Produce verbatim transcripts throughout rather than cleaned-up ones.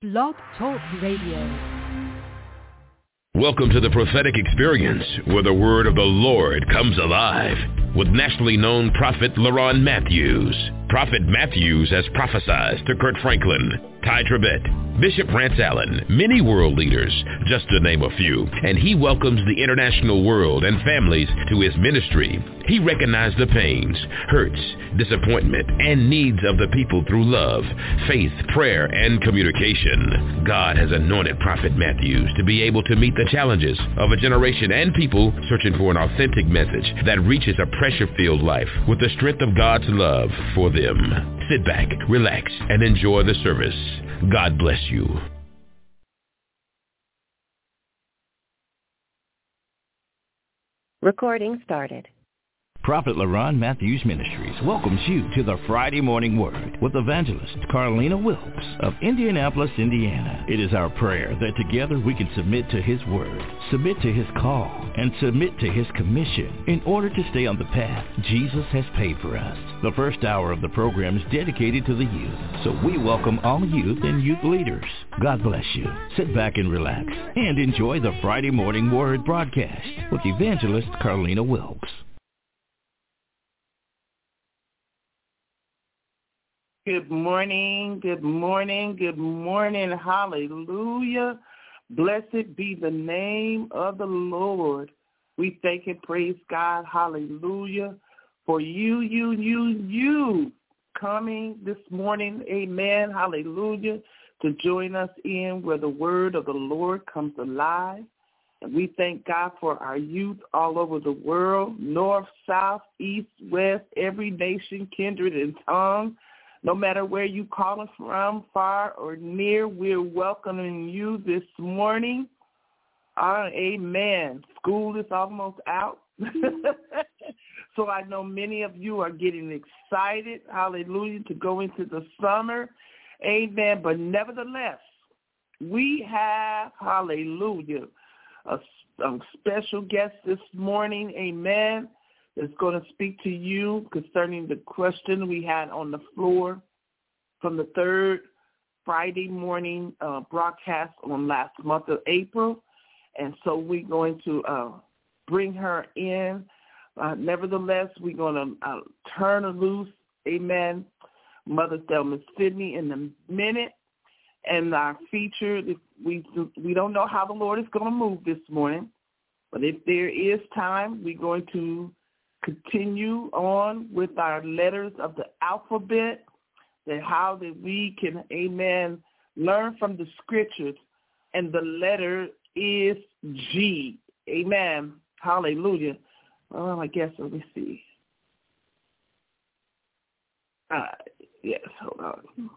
Blog Talk Radio. Welcome to the prophetic experience where the word of the Lord comes alive with nationally known prophet LaRon Matthews. Prophet Matthews has prophesied to Kurt Franklin, Ty Tribbett, Bishop Rance Allen, many world leaders, just to name a few, and he welcomes the international world and families to his ministry. He recognized the pains, hurts, disappointment, and needs of the people through love, faith, prayer, and communication. God has anointed Prophet Matthews to be able to meet the challenges of a generation and people searching for an authentic message that reaches a pressure-filled life with the strength of God's love for them. Sit back, relax, and enjoy the service. God bless you. Recording started. Prophet LaRon Matthews Ministries welcomes you to the Friday Morning Word with evangelist Carlina Wilkes of Indianapolis, Indiana. It is our prayer that together we can submit to His Word, submit to His call, and submit to His commission in order to stay on the path Jesus has paved for us. The first hour of the program is dedicated to the youth, so we welcome all youth and youth leaders. God bless you. Sit back and relax and enjoy the Friday Morning Word broadcast with evangelist Carlina Wilkes. Good morning, good morning, good morning, hallelujah. Blessed be the name of the Lord. We thank and praise God, hallelujah, for you, you, you, you coming this morning, amen, hallelujah, to join us in where the word of the Lord comes alive. And we thank God for our youth all over the world, north, south, east, west, every nation, kindred, and tongue. No matter where you calling from, far or near, we're welcoming you this morning. Uh, amen. School is almost out. So I know many of you are getting excited, hallelujah, to go into the summer. Amen. But nevertheless, we have, hallelujah, a, a special guest this morning, amen, is going to speak to you concerning the question we had on the floor from the third Friday morning uh, broadcast on last month of April. And so we're going to uh, bring her in. Uh, nevertheless, we're going to uh, turn her loose, amen, Mother Thelma Sidney in a minute. And our feature, if we, we don't know how the Lord is going to move this morning, but if there is time, we're going to continue on with our letters of the alphabet, and how that we can, amen, learn from the scriptures. And the letter is G. Amen. Hallelujah. Well, I guess, let me see. Uh, yes, hold on.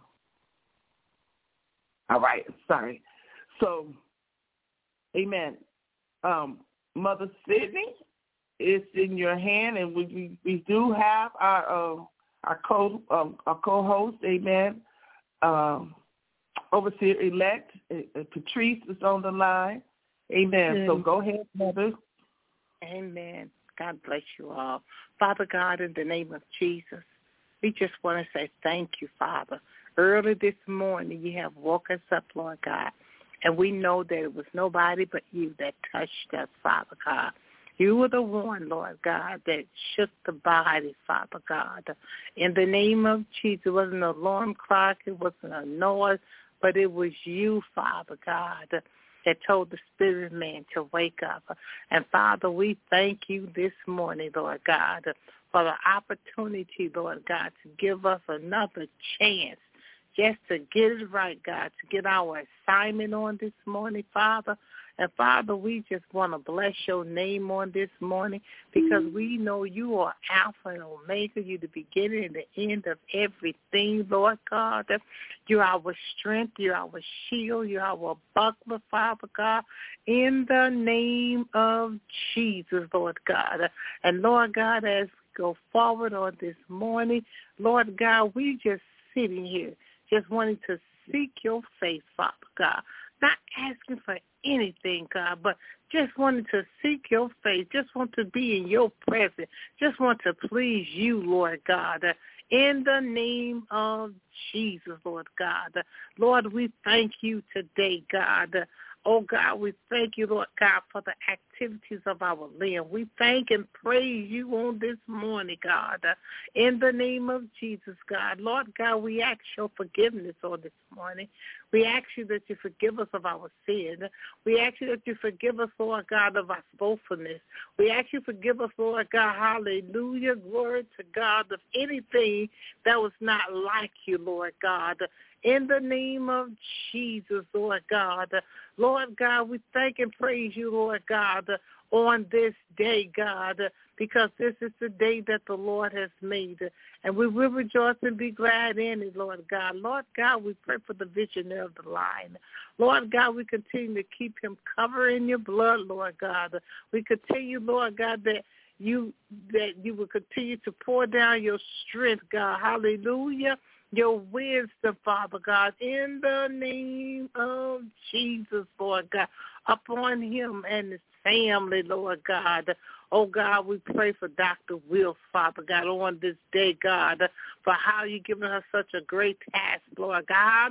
All right, sorry. So, amen. Um, Mother Sidney, it's in your hand, and we we, we do have our uh, our co um, our co-host, amen, um, overseer elect uh, Patrice is on the line, amen. Mm. So go ahead, Mother. Amen. God bless you all, Father God, in the name of Jesus. We just want to say thank you, Father. Early this morning, you have woke us up, Lord God, and we know that it was nobody but you that touched us, Father God. You were the one, Lord God, that shook the body, Father God. In the name of Jesus, it wasn't an alarm clock, it wasn't a noise, but it was you, Father God, that told the spirit man to wake up. And, Father, we thank you this morning, Lord God, for the opportunity, Lord God, to give us another chance just to get it right, God, to get our assignment on this morning, Father. And, Father, we just want to bless your name on this morning because we know you are Alpha and Omega. You're the beginning and the end of everything, Lord God. You're our strength. You're our shield. You're our buckler, Father God, in the name of Jesus, Lord God. And, Lord God, as we go forward on this morning, Lord God, we just sitting here just wanting to seek your face, Father God. Not asking for anything, God, but just wanting to seek your face, just want to be in your presence, just want to please you, Lord God, uh, in the name of Jesus, Lord God. Lord, we thank you today, God. Oh, God, we thank you, Lord God, for the activities of our land. We thank and praise you on this morning, God, in the name of Jesus, God. Lord God, we ask your forgiveness on this morning. We ask you that you forgive us of our sin. We ask you that you forgive us, Lord God, of our slothfulness. We ask you forgive us, Lord God, hallelujah, glory to God, of anything that was not like you, Lord God. In the name of Jesus, Lord God. Lord God, we thank and praise you, Lord God, on this day, God, because this is the day that the Lord has made. And we will rejoice and be glad in it, Lord God. Lord God, we pray for the visionary of the line. Lord God, we continue to keep him covered in your blood, Lord God. We continue, Lord God, that you that you will continue to pour down your strength, God. Hallelujah. Your wisdom, Father God, in the name of Jesus, Lord God, upon him and his family, Lord God. Oh, God, we pray for Doctor Wills, Father God, on this day, God, for how you've given her such a great task, Lord God.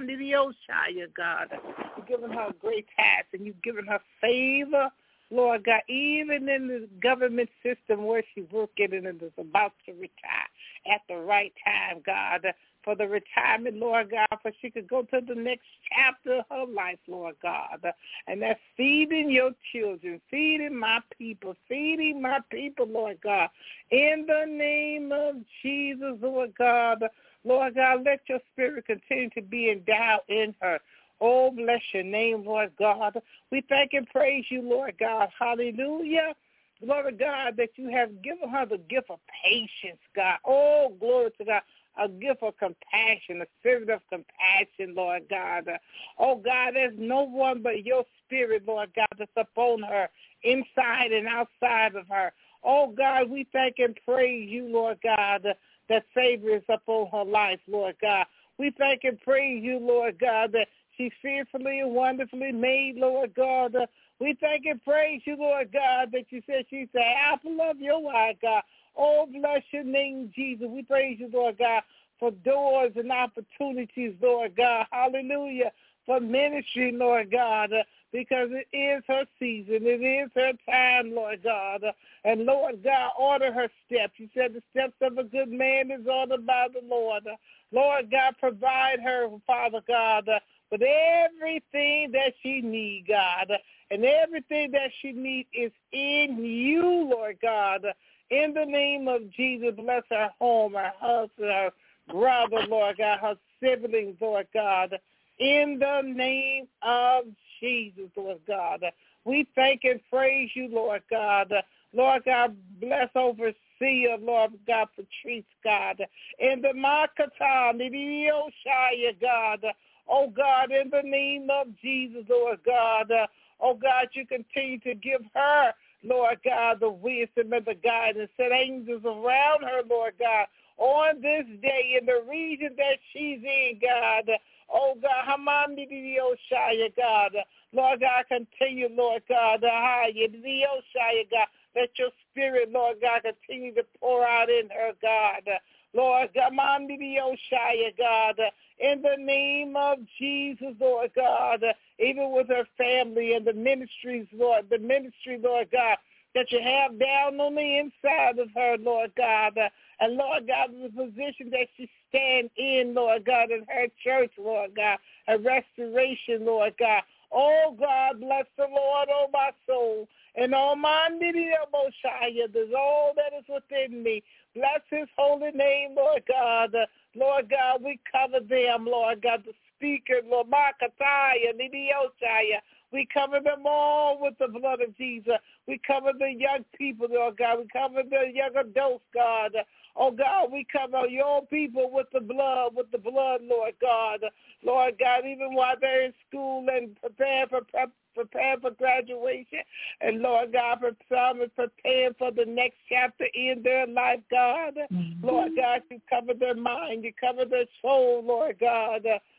God, you've given her a great task, and you've given her favor, Lord God, even in the government system where she's working and is about to retire at the right time, God, for the retirement, Lord God, for she could go to the next chapter of her life, Lord God. And that's feeding your children, feeding my people, feeding my people, Lord God. In the name of Jesus, Lord God, Lord God, let your spirit continue to be endowed in her. Oh, bless your name, Lord God. We thank and praise you, Lord God. Hallelujah. Glory to God that you have given her the gift of patience, God. Oh, glory to God. A gift of compassion, a spirit of compassion, Lord God. Oh, God, there's no one but your spirit, Lord God, that's upon her, inside and outside of her. Oh, God, we thank and praise you, Lord God, that favor is upon her life, Lord God. We thank and praise you, Lord God, that she's fearfully and wonderfully made, Lord God. We thank and praise you, Lord God, that you said she's the apple of your eye, God. Oh, bless your name, Jesus. We praise you, Lord God, for doors and opportunities, Lord God. Hallelujah. For ministry, Lord God, because it is her season. It is her time, Lord God. And, Lord God, order her steps. You said the steps of a good man is ordered by the Lord. Lord God, provide her, Father God, with everything that she needs, God. And everything that she needs is in you, Lord God. In the name of Jesus, bless her home, her husband, her brother, Lord God, her siblings, Lord God. In the name of Jesus, Lord God. We thank and praise you, Lord God. Lord God, bless overseer, Lord God, Patrice, God. In the Makata, the Oshaya, God. Oh, God, in the name of Jesus, Lord God. Oh, God, you continue to give her, Lord God, the wisdom and the guidance. Set angels around her, Lord God, on this day in the region that she's in, God. Oh, God, Hamandi Oshaya, God. Lord God, continue, Lord God, the higher, the Oshaya, God. Let your spirit, Lord God, continue to pour out in her, God. Lord God, Hamandi Oshaya, God. In the name of Jesus, Lord God, even with her family and the ministries, Lord, the ministry, Lord God, that you have down on the inside of her, Lord God. And, Lord God, the position that she stand in, Lord God, in her church, Lord God, a restoration, Lord God. Oh, God, bless the Lord, oh, my soul. And all my Messiah, there's all that is within me. Bless his holy name, Lord God. Lord God, we cover them, Lord God, the speaker, Lord Makataya, Nidioshaya. We cover them all with the blood of Jesus. We cover the young people, Lord God. We cover the young adults, God. Oh, God, we cover your people with the blood, with the blood, Lord God. Lord God, even while they're in school and preparing for prep, preparing for graduation. And, Lord God, for some is preparing for the next chapter in their life, God. Mm-hmm. Lord God, you cover their mind. You cover their soul, Lord God.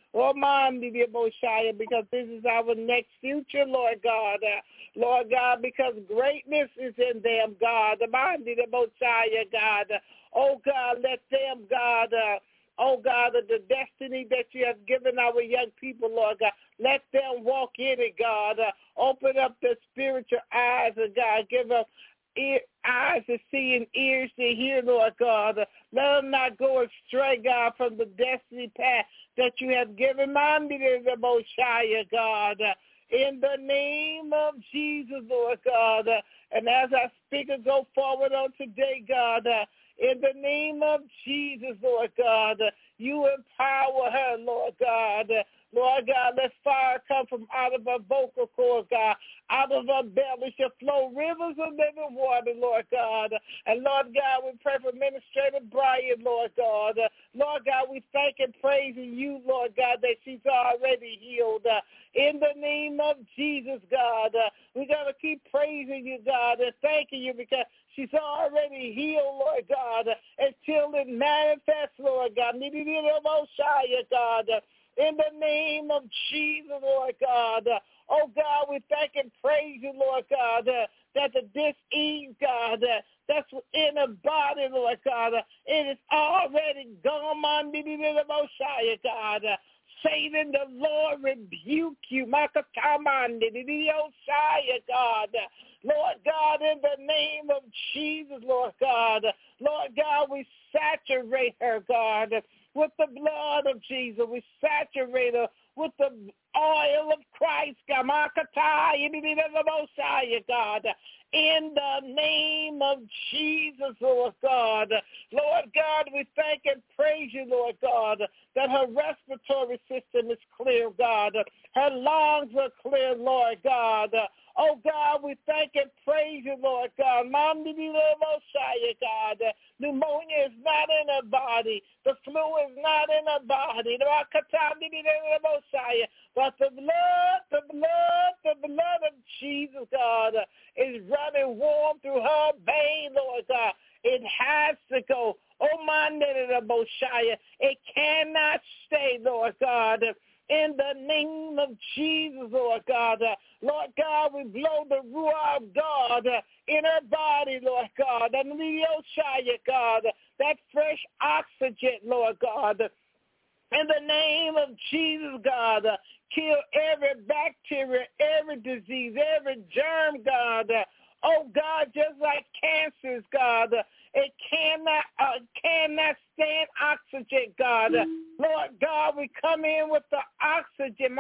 Oh, Mandi de Boshaya, because this is our next future, Lord God. Uh, Lord God, because greatness is in them, God. Mandi de Boshaya, God. Oh, God, let them, God, uh, oh, God, of the destiny that you have given our young people, Lord God. Let them walk in it, God. Uh, open up their spiritual eyes, and God, give them ear, eyes to see and ears to hear, Lord God. Uh, let them not go astray, God, from the destiny path that you have given Mandi the Moshiach, God. Uh, in the name of Jesus, Lord God. Uh, and as I speak and go forward on today, God, uh, in the name of Jesus, Lord God, uh, you empower her, Lord God. Uh, Lord God, let fire come from out of her vocal cords, God. Out of her belly shall flow rivers of living water, Lord God. And Lord God, we pray for Administrator Brian, Lord God. Lord God, we thank and praise you, Lord God, that she's already healed. In the name of Jesus, God, we're going to keep praising you, God, and thanking you because she's already healed, Lord God, until it manifests, Lord God. God. In the name of Jesus, Lord God. Uh, oh, God, we thank and praise you, Lord God, uh, that the dis-ease, God, uh, that's in the body, Lord God, uh, it is already gone, man, God. Uh, Satan, the Lord rebuke you, Makataman, God. Uh, Lord God, in the name of Jesus, Lord God. Uh, Lord God, we saturate her, God, uh, with the blood of Jesus. We saturate her with the oil of Christ, God. In the name of Jesus, Lord God. Lord God, we thank and praise you, Lord God, that her respiratory system is clear, God. Her lungs are clear, Lord God. Oh, God, we thank and praise you, Lord God. God. Pneumonia is not in her body. The flu is not in her body. But the blood, the blood, the blood of Jesus, God, is running warm through her vein, Lord God. It has to go. Oh, my Messiah. It cannot stay, Lord God. In the name of Jesus, Lord God. Uh, Lord God, we blow the Ruah of God uh, in her body, Lord God. And Leoshaya, God, uh, that fresh oxygen, Lord God. Uh, in the name of Jesus, God, uh, kill every bacteria, every disease, every germ, God. Uh, oh, God, just like cancers, God, uh, it cannot uh, cannot stand oxygen, God. Uh, Lord God, we come in with the oxygen,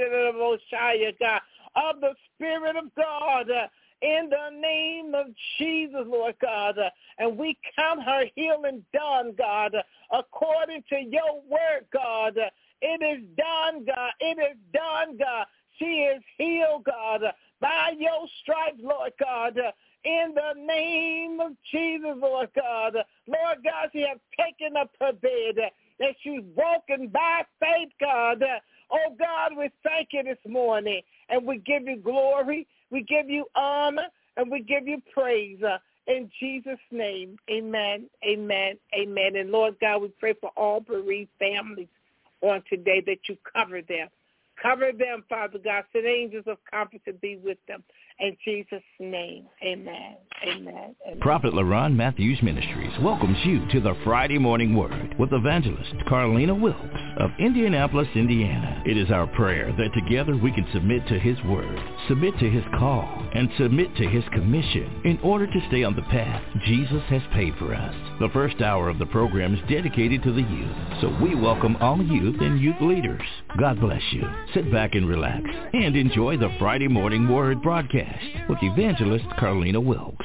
God, of the Spirit of God, uh, in the name of Jesus, Lord God. Uh, and we count her healing done, God, uh, according to your word, God. Uh, it is done, God. It is done, God. She is healed, God, uh, by your stripes, Lord God. Uh, In the name of Jesus, Lord God. Lord God, she has taken up her bed, that she's walking by faith, God. Oh, God, we thank you this morning, and we give you glory, we give you honor, and we give you praise. In Jesus' name, amen, amen, amen. And, Lord God, we pray for all bereaved families on today that you cover them. Cover them, Father God. Send angels of comfort to be with them. In Jesus' name, amen, amen, amen. Prophet LaRon Matthews Ministries welcomes you to the Friday Morning Word with evangelist Carlina Wilkes of Indianapolis, Indiana. It is our prayer that together we can submit to his word, submit to his call, and submit to his commission in order to stay on the path Jesus has paved for us. The first hour of the program is dedicated to the youth, so we welcome all youth and youth leaders. God bless you. Sit back and relax and enjoy the Friday Morning Word broadcast with evangelist Carlina Wilkes.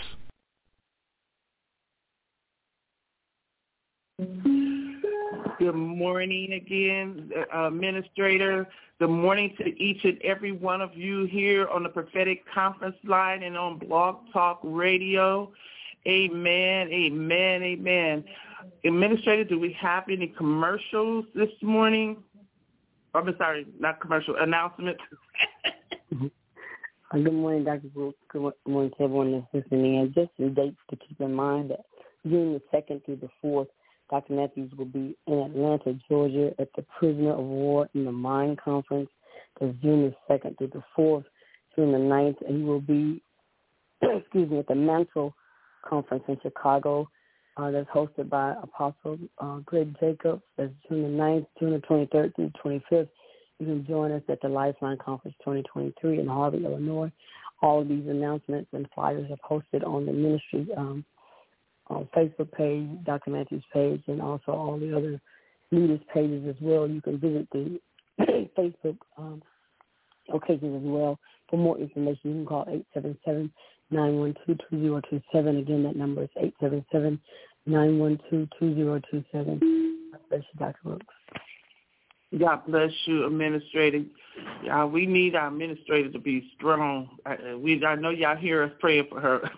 Good morning again, uh, Administrator. Good morning to each and every one of you here on the Prophetic Conference Line and on Blog Talk Radio. Amen, amen, amen. Administrator, do we have any commercials this morning? I'm sorry, not commercial, announcements. Good morning, Doctor Brooks. Good morning to everyone that's listening. And just some dates to keep in mind that June the second through the fourth, Doctor Matthews will be in Atlanta, Georgia at the Prisoner of War in the Mind Conference. That's June the second through the fourth, June the ninth. And he will be, excuse me, at the Mantle Conference in Chicago. Uh, that's hosted by Apostle uh, Greg Jacobs. That's June the ninth, June the twenty-third through the twenty-fifth. You can join us at the Lifeline Conference twenty twenty-three in Harvey, Illinois. All of these announcements and flyers are posted on the ministry um, on Facebook page, Doctor Matthews page, and also all the other leaders' pages as well. You can visit the Facebook um, occasions as well. For more information, you can call eight seven seven, nine one two, two zero two seven. Again, that number is eight seven seven, nine one two, two zero two seven. God bless you, Doctor Brooks. God bless you, Administrator. Uh, we need our administrator to be strong. I, we, I know y'all hear us praying for her.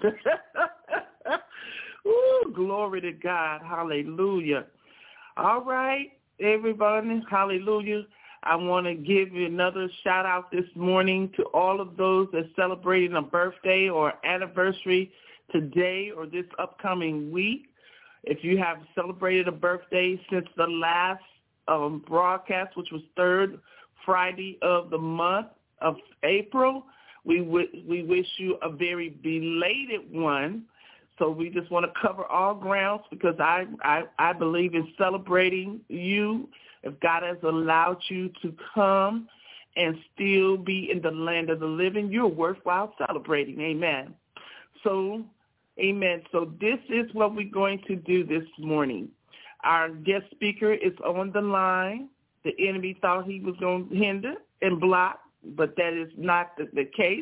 Ooh, glory to God. Hallelujah. All right, everybody. Hallelujah. I want to give you another shout-out this morning to all of those that are celebrating a birthday or anniversary today or this upcoming week. If you have celebrated a birthday since the last um, broadcast, which was third Friday of the month of April, we w- we wish you a very belated one. So we just want to cover all grounds because I, I, I believe in celebrating you. If God has allowed you to come and still be in the land of the living, you're worthwhile celebrating. Amen. So, amen. So this is what we're going to do this morning. Our guest speaker is on the line. The enemy thought he was going to hinder and block, but that is not the, the case.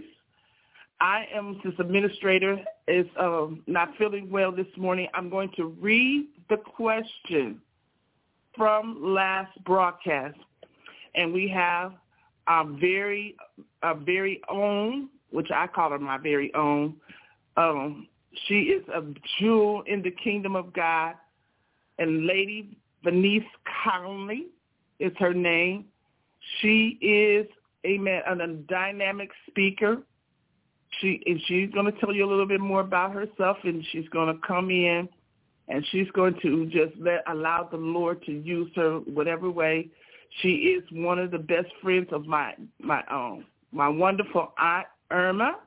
I am, since administrator is um, not feeling well this morning, I'm going to read the question from last broadcast, and we have our very, our very own, which I call her my very own. Um, she is a jewel in the kingdom of God, and Lady Venice Conley is her name. She is, amen, a dynamic speaker. She and she's going to tell you a little bit more about herself, and she's going to come in. And she's going to just let allow the Lord to use her whatever way. She is one of the best friends of my my um my wonderful Aunt Irma.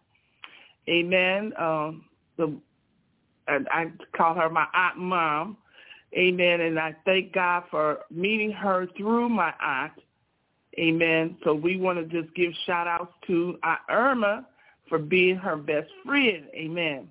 Amen. Um, the and I call her my Aunt Mom. Amen. And I thank God for meeting her through my aunt. Amen. So we want to just give shout outs to Aunt Irma for being her best friend. Amen.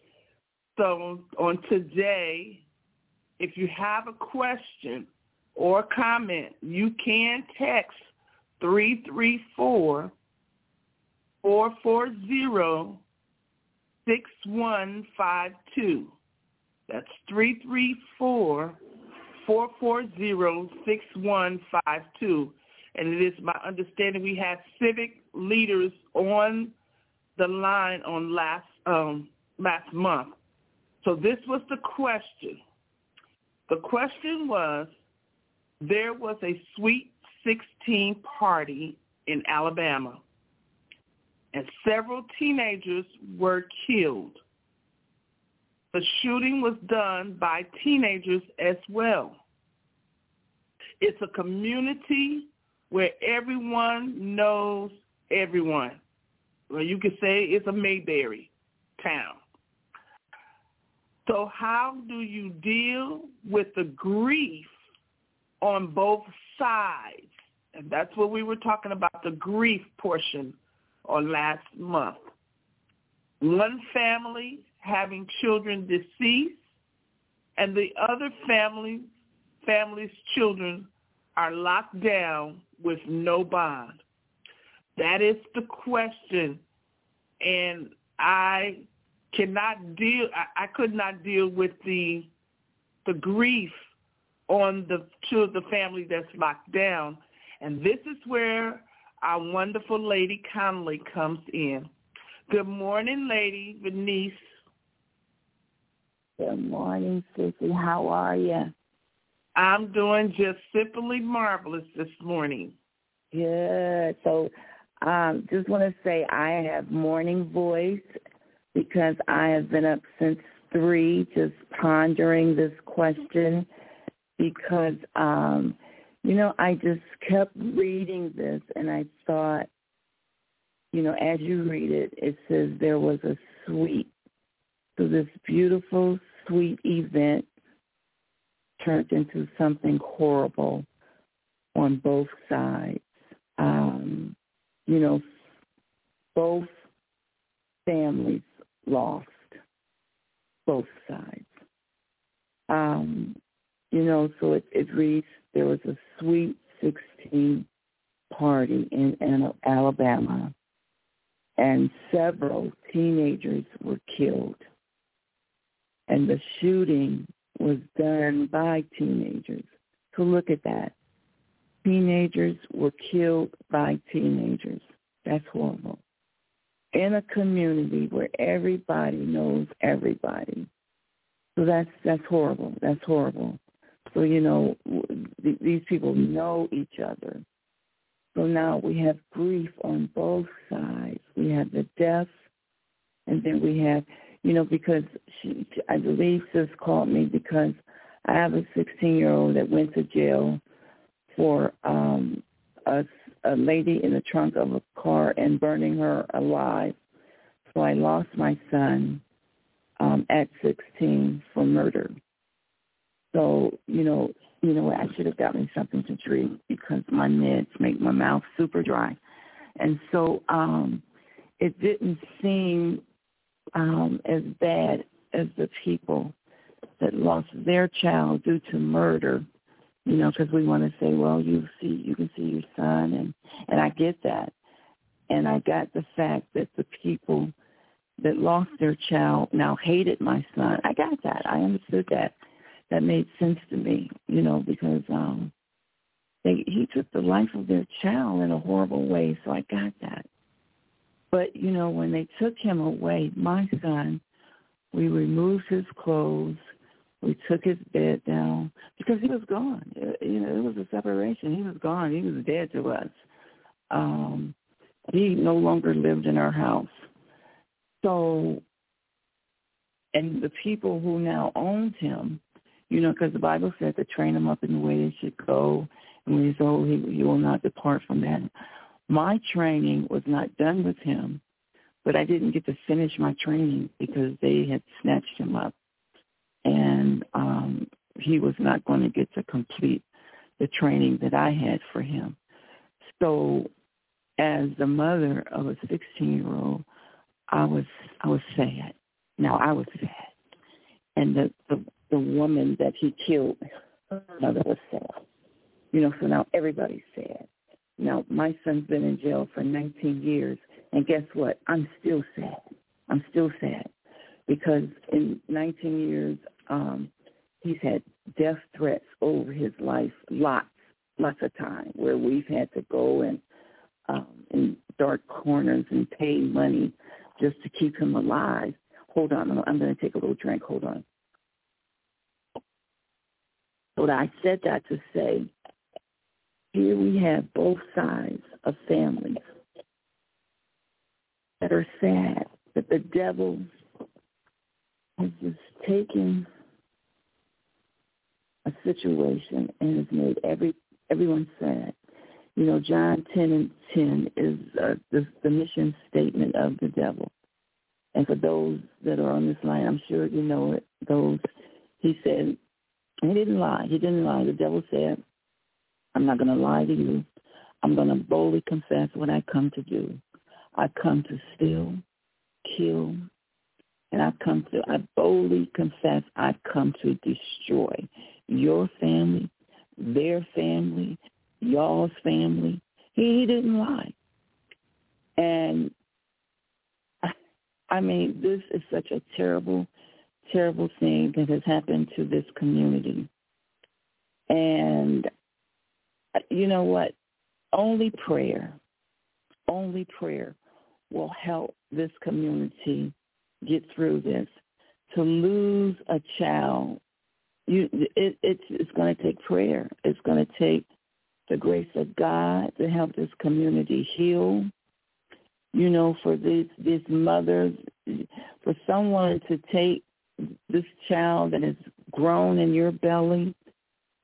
So on today, if you have a question or comment, you can text three three four, four four zero, six one five two. That's three three four, four four zero, six one five two. And it is my understanding we had civic leaders on the line on last um, last month. So this was the question. The question was, there was a Sweet sixteen party in Alabama, and several teenagers were killed. The shooting was done by teenagers as well. It's a community where everyone knows everyone. Well, you could say it's a Mayberry town. So how do you deal with the grief on both sides? And that's what we were talking about, the grief portion on last month. One family having children deceased, and the other family, family's children are locked down with no bond. That is the question, and I cannot deal. I, I could not deal with the the grief on the to the family that's locked down, and this is where our wonderful Lady Conley comes in. Good morning, Lady Venice. Good morning, Sissy. How are you? I'm doing just simply marvelous this morning. Good. So, um, just want to say I have morning voice, because I have been up since three just pondering this question, because, um, you know, I just kept reading this, and I thought, you know, as you read it, it says there was a sweet. So this beautiful, sweet event turned into something horrible on both sides. Um, you know, both families lost, both sides. Um, you know, so it, it reads, there was a Sweet sixteen party in, in Alabama, and several teenagers were killed. And the shooting was done by teenagers. So look at that. Teenagers were killed by teenagers. That's horrible. In a community where everybody knows everybody. So that's that's horrible. That's horrible. So, you know, th- these people know each other. So now we have grief on both sides. We have the death, and then we have, you know, because she, I believe sis called me because I have a sixteen-year-old that went to jail for um, a, a lady in the trunk of a car and burning her alive. So I lost my son um, at sixteen for murder. So, you know, you know, I should have got me something to drink because my meds make my mouth super dry. And so um, it didn't seem um, as bad as the people that lost their child due to murder, you know, because we want to say, well, you see, you can see your son, and, and I get that. And I got the fact that the people that lost their child now hated my son. I got that. I understood that. That made sense to me, you know, because um, they, he took the life of their child in a horrible way, so I got that. But, you know, when they took him away, my son, we removed his clothes, we took his bed down, because he was gone. You know, it was a separation. He was gone. He was dead to us. Um, he no longer lived in our house. So, and the people who now owned him, you know, because the Bible said to train him up in the way they should go, and when he's old, he, he will not depart from that. My training was not done with him, but I didn't get to finish my training because they had snatched him up, and um, he was not going to get to complete the training that I had for him. So as the mother of a sixteen-year-old, I was I was sad. Now, I was sad. And the, the, the woman that he killed, her mother was sad. You know, so now everybody's sad. Now, my son's been in jail for nineteen years, and guess what? I'm still sad. I'm still sad because in nineteen years, um, he's had death threats over his life, lots, lots of time, where we've had to go and um, in dark corners and pay money just to keep him alive. Hold on, I'm going to take a little drink. Hold on. So I said that to say, here we have both sides of families that are sad, that the devil has just taken a situation and has made every everyone sad. You know, John ten and ten is uh, the, the mission statement of the devil. And for those that are on this line, I'm sure you know it. Those, he said, he didn't lie. He didn't lie. The devil said, I'm not going to lie to you. I'm going to boldly confess what I come to do. I come to steal, kill, and I come to, I boldly confess I've come to destroy your family, their family, y'all's family. He, he didn't lie. And, I mean, this is such a terrible, terrible thing that has happened to this community. And you know what? Only prayer, only prayer will help this community get through this. To lose a child, you, it, it's, it's going to take prayer. It's going to take the grace of God to help this community heal. You know, for these, these mothers, for someone to take this child that has grown in your belly,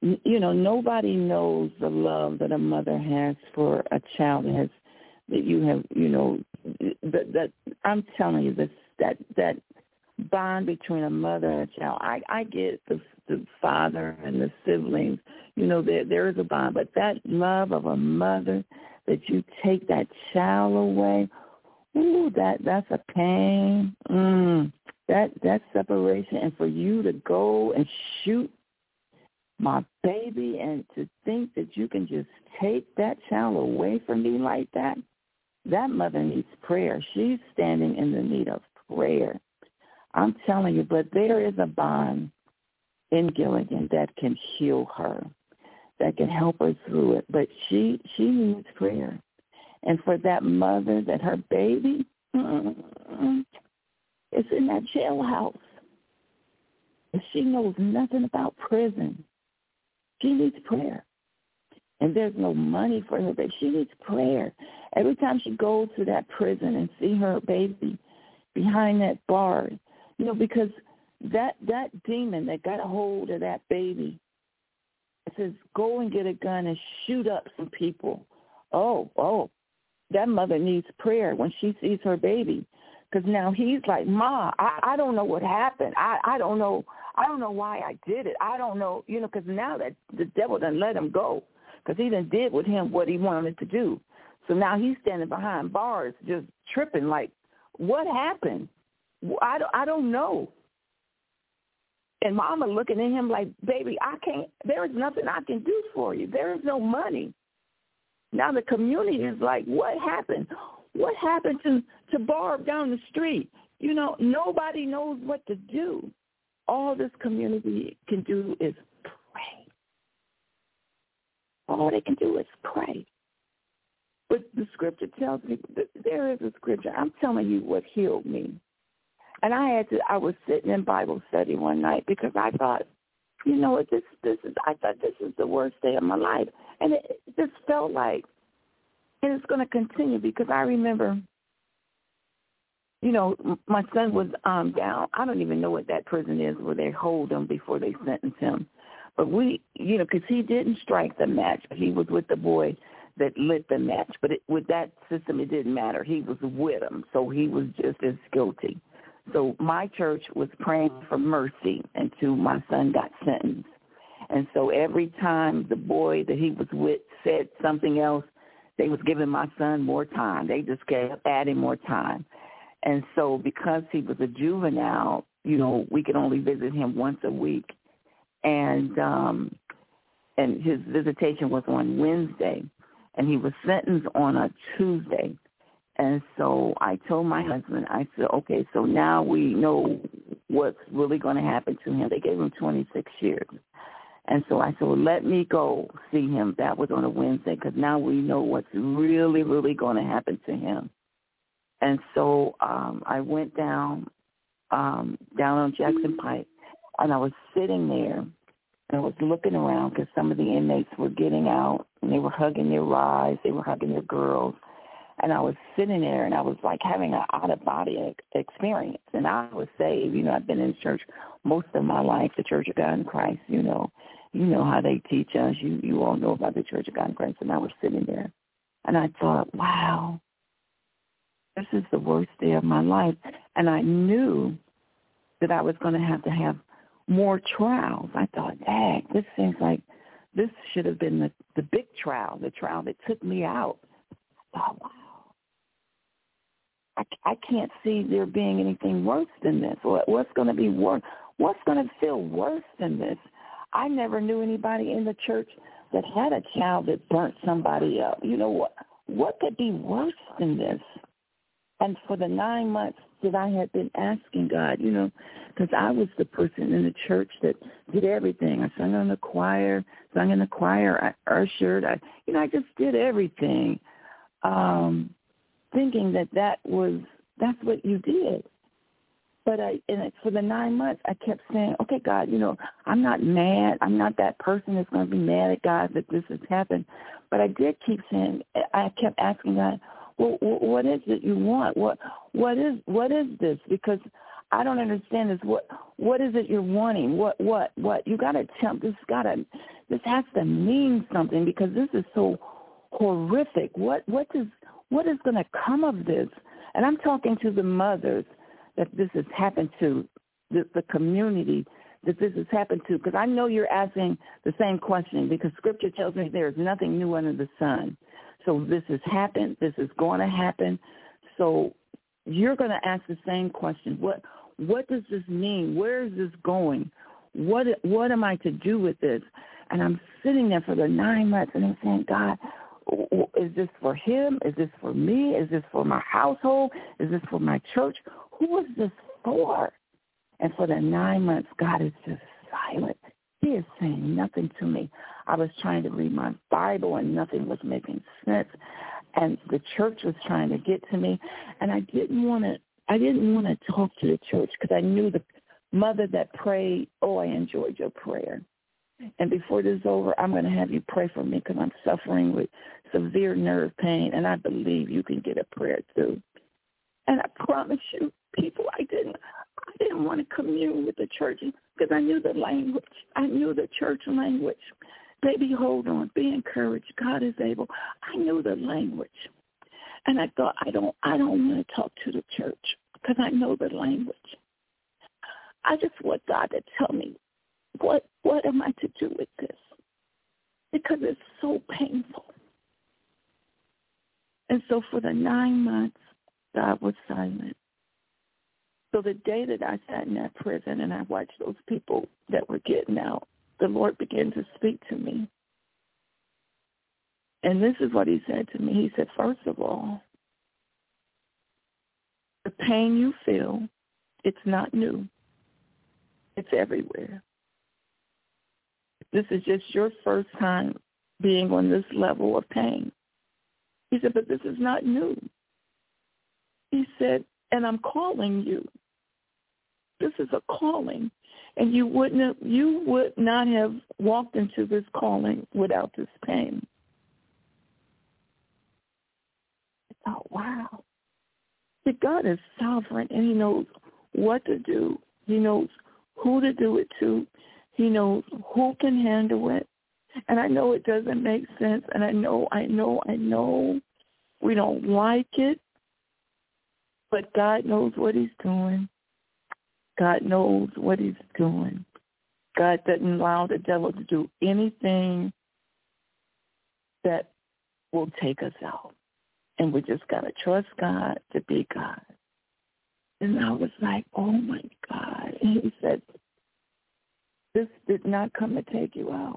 you know, nobody knows the love that a mother has for a child that has, that you have, you know, that, that I'm telling you, this, that, that bond between a mother and a child. I, I get the, the father and the siblings, you know, there, there is a bond, but that love of a mother, that you take that child away, ooh, that, that's a pain. Mm, that, that's separation. And for you to go and shoot my baby and to think that you can just take that child away from me like that, that mother needs prayer. She's standing in the need of prayer. I'm telling you, but there is a bond in Gilligan that can heal her, that can help her through it. But she she needs prayer. And for that mother, that her baby mm, is in that jailhouse. She knows nothing about prison. She needs prayer. And there's no money for her, but she needs prayer. Every time she goes to that prison and see her baby behind that bar, you know, because that that demon that got a hold of that baby, it says, go and get a gun and shoot up some people. Oh, oh, that mother needs prayer when she sees her baby. Because now he's like, Ma, I, I don't know what happened. I, I don't know. I don't know why I did it. I don't know, you know, because now that the devil done let him go, because he done did with him what he wanted to do. So now he's standing behind bars just tripping like, what happened? I don't, I don't know. And Mama looking at him like, baby, I can't, there is nothing I can do for you. There is no money. Now the community is like, what happened? What happened to, to Barb down the street? You know, nobody knows what to do. All this community can do is pray. All they can do is pray. But the scripture tells me, there is a scripture. I'm telling you what healed me. And I had to, I was sitting in Bible study one night because I thought, you know what, this, this is, I thought this is the worst day of my life. And it, it just felt like, and it's going to continue because I remember, you know, my son was um, down. I don't even know what that prison is where they hold him before they sentence him. But we, you know, because he didn't strike the match. He was with the boy that lit the match. But it, with that system, it didn't matter. He was with him, so he was just as guilty. So my church was praying for mercy until my son got sentenced. And so every time the boy that he was with said something else, they was giving my son more time. They just kept adding more time. And so because he was a juvenile, you know, we could only visit him once a week. And um, and his visitation was on Wednesday. And he was sentenced on a Tuesday. And so I told my husband, I said, okay, so now we know what's really going to happen to him. They gave him twenty-six years. And so I said, well, let me go see him. That was on a Wednesday because now we know what's really, really going to happen to him. And so um, I went down, um, down on Jackson Pike, and I was sitting there, and I was looking around because some of the inmates were getting out, and they were hugging their wives, they were hugging their girls. And I was sitting there, and I was like having an out-of-body experience. And I was saved. You know, I've been in church most of my life, the Church of God in Christ. You know, you know how they teach us. You you all know about the Church of God in Christ. And I was sitting there, and I thought, wow, this is the worst day of my life. And I knew that I was going to have to have more trials. I thought, dang, this seems like this should have been the, the big trial, the trial that took me out. I thought, wow. I, I can't see there being anything worse than this. What, what's going to be worse? What's going to feel worse than this? I never knew anybody in the church that had a child that burnt somebody up. You know, what What could be worse than this? And for the nine months that I had been asking God, you know, because I was the person in the church that did everything. I sung in the choir, sung in the choir, I ushered, I, you know, I just did everything. Um, thinking that that was, that's what you did. But I, and for the nine months, I kept saying, okay, God, you know, I'm not mad. I'm not that person that's going to be mad at God that this has happened. But I did keep saying, I kept asking God, well, what is it you want? What, what is, what is this? Because I don't understand this. What what is it you're wanting? What what what? You got to tell. This got to. This has to mean something because this is so horrific. What what does what is going to come of this? And I'm talking to the mothers that this has happened to, the, the community that this has happened to, because I know you're asking the same question because Scripture tells me there is nothing new under the sun. So this has happened. This is going to happen. So you're going to ask the same question. What what does this mean? Where is this going? What what am I to do with this? And I'm sitting there for the nine months and I'm saying, God, is this for him? Is this for me? Is this for my household? Is this for my church? Who is this for? And for the nine months, God is just silent. He is saying nothing to me. I was trying to read my Bible and nothing was making sense. And the church was trying to get to me. And I didn't want to I didn't want to talk to the church because I knew the mother that prayed, oh, I enjoyed your prayer. And before this is over, I'm going to have you pray for me because I'm suffering with severe nerve pain, and I believe you can get a prayer through. And I promise you, people, I didn't I didn't want to commune with the church because I knew the language. I knew the church language. Baby, hold on. Be encouraged. God is able. I knew the language. And I thought, I don't I don't want to talk to the church because I know the language. I just want God to tell me, what what am I to do with this? Because it's so painful. And so for the nine months, God was silent. So the day that I sat in that prison and I watched those people that were getting out, the Lord began to speak to me. And this is what he said to me. He said, first of all, the pain you feel, it's not new. It's everywhere. This is just your first time being on this level of pain. He said, but this is not new. He said, and I'm calling you. This is a calling. And you wouldn't have, you would not have walked into this calling without this pain. I thought, wow. See, God is sovereign, and he knows what to do. He knows who to do it to. He knows who can handle it. And I know it doesn't make sense, and I know, I know, I know we don't like it, but God knows what he's doing. God knows what he's doing. God doesn't allow the devil to do anything that will take us out. And we just got to trust God to be God. And I was like, oh, my God. And he said, this did not come to take you out.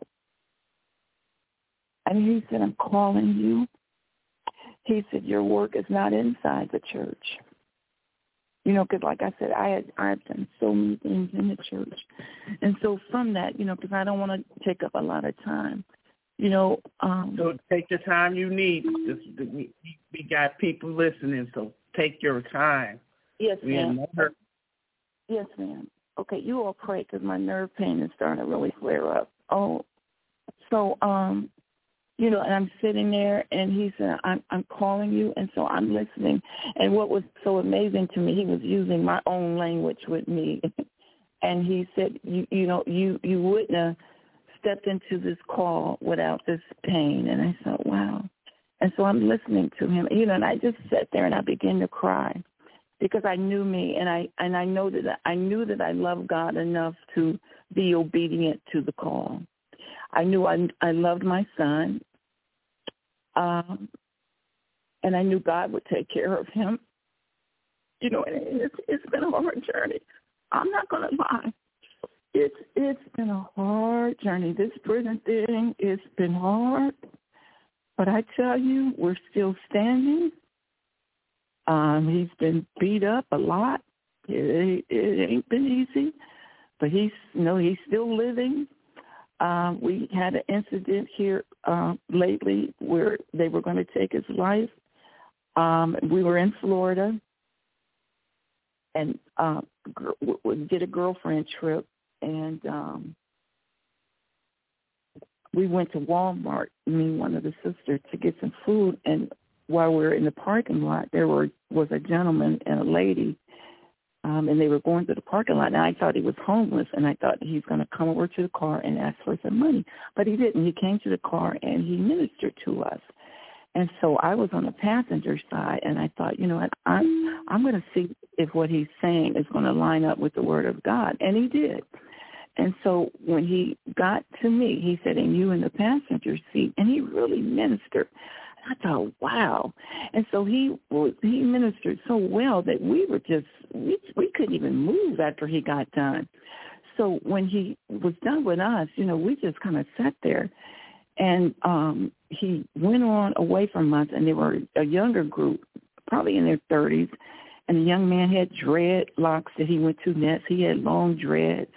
And he said, I'm calling you. He said, your work is not inside the church. You know, because like I said, I had I've done so many things in the church. And so from that, you know, because I don't want to take up a lot of time, you know. Um, so take the time you need. This, we, we got people listening, so take your time. Yes, we ma'am. Never... Yes, ma'am. Okay, you all pray because my nerve pain is starting to really flare up. Oh, so, um, you know, and I'm sitting there, and he said, I'm, I'm calling you, and so I'm listening. And what was so amazing to me, he was using my own language with me. And he said, you, you know, you, you wouldn't have stepped into this call without this pain. And I thought, wow. And so I'm listening to him, you know, and I just sat there and I began to cry because I knew me, and I and I know that I knew that I loved God enough to be obedient to the call. I knew I I loved my son, um, and I knew God would take care of him. You know, and it's it's been a hard journey. I'm not going to lie. It's it's been a hard journey. This prison thing, it's been hard, but I tell you, we're still standing. Um, he's been beat up a lot. It, it ain't been easy, but he's you know he's still living. Um, we had an incident here uh, lately where they were going to take his life. Um, we were in Florida, and uh, we did a girlfriend trip, and um, we went to Walmart, me and one of the sisters, to get some food. And while we were in the parking lot, there were was a gentleman and a lady um, and they were going to the parking lot, and I thought he was homeless, and I thought he's going to come over to the car and ask for some money. But he didn't. He came to the car, and he ministered to us. And so I was on the passenger side, and I thought, you know what, I'm, I'm going to see if what he's saying is going to line up with the Word of God. And he did. And so when he got to me, he said, and you in the passenger seat, and he really ministered. I thought, wow. And so he was, he ministered so well that we were just, we, we couldn't even move after he got done. So when he was done with us, you know, we just kind of sat there. And um, he went on away from us, and they were a younger group, probably in their thirties. And the young man had dreadlocks that he went to next. He had long dreads,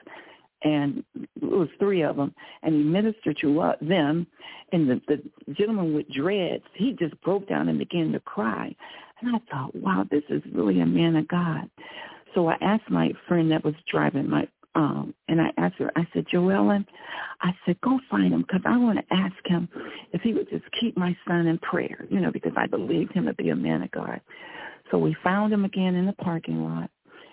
and it was three of them. And he ministered to uh, them. And the, the gentleman with dreads, he just broke down and began to cry. And I thought, wow, this is really a man of God. So I asked my friend that was driving my Um, and I asked her, I said, Joellen, I said, go find him because I want to ask him if he would just keep my son in prayer, you know, because I believed him to be a man of God. So we found him again in the parking lot,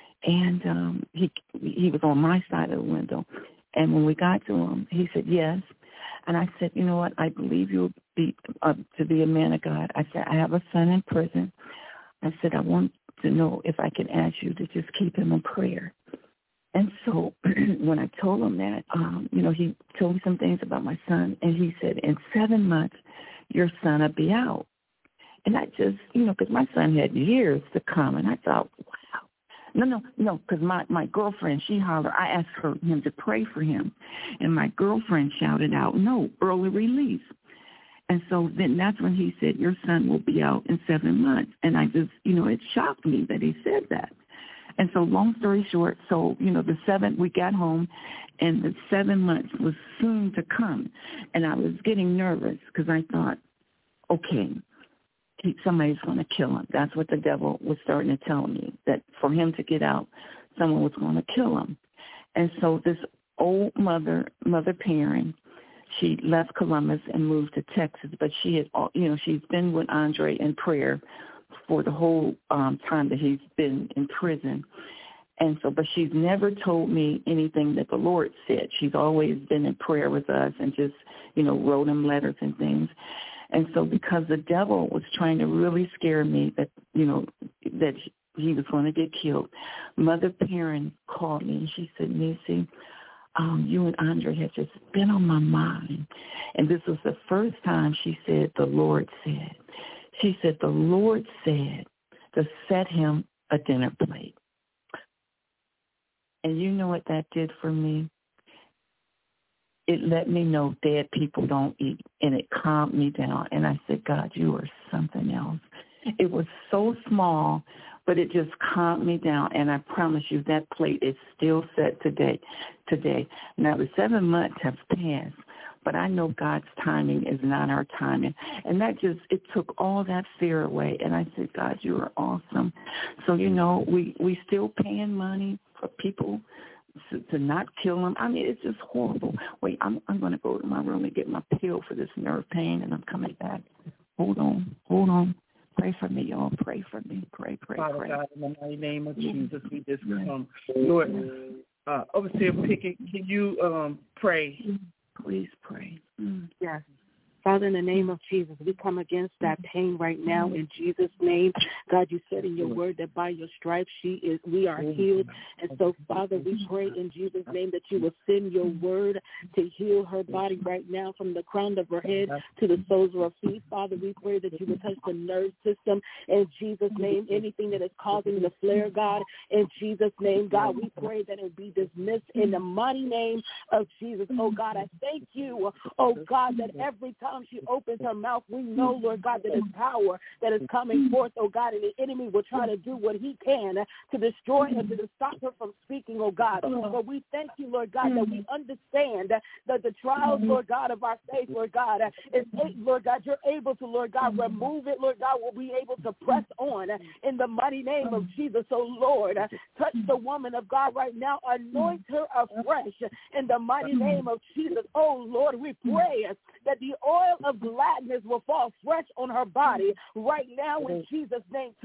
and um, he he was on my side of the window. And when we got to him, he said, yes. And I said, you know what, I believe you'll be uh, to be a man of God. I said, I have a son in prison. I said, I want to know if I can ask you to just keep him in prayer. And so when I told him that, um, you know, he told me some things about my son, and he said, in seven months, your son will be out. And I just, you know, because my son had years to come, and I thought, wow. No, no, no, because my, my girlfriend, she hollered, I asked her him to pray for him, and my girlfriend shouted out, no, early release. And so then that's when he said, your son will be out in seven months. And I just, you know, it shocked me that he said that. And so long story short, so, you know, the seventh, we got home, and the seven months was soon to come. And I was getting nervous because I thought, okay, he, somebody's going to kill him. That's what the devil was starting to tell me, that for him to get out, someone was going to kill him. And so this old mother, mother parent, she left Columbus and moved to Texas, but she had, you know, she's been with Andre in prayer for the whole um, time that he's been in prison. And so, but she's never told me anything that the Lord said. She's always been in prayer with us and just, you know, wrote him letters and things. And so because the devil was trying to really scare me that, you know, that he was going to get killed, Mother Perrin called me and she said, Nisi, um, you and Andre have just been on my mind. And this was the first time she said, the Lord said. She said, the Lord said to set him a dinner plate. And you know what that did for me? It let me know dead people don't eat, and it calmed me down. And I said, God, you are something else. It was so small, but it just calmed me down. And I promise you that plate is still set today. Today. Now, the seven months have passed, but I know God's timing is not our timing. And that just, it took all that fear away. And I said, God, you are awesome. So, you know, we, we still paying money for people to, to not kill them. I mean, it's just horrible. Wait, I'm, I'm going to go to my room and get my pill for this nerve pain, and I'm coming back. Hold on, hold on. Pray for me, y'all. Pray for me. Pray, pray, Father pray. God, in the mighty name of Jesus, we just come. Lord, uh, Overseer Pickett, can you um, pray? Please pray. Mm. Yes. Father, in the name of Jesus, we come against that pain right now in Jesus' name. God, you said in your word that by your stripes she is, we are healed. And so, Father, we pray in Jesus' name that you will send your word to heal her body right now from the crown of her head to the soles of her feet. Father, we pray that you will touch the nerve system in Jesus' name. Anything that is causing the flare, God, in Jesus' name, God, we pray that it will be dismissed in the mighty name of Jesus. Oh, God, I thank you, oh, God, that every time she opens her mouth, we know, Lord God, that it's power that is coming forth, oh God, and the enemy will try to do what he can to destroy her, to stop her from speaking, oh God. But we thank you, Lord God, that we understand that the trials, Lord God, of our faith, Lord God, is, Lord God, you're able to, Lord God, remove it, Lord God, we'll be able to press on in the mighty name of Jesus. So, Lord, touch the woman of God right now, anoint her afresh in the mighty name of Jesus. Oh, Lord, we pray that the oil of gladness will fall fresh on her body right now in Jesus' name. Touch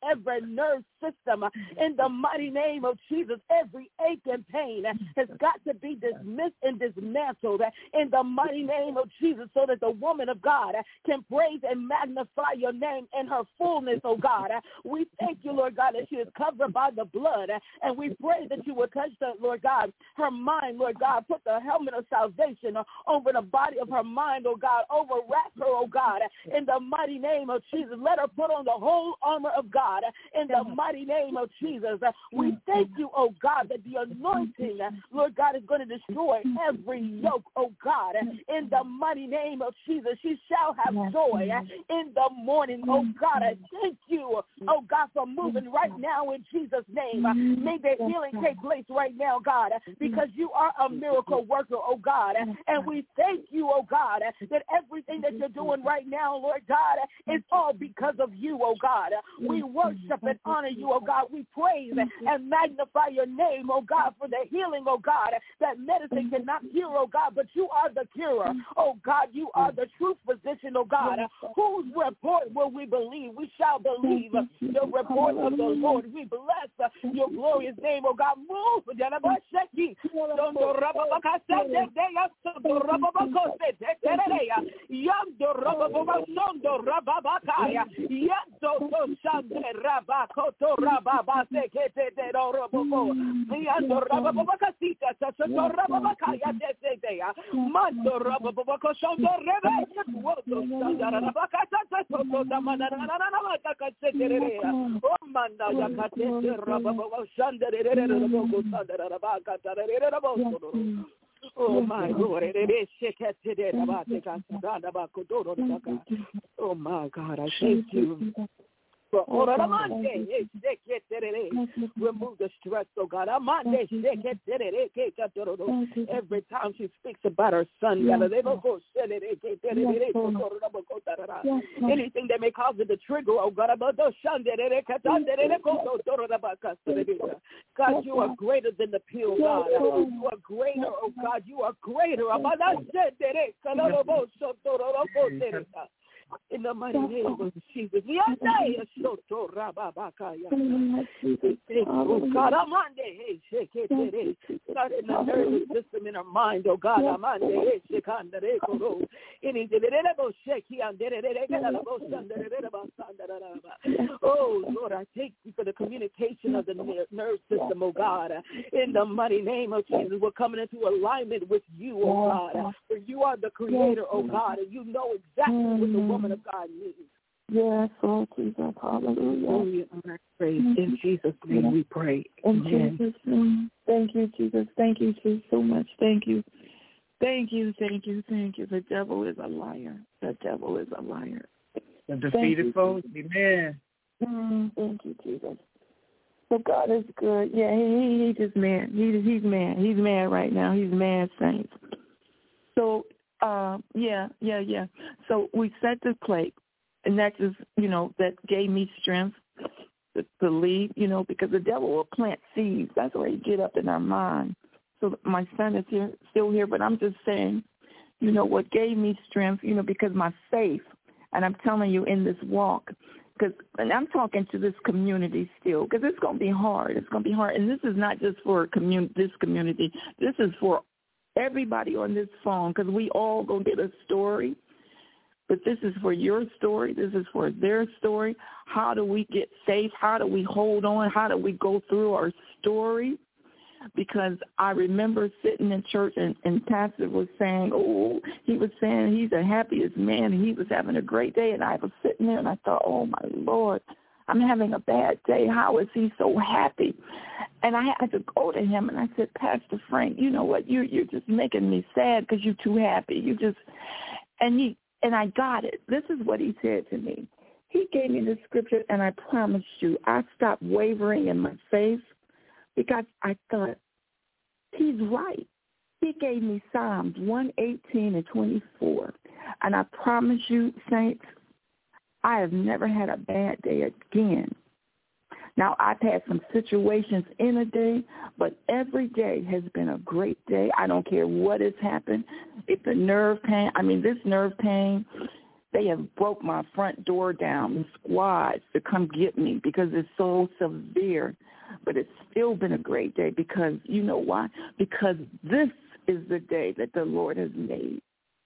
every nerve system in the mighty name of Jesus. Every ache and pain has got to be dismissed and dismantled in the mighty name of Jesus, so that the woman of God can praise and magnify your name in her fullness, oh God. We thank you, Lord God, that she is covered by the blood, and we pray that you would touch her, Lord God, her mind, Lord God. Put the helmet of salvation over the body of her mind, oh God. Overwrap her, oh God, in the mighty name of Jesus. Let her put on the whole armor of God in the mighty name of Jesus. We thank you, oh God, that the anointing, Lord God, is going to destroy every yoke, oh God, in the mighty name of Jesus. She shall have joy in the morning, oh God. I thank you, oh God, for moving right now in Jesus' name. May the healing take place right now, God, because you are a miracle worker, oh God. And we thank you, oh God, that everything that you're doing right now, Lord God, is all because of you, oh God. We worship and honor you, oh God. We praise and magnify your name, oh God, for the healing, oh God, that medicine cannot cure, oh God, but you are the curer. Oh God, you are the true physician, oh God. Whose report will we believe? We shall believe the report of the Lord. We bless your glorious name, oh God. Move. Oh, my Lord. Oh, my God, I thank you. Remove the stress, oh God. Every time she speaks about her son, anything that may cause it to trigger, oh God. God, you are greater than the pill, God. You are greater, oh God. You are greater. In the mighty name of Jesus. Oh God, Amande, shake it, God, in the nervous system in our mind, oh God, Amande, shake on the record. Oh Lord, I thank you for the communication of the nerve system, oh God. In the mighty name of Jesus, we're coming into alignment with you, oh God. For you are the creator, oh God, and you know exactly what the woman of God needs. Yes, Lord Jesus, hallelujah. Praise in Jesus' name we pray. In Jesus' name. Thank you, Jesus. Thank you, Jesus, so much. Thank you. Thank you, thank you, thank you. The devil is a liar. The devil is a liar. The defeated foes, amen. Mm, thank you, Jesus. So God is good. Yeah, he, he he's just mad. He, he's mad. He's mad right now. He's mad, saints. So, uh, yeah, yeah, yeah. So we set the plate, and that just, you know, that gave me strength to believe, you know, because the devil will plant seeds. That's where he get up in our mind. So my son is here, still here, but I'm just saying, you know, what gave me strength, you know, because my faith, and I'm telling you in this walk, because, and I'm talking to this community still, because it's going to be hard. It's going to be hard. And this is not just for commun- this community. This is for everybody on this phone, because we all going to get a story. But this is for your story. This is for their story. How do we get safe? How do we hold on? How do we go through our story? Because I remember sitting in church and, and Pastor was saying, oh, he was saying he's the happiest man and he was having a great day. And I was sitting there and I thought, oh, my Lord, I'm having a bad day. How is he so happy? And I had to go to him and I said, Pastor Frank, you know what? You're, you're just making me sad because you're too happy. You just, and he, and I got it. This is what he said to me. He gave me the scripture and I promise you, I stopped wavering in my faith. Because I thought, he's right. He gave me Psalms one eighteen and twenty-four. And I promise you, saints, I have never had a bad day again. Now, I've had some situations in a day, but every day has been a great day. I don't care what has happened. If the nerve pain, I mean, this nerve pain, They have broke my front door down, the squads to come get me because it's so severe. But it's still been a great day because, you know why? Because this is the day that the Lord has made.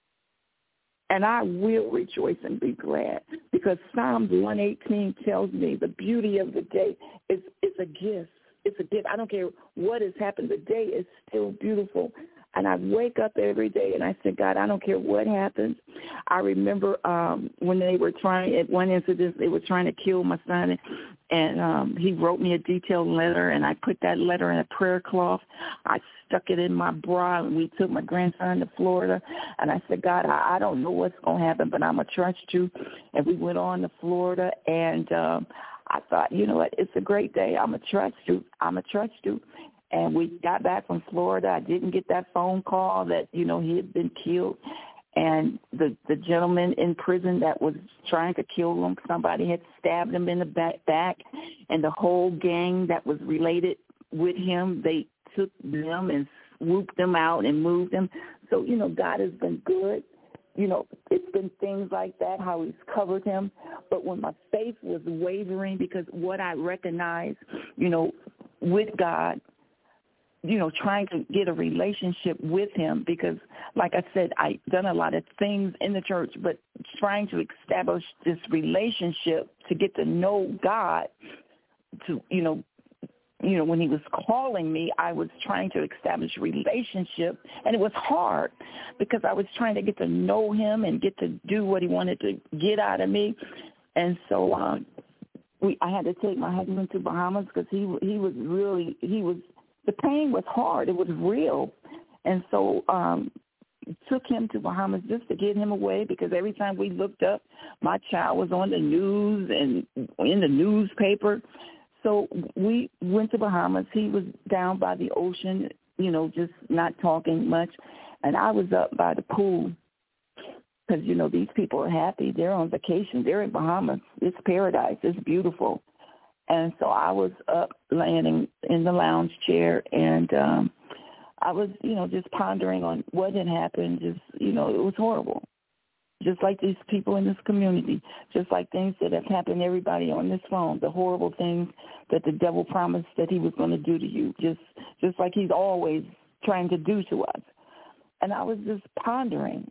And I will rejoice and be glad because Psalms one eighteen tells me the beauty of the day is it's a gift. It's a gift. I don't care what has happened. The day is still beautiful. And I wake up every day and I say, God, I don't care what happens. I remember um, when they were trying, at one incident, they were trying to kill my son. And um, he wrote me a detailed letter, and I put that letter in a prayer cloth. I stuck it in my bra, and we took my grandson to Florida. And I said, God, I, I don't know what's going to happen, but I'm going to trust you. And we went on to Florida, and um, I thought, you know what, it's a great day. I'm going to trust you. I'm going to trust you. And we got back from Florida. I didn't get that phone call that, you know, he had been killed. And the the gentleman in prison that was trying to kill him, somebody had stabbed him in the back, back. And the whole gang that was related with him, they took them and swooped them out and moved them. So, you know, God has been good. You know, it's been things like that, how he's covered him. But when my faith was wavering, because what I recognized, you know, with God, you know, trying to get a relationship with him because, like I said, I've done a lot of things in the church, but trying to establish this relationship to get to know God, to, you know, you know, when he was calling me, I was trying to establish a relationship, and it was hard because I was trying to get to know him and get to do what he wanted to get out of me. And so um, we, I had to take my husband to Bahamas because he he was really, he was, the pain was hard. It was real. And so um took him to Bahamas just to get him away because every time we looked up, my child was on the news and in the newspaper. So we went to Bahamas. He was down by the ocean, you know, just not talking much. And I was up by the pool because, you know, these people are happy. They're on vacation. They're in Bahamas. It's paradise. It's beautiful. And so I was up laying in the lounge chair, and um, I was, you know, just pondering on what had happened. Just, you know, it was horrible. Just like these people in this community, just like things that have happened to everybody on this phone, the horrible things that the devil promised that he was going to do to you, just just like he's always trying to do to us. And I was just pondering.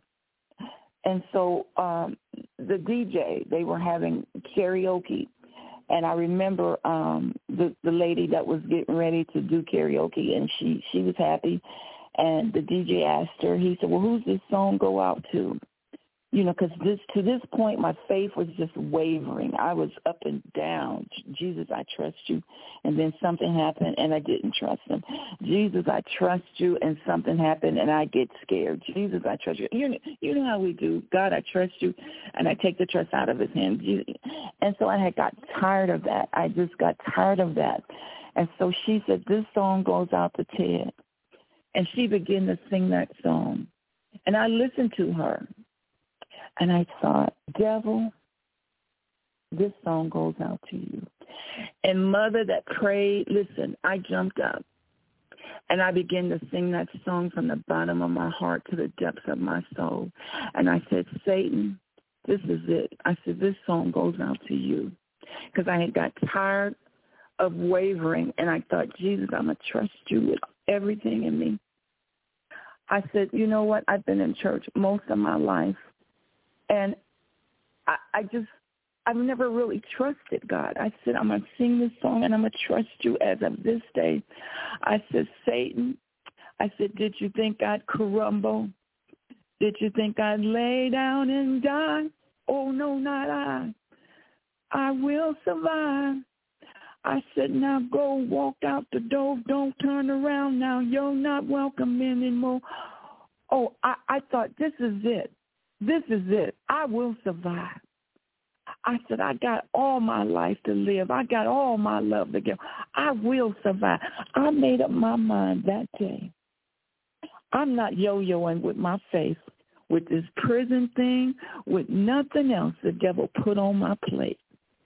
And so um, the D J, they were having karaoke. And I remember um, the, the lady that was getting ready to do karaoke, and she, she was happy. And the D J asked her, he said, well, who's this song go out to? You know, because this, to this point, my faith was just wavering. I was up and down. Jesus, I trust you. And then something happened, and I didn't trust him. Jesus, I trust you, and something happened, and I get scared. Jesus, I trust you. You know, you know how we do. God, I trust you, and I take the trust out of his hand. And so I had got tired of that. I just got tired of that. And so she said, this song goes out to Ted. And she began to sing that song. And I listened to her. And I thought, devil, this song goes out to you. And mother that prayed, listen, I jumped up. And I began to sing that song from the bottom of my heart to the depths of my soul. And I said, Satan, this is it. I said, this song goes out to you. Because I had got tired of wavering. And I thought, Jesus, I'm going to trust you with everything in me. I said, you know what? I've been in church most of my life. And I, I just, I've never really trusted God. I said, I'm going to sing this song and I'm going to trust you as of this day. I said, Satan, I said, did you think I'd crumble? Did you think I'd lay down and die? Oh, no, not I. I will survive. I said, now go walk out the door. Don't turn around now. You're not welcome anymore. Oh, I, I thought, this is it. This is it. I will survive. I said, I got all my life to live. I got all my love to give. I will survive. I made up my mind that day. I'm not yo-yoing with my faith, with this prison thing, with nothing else the devil put on my plate.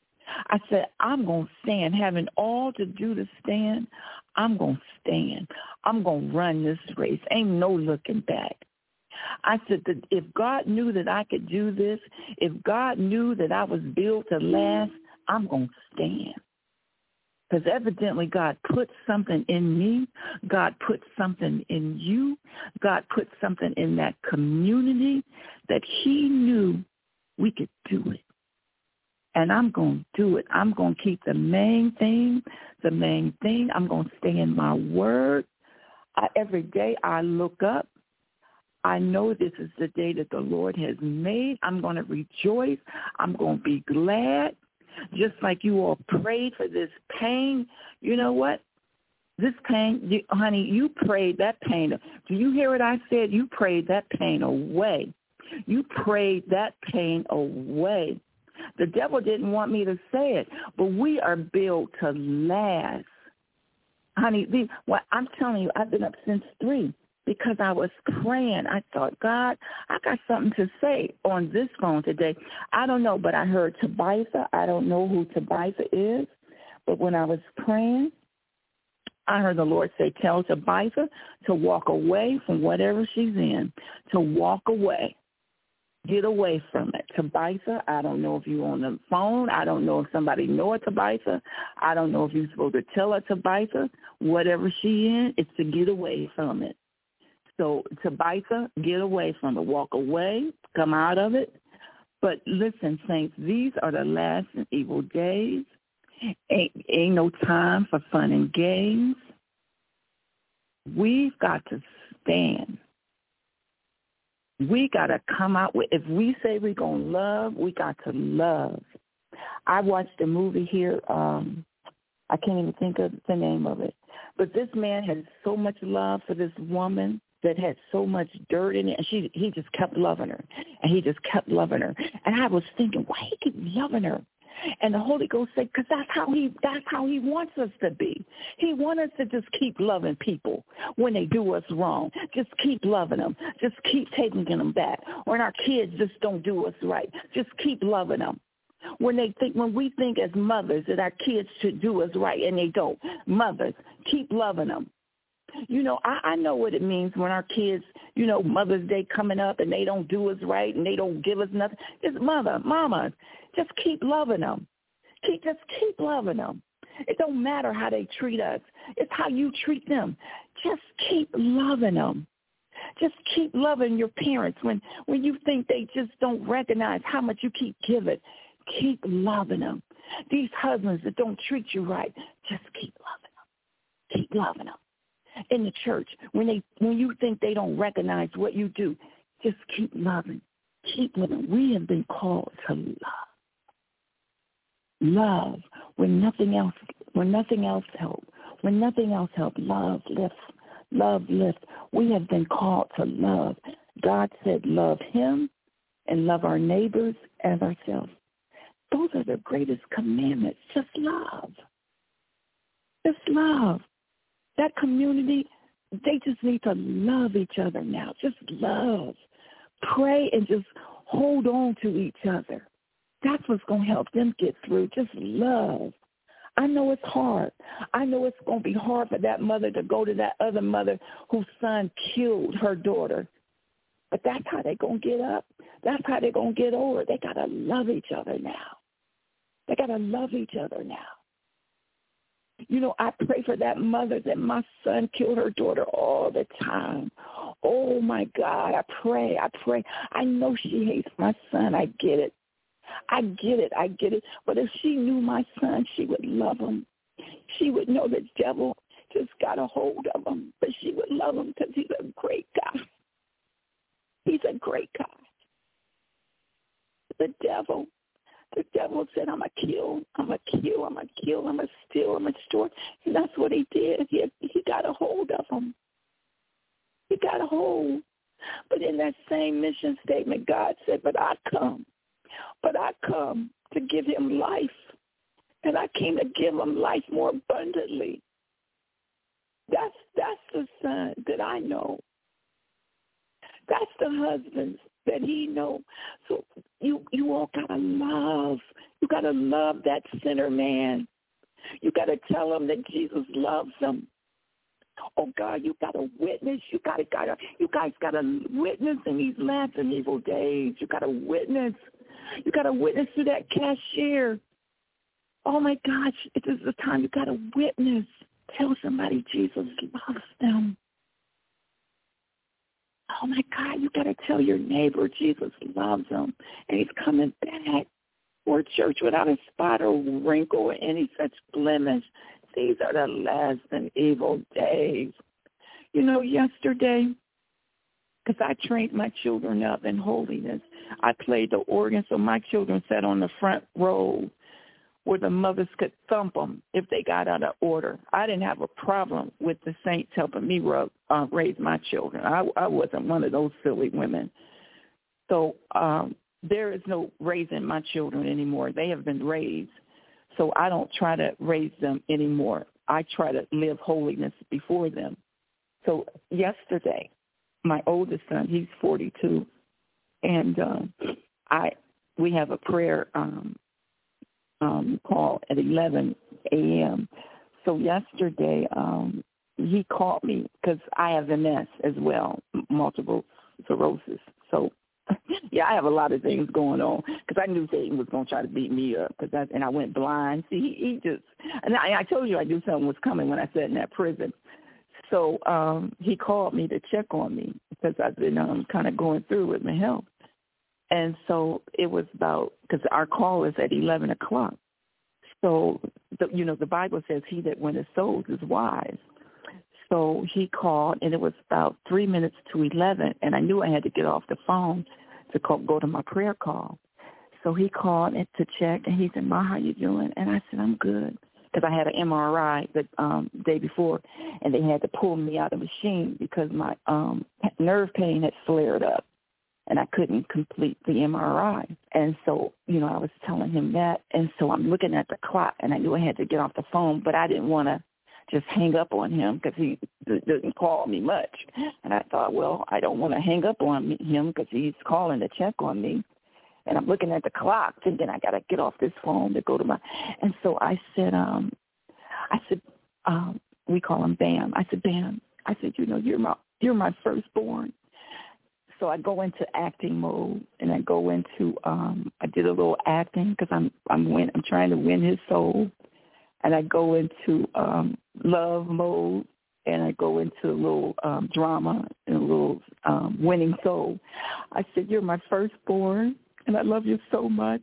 I said, I'm going to stand. Having all to do to stand, I'm going to stand. I'm going to run this race. Ain't no looking back. I said that if God knew that I could do this, if God knew that I was built to last, I'm going to stand. Because evidently God put something in me. God put something in you. God put something in that community that he knew we could do it. And I'm going to do it. I'm going to keep the main thing, the main thing. I'm going to stay in my word. I, every day I look up. I know this is the day that the Lord has made. I'm going to rejoice. I'm going to be glad. Just like you all prayed for this pain, you know what? This pain, you, honey, you prayed that pain. Do you hear what I said? You prayed that pain away. You prayed that pain away. The devil didn't want me to say it, but we are built to last. Honey, the, well, I'm telling you, I've been up since three. Because I was praying. I thought, God, I got something to say on this phone today. I don't know, but I heard Tabitha. I don't know who Tabitha is. But when I was praying, I heard the Lord say, tell Tabitha to walk away from whatever she's in, to walk away. Get away from it. Tabitha, I don't know if you're on the phone. I don't know if somebody knows Tabitha. I don't know if you're supposed to tell her Tabitha. Whatever she in, it's to get away from it. So, Tabitha, get away from it. Walk away. Come out of it. But listen, saints, these are the last and evil days. Ain't, ain't no time for fun and games. We've got to stand. We got to come out with, if we say we're going to love, we got to love. I watched a movie here. Um, I can't even think of the name of it. But this man had so much love for this woman that had so much dirt in it, and she he just kept loving her, and he just kept loving her. And I was thinking, why he keep loving her? And the Holy Ghost said, because that's how he that's how he wants us to be. He wants us to just keep loving people when they do us wrong. Just keep loving them. Just keep taking them back. When our kids just don't do us right, just keep loving them. When they think, when we think as mothers that our kids should do us right and they don't, mothers, keep loving them. You know, I, I know what it means when our kids, you know, Mother's Day coming up and they don't do us right and they don't give us nothing. Just mother, mama, just keep loving them. Keep, just keep loving them. It don't matter how they treat us. It's how you treat them. Just keep loving them. Just keep loving your parents when, when you think they just don't recognize how much you keep giving. Keep loving them. These husbands that don't treat you right, just keep loving them. Keep loving them. In the church, when they when you think they don't recognize what you do, just keep loving. Keep loving. We have been called to love. Love when nothing else when nothing else helps. When nothing else helps, love lifts. Love lifts. We have been called to love. God said love him and love our neighbors as ourselves. Those are the greatest commandments. Just love. Just love. That community, they just need to love each other now. Just love. Pray and just hold on to each other. That's what's going to help them get through. Just love. I know it's hard. I know it's going to be hard for that mother to go to that other mother whose son killed her daughter. But that's how they're going to get up. That's how they're going to get over it. They got to love each other now. They got to love each other now. You know, I pray for that mother that my son killed her daughter all the time. Oh, my God, I pray, I pray. I know she hates my son. I get it. I get it. I get it. But if she knew my son, she would love him. She would know the devil just got a hold of him. But she would love him because he's a great guy. He's a great guy. The devil. The devil said, I'm going to kill, I'm going to kill, I'm going to kill, I'm going to steal, I'm going to destroy. And that's what he did. He, he got a hold of him. He got a hold. But in that same mission statement, God said, but I come, but I come to give him life. And I came to give him life more abundantly. That's, that's the son that I know. That's the husband that he know. So you you all gotta love. You gotta love that sinner man. You gotta tell him that Jesus loves him. Oh, God, you got to witness. You got to, you guys got to witness in these last and evil days. You got to witness. You got to witness to that cashier. Oh, my gosh, it is the time you got to witness. Tell somebody Jesus loves them. Oh, my God, you got to tell your neighbor Jesus loves them, and he's coming back for a church without a spot or wrinkle or any such blemish. These are the last and evil days. You know, yesterday, because I trained my children up in holiness, I played the organ, so my children sat on the front row where the mothers could thump them if they got out of order. I didn't have a problem with the saints helping me uh, raise my children. I, I wasn't one of those silly women. So um, there is no raising my children anymore. They have been raised. So I don't try to raise them anymore. I try to live holiness before them. So yesterday, my oldest son, he's forty-two, and um, I we have a prayer um, um, call at eleven a.m. So yesterday, um, he called me because I have M S as well, multiple sclerosis. So, yeah, I have a lot of things going on because I knew Satan was going to try to beat me up, cause I, and I went blind. See, he, he just, and I, I told you I knew something was coming when I sat in that prison. So um, he called me to check on me because I've been um, kind of going through with my health. And so it was about, because our call is at eleven o'clock. So, the, you know, the Bible says he that winneth souls is wise. So he called, and it was about three minutes to eleven, and I knew I had to get off the phone to call, go to my prayer call. So he called to check, and he said, Ma, how you doing? And I said, I'm good, because I had an M R I the um, day before, and they had to pull me out of the machine because my um, nerve pain had flared up, and I couldn't complete the M R I. And so, you know, I was telling him that, and so I'm looking at the clock, and I knew I had to get off the phone, but I didn't want to just hang up on him because he doesn't call me much. And I thought, well, I don't want to hang up on him because he's calling to check on me. And I'm looking at the clock, thinking I got to get off this phone to go to my. And so I said, um, I said, um, we call him Bam. I said, Bam. I said, you know, you're my you're my firstborn. So I go into acting mode, and I go into um, I did a little acting because I'm I'm win I'm trying to win his soul. And I go into um, love mode, and I go into a little um, drama and a little um, winning soul. I said, you're my firstborn, and I love you so much.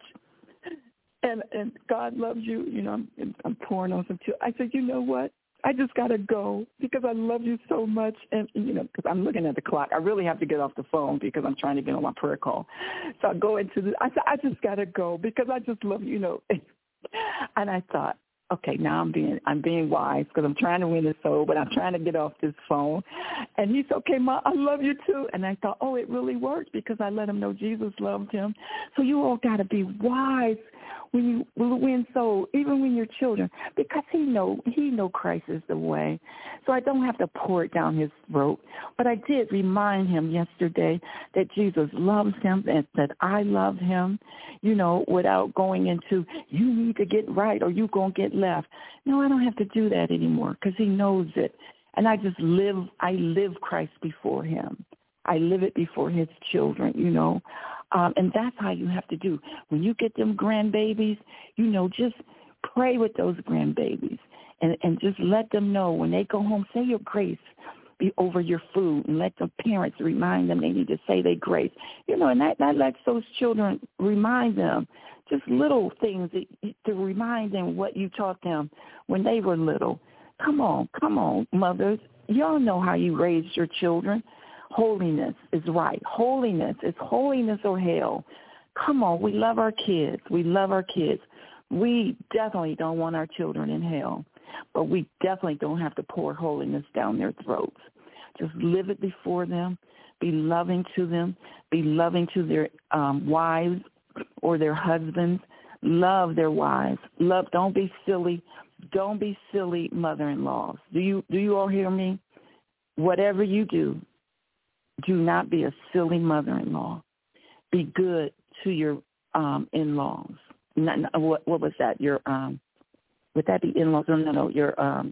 And and God loves you. You know, I'm, I'm pouring on some too. I said, you know what? I just got to go because I love you so much. And, you know, because I'm looking at the clock. I really have to get off the phone because I'm trying to get on my prayer call. So I go into the, I said, I just got to go because I just love you, you know. And I thought, okay, now I'm being I'm being wise because I'm trying to win his soul, but I'm trying to get off this phone. And he said, okay, Ma, I love you too. And I thought, oh, it really worked because I let him know Jesus loved him. So you all got to be wise when you win soul, even when you're children, because he know he know Christ is the way. So I don't have to pour it down his throat. But I did remind him yesterday that Jesus loves him and that I love him, you know, without going into, you need to get right or you going to get left. No, I don't have to do that anymore because he knows it. And I just live, I live Christ before him. I live it before his children, you know. Um, and that's how you have to do. When you get them grandbabies, you know, just pray with those grandbabies and, and just let them know when they go home, say your grace be over your food and let the parents remind them they need to say their grace. You know, and that, that lets those children remind them just little things that, to remind them what you taught them when they were little. Come on, come on, mothers. Y'all know how you raised your children. Holiness is right. Holiness is holiness or hell. Come on, we love our kids. We love our kids. We definitely don't want our children in hell, but we definitely don't have to pour holiness down their throats. Just live it before them. Be loving to them. Be loving to their um, wives or their husbands. Love their wives. Love. Don't be silly. Don't be silly mother-in-laws. Do you do you all hear me? Whatever you do, do not be a silly mother-in-law. Be good to your um, in-laws. Not, not, what, what was that? Your um, would that be in-laws? No, no, no. Your um,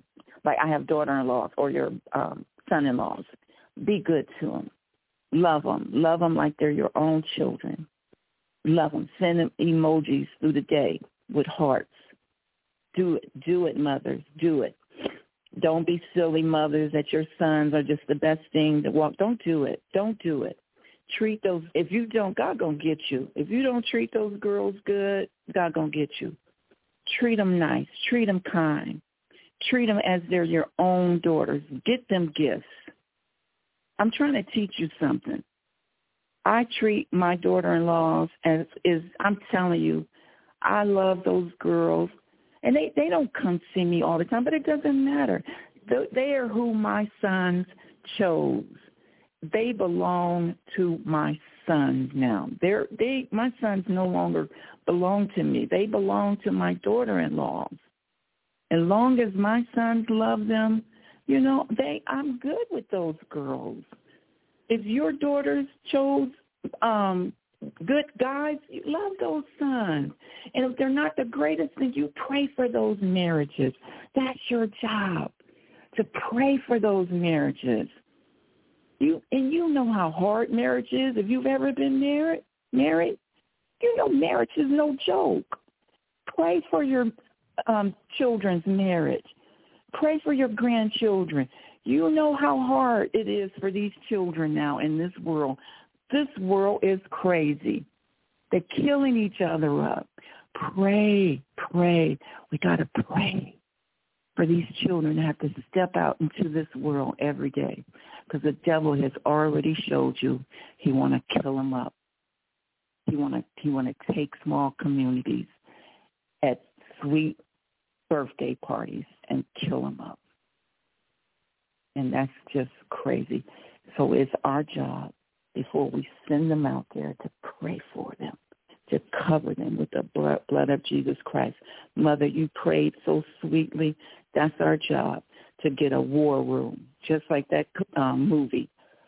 like I have daughter-in-laws or your um, son-in-laws. Be good to them. Love them. Love them like they're your own children. Love them. Send them emojis through the day with hearts. Do it. Do it, mothers. Do it. Don't be silly mothers that your sons are just the best thing to walk. Don't do it. Don't do it. Treat those. If you don't, God going to get you. If you don't treat those girls good, God going to get you. Treat them nice. Treat them kind. Treat them as they're your own daughters. Get them gifts. I'm trying to teach you something. I treat my daughter-in-laws as is, I'm telling you, I love those girls. And they, they don't come see me all the time, but it doesn't matter. They are who my sons chose. They belong to my sons now. They're, they, my sons no longer belong to me. They belong to my daughter-in-laws. As long as my sons love them, you know, they I'm good with those girls. If your daughters chose um, good guys, you love those sons. And if they're not the greatest, then you pray for those marriages. That's your job, to pray for those marriages. You and you know how hard marriage is. If you've ever been married, married, you know marriage is no joke. Pray for your um, children's marriage. Pray for your grandchildren. You know how hard it is for these children now in this world. This world is crazy. They're killing each other up. Pray, pray. We got to pray for these children to have to step out into this world every day, because the devil has already showed you he want to kill them up. He want to he want to take small communities at sweet birthday parties and kill them up. And that's just crazy. So it's our job, before we send them out there, to pray for them, to cover them with the blood, blood of Jesus Christ. Mother, you prayed so sweetly. That's our job, to get a war room, just like that um, movie.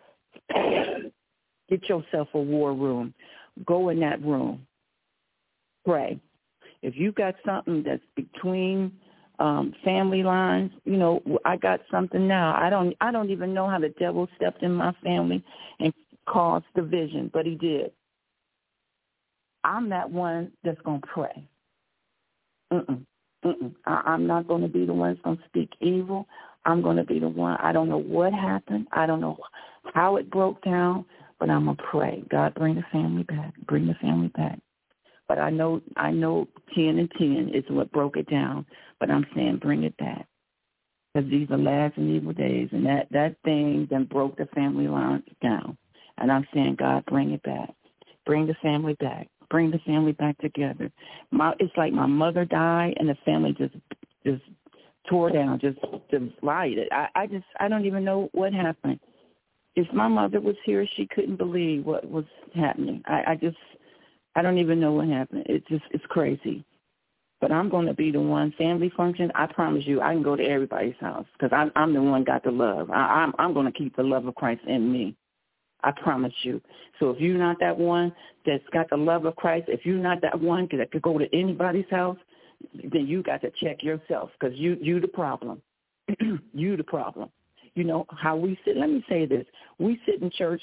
Get yourself a war room. Go in that room. Pray. If you got something that's between um, family lines, you know, I got something now. I don't I don't even know how the devil stepped in my family and caused division, but he did. I'm that one that's going to pray. Mm-mm, mm-mm. I, I'm not going to be the one that's going to speak evil. I'm going to be the one. I don't know what happened. I don't know how it broke down, but I'm going to pray. God, bring the family back. Bring the family back. But I know I know ten and ten is what broke it down, but I'm saying bring it back, because these are last and evil days, and that, that thing then broke the family lines down. And I'm saying, God, bring it back. Bring the family back. Bring the family back together. My, it's like my mother died, and the family just just tore down, just divided. I, I just I don't even know what happened. If my mother was here, she couldn't believe what was happening. I, I just I don't even know what happened. It's just it's crazy. But I'm going to be the one. Family function, I promise you, I can go to everybody's house, because I'm, I'm the one got the love. I, I'm I'm going to keep the love of Christ in me. I promise you. So if you're not that one that's got the love of Christ, if you're not that one that could go to anybody's house, then you got to check yourself, because you you the problem. You the problem. You know how we sit. Let me say this. We sit in church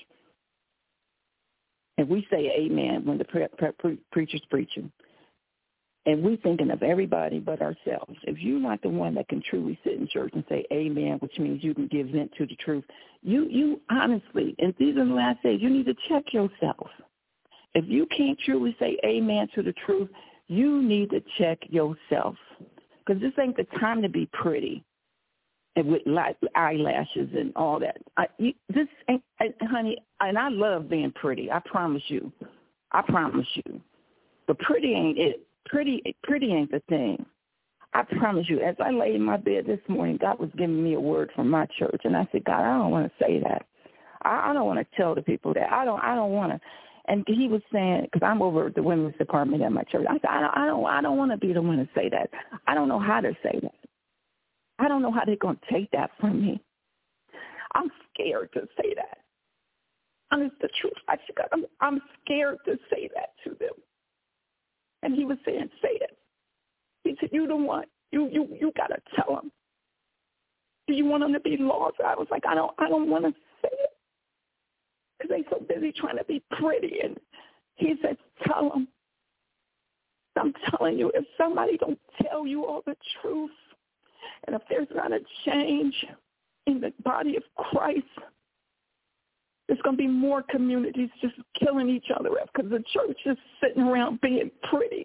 and we say amen when the pre- pre- pre- preacher's preaching. And we're thinking of everybody but ourselves. If you're not the one that can truly sit in church and say amen, which means you can give vent to the truth, you, you honestly, and these are the last days, you need to check yourself. If you can't truly say amen to the truth, you need to check yourself, because this ain't the time to be pretty and with eyelashes and all that. I, you, this ain't, honey, and I love being pretty. I promise you. I promise you. But pretty ain't it. Pretty, pretty ain't the thing. I promise you, as I lay in my bed this morning, God was giving me a word from my church, and I said, God, I don't want to say that. I, I don't want to tell the people that. I don't. I don't want to. And he was saying, because I'm over the women's department at my church. I said, I don't. I don't. I don't want to be the one to say that. I don't know how to say that. I don't know how they're going to take that from me. I'm scared to say that. Honest the truth. I just got, I'm, I'm scared to say that to them. And he was saying, say it. He said, you the one. You you you got to tell them. do you want them to be lost? I was like, I don't, I don't want to say it because they so busy trying to be pretty. And he said, tell them. I'm telling you, if somebody don't tell you all the truth, and if there's not a change in the body of Christ, there's going to be more communities just killing each other up because the church is sitting around being pretty.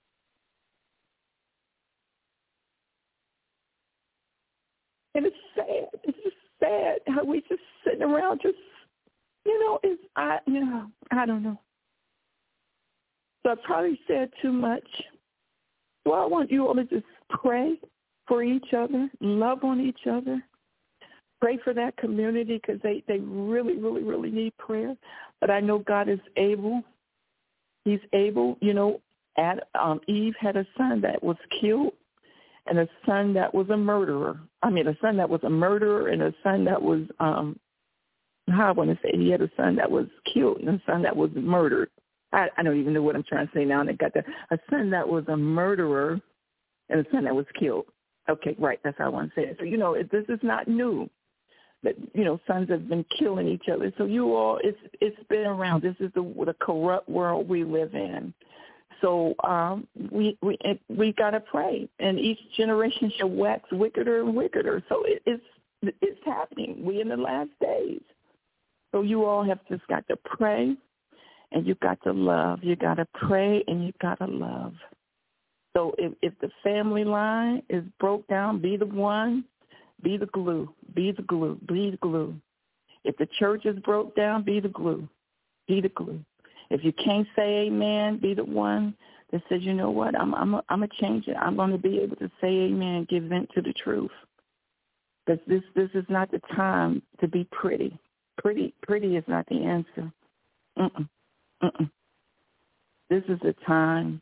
And it's sad. It's just sad how we just sitting around just, you know, it's, I, you know, I don't know. So I probably said too much. So I want you all to just pray for each other, love on each other, pray for that community because they, they really, really, really need prayer. But I know God is able. He's able. You know, Ad, um, Eve had a son that was killed and a son that was a murderer. I mean, a son that was a murderer and a son that was, um, how I want to say, he had a son that was killed and a son that was murdered. I, I don't even know what I'm trying to say now. And I got that. A son that was a murderer and a son that was killed. Okay, right. That's how I want to say it. So, you know, it, this is not new that, you know, sons have been killing each other. So you all, it's it's been around. This is the, the corrupt world we live in. So um, we we we got to pray. And each generation shall wax wickeder and wickeder. So it, it's, it's happening. We in the last days. So you all have just got to pray. And you got to love. You got to pray and you got to love. So if, if the family line is broke down, be the one, be the glue, be the glue, be the glue. If the church is broke down, be the glue, be the glue. If you can't say amen, be the one that says, you know what, I'm I'm a, I'm a change it. I'm going to be able to say amen and give vent to the truth. Because this this is not the time to be pretty. Pretty pretty is not the answer. Mm-mm. Mm-mm. This is the time.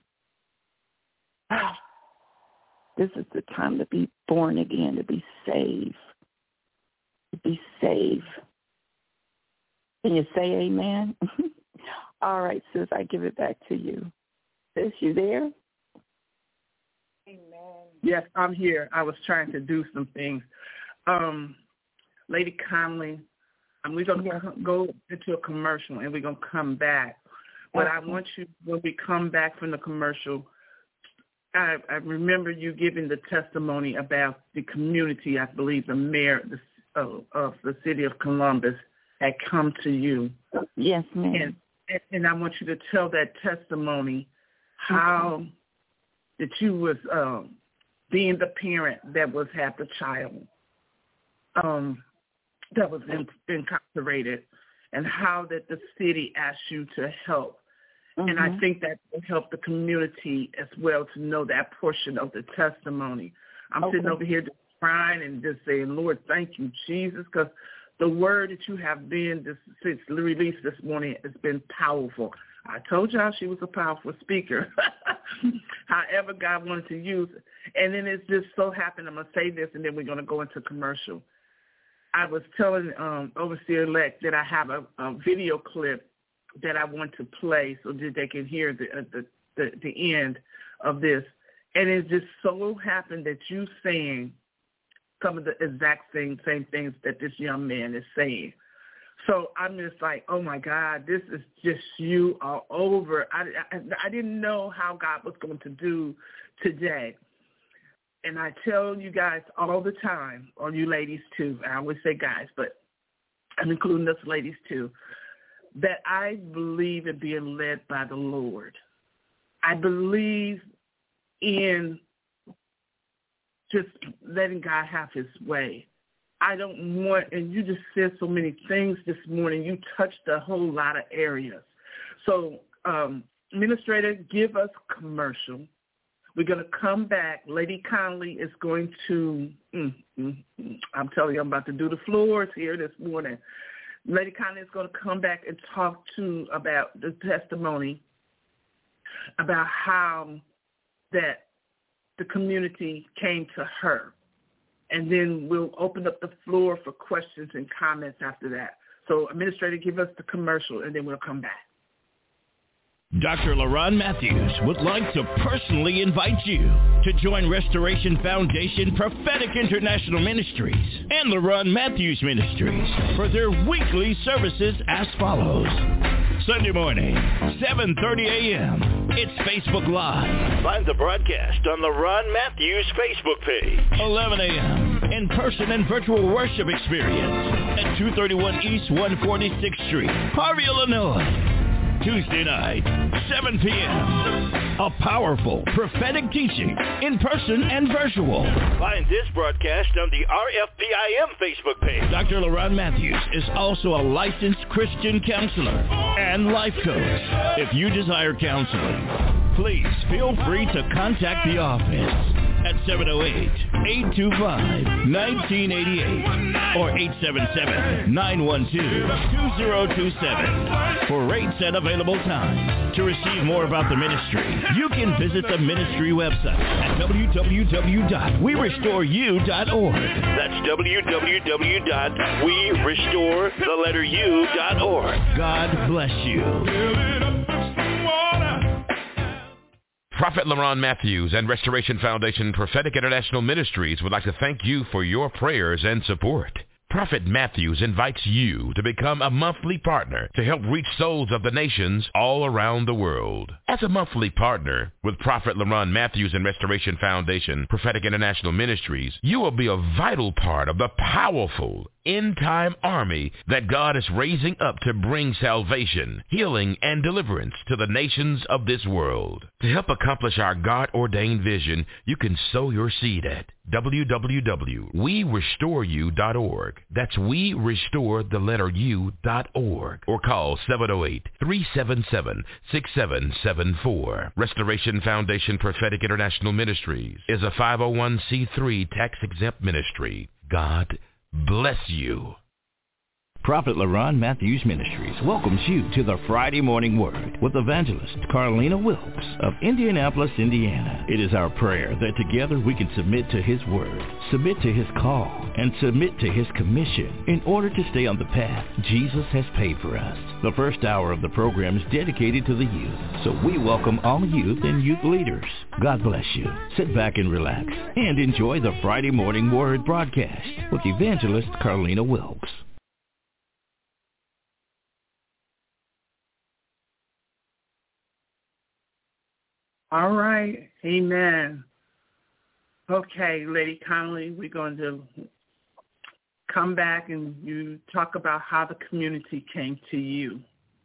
This is the time to be born again, to be saved, to be saved. Can you say amen? All right, sis, I give it back to you. Sis, you there? Amen. Yes, I'm here. I was trying to do some things. Um, Lady Conley, um, we're going to yes. go into a commercial and we're going to come back. But okay. I want you, when we come back from the commercial, I, I remember you giving the testimony about the community. I believe the mayor of, of the city of Columbus had come to you. Yes, ma'am. And, and, and I want you to tell that testimony, how mm-hmm. that you was um, being the parent that was had the child um, that was in, incarcerated, and how that the city asked you to help. Mm-hmm. And I think that will help the community as well to know that portion of the testimony. I'm okay. sitting over here just crying and just saying, Lord, thank you, Jesus, because the word that you have been this, since released this morning has been powerful. I told y'all she was a powerful speaker. However God wanted to use it. And then it's just so happened, I'm going to say this, and then we're going to go into commercial. I was telling um, Overseer-elect that I have a, a video clip that I want to play so that they can hear the, uh, the, the, the end of this. And it just so happened that you saying some of the exact same, same things that this young man is saying. So I'm just like, oh, my God, this is just you all over. I, I, I didn't know how God was going to do today. And I tell you guys all the time, or you ladies too, I always say guys, but I'm including us ladies too, that I believe in being led by the Lord. I believe in just letting God have his way. I don't want, and you just said so many things this morning. You touched a whole lot of areas. So, um, Administrator, give us commercial. We're going to come back. Lady Conley is going to, mm, mm, mm, I'm telling you, I'm about to do the floors here this morning. Lady Conley is going to come back and talk to about the testimony, about how that the community came to her. And then we'll open up the floor for questions and comments after that. So, Administrator, give us the commercial, and then we'll come back. Doctor LaRon Matthews would like to personally invite you to join Restoration Foundation Prophetic International Ministries and LaRon Matthews Ministries for their weekly services as follows. Sunday morning, seven thirty a.m. It's Facebook Live. Find the broadcast on LaRon Matthews Facebook page. eleven a.m. in-person and virtual worship experience at two thirty-one East one forty-sixth Street, Harvey, Illinois. Tuesday night, seven p.m. A powerful prophetic teaching in person and virtual. Find this broadcast on the R F P I M Facebook page. Doctor LaRon Matthews is also a licensed Christian counselor and life coach. If you desire counseling, please feel free to contact the office at seven oh eight, eight two five, one nine eight eight or eight seven seven, nine one two, two zero two seven for rates and available times. To receive more about the ministry, you can visit the ministry website at w w w dot we restore you dot org. That's w w w dot we restore the letter u dot org. God bless you. Prophet LaRon Matthews and Restoration Foundation Prophetic International Ministries would like to thank you for your prayers and support. Prophet Matthews invites you to become a monthly partner to help reach souls of the nations all around the world. As a monthly partner with Prophet LaRon Matthews and Restoration Foundation Prophetic International Ministries, you will be a vital part of the powerful end-time army that God is raising up to bring salvation, healing, and deliverance to the nations of this world. To help accomplish our God-ordained vision, you can sow your seed at w w w dot we restore you dot org. That's we restore the letter u dot org. Or call seven oh eight, three seven seven, six seven seven four. Restoration Foundation Prophetic International Ministries is a five oh one c three tax-exempt ministry. God bless you. Prophet LaRon Matthews Ministries welcomes you to the Friday Morning Word with evangelist Carlina Wilkes of Indianapolis, Indiana. It is our prayer that together we can submit to His Word, submit to His call, and submit to His commission in order to stay on the path Jesus has paved for us. The first hour of the program is dedicated to the youth, so we welcome all youth and youth leaders. God bless you. Sit back and relax and enjoy the Friday Morning Word broadcast with evangelist Carlina Wilkes. All right. Amen. Okay, Lady Connolly, we're going to come back and you talk about how the community came to you.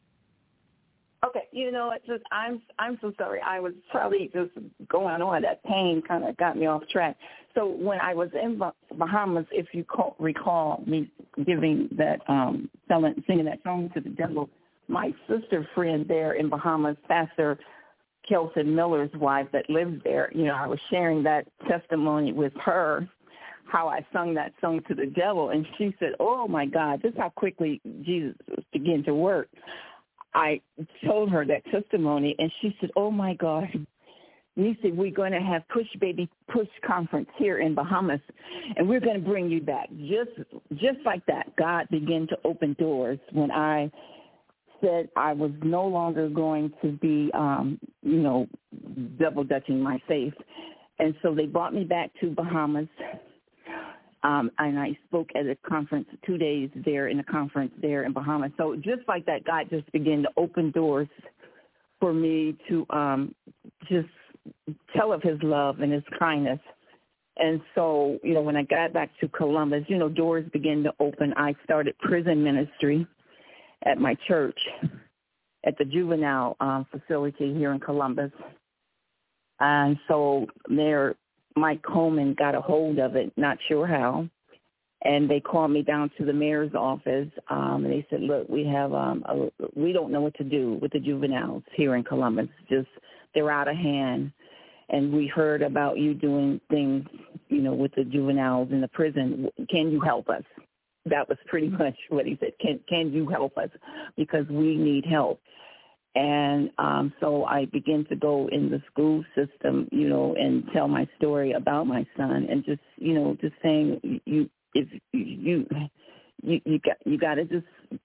Okay, you know, it's just I'm I'm so sorry. I was probably just going on. That pain kind of got me off track. So when I was in Bahamas, if you call, recall me giving that um, selling, singing that song to the devil, my sister friend there in Bahamas, Pastor Kelson Miller's wife that lives there, you know, I was sharing that testimony with her, how I sung that song to the devil, and she said, oh, my God, this is how quickly Jesus began to work. I told her that testimony, and she said, oh, my God, Nisi, we're going to have Push Baby Push Conference here in Bahamas, and we're going to bring you back. Just, just like that, God began to open doors when I said I was no longer going to be, um, you know, double-dutching my faith. And so they brought me back to Bahamas, um, and I spoke at a conference, two days there in a conference there in Bahamas. So just like that, God just began to open doors for me to um, just tell of His love and His kindness. And so, you know, when I got back to Columbus, you know, doors began to open. I started prison ministry at my church, at the juvenile um, facility here in Columbus. And so Mayor Mike Coleman got a hold of it, not sure how, and they called me down to the mayor's office, um, and they said, look, we have, um, a, we don't know what to do with the juveniles here in Columbus. Just, they're out of hand. And we heard about you doing things, you know, with the juveniles in the prison. Can you help us? That was pretty much what he said. Can can you help us? Because we need help. And um, so I began to go in the school system, you know, and tell my story about my son, and just, you know, just saying, you if you you you got you got to just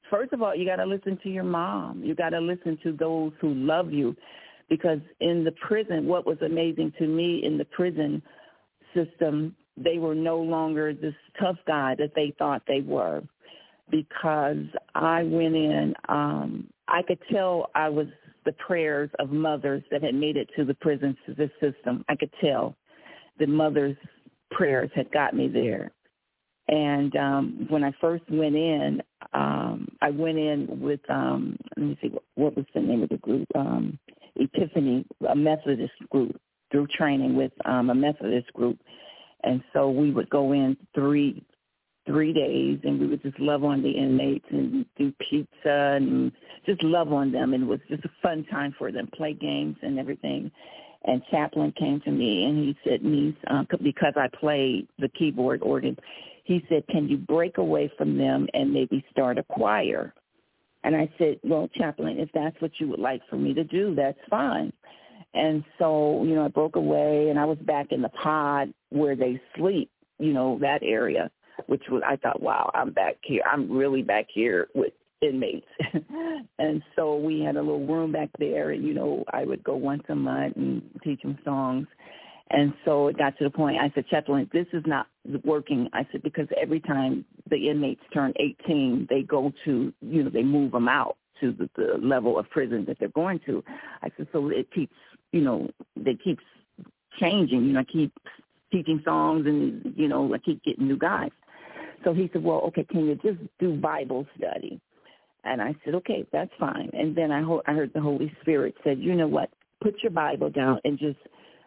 first of all, you got to listen to your mom. You got to listen to those who love you, because in the prison, what was amazing to me in the prison system, they were no longer this tough guy that they thought they were, because I went in, um, I could tell I was the prayers of mothers that had made it to the prison system. I could tell the mothers' prayers had got me there. And um, when I first went in, um, I went in with, um, let me see, what, what was the name of the group? Um, Epiphany, a Methodist group, through training with um, a Methodist group. And so we would go in three three days, and we would just love on the inmates and do pizza and just love on them. And it was just a fun time for them, play games and everything. And Chaplain came to me, and he said, niece, um, because I played the keyboard organ, he said, can you break away from them and maybe start a choir? And I said, well, Chaplain, if that's what you would like for me to do, that's fine. And so, you know, I broke away, and I was back in the pod where they sleep, you know, that area, which was, I thought, wow, I'm back here. I'm really back here with inmates. And so we had a little room back there, and, you know, I would go once a month and teach them songs. And so it got to the point, I said, Chaplain, this is not working. I said, because every time the inmates turn eighteen, they go to, you know, they move them out to the, the level of prison that they're going to. I said, so it keeps, you know, they keep changing. You know, I keep teaching songs, and, you know, I keep getting new guys. So he said, well, okay, can you just do Bible study? And I said, okay, that's fine. And then I, ho- I heard the Holy Spirit said, you know what, put your Bible down and just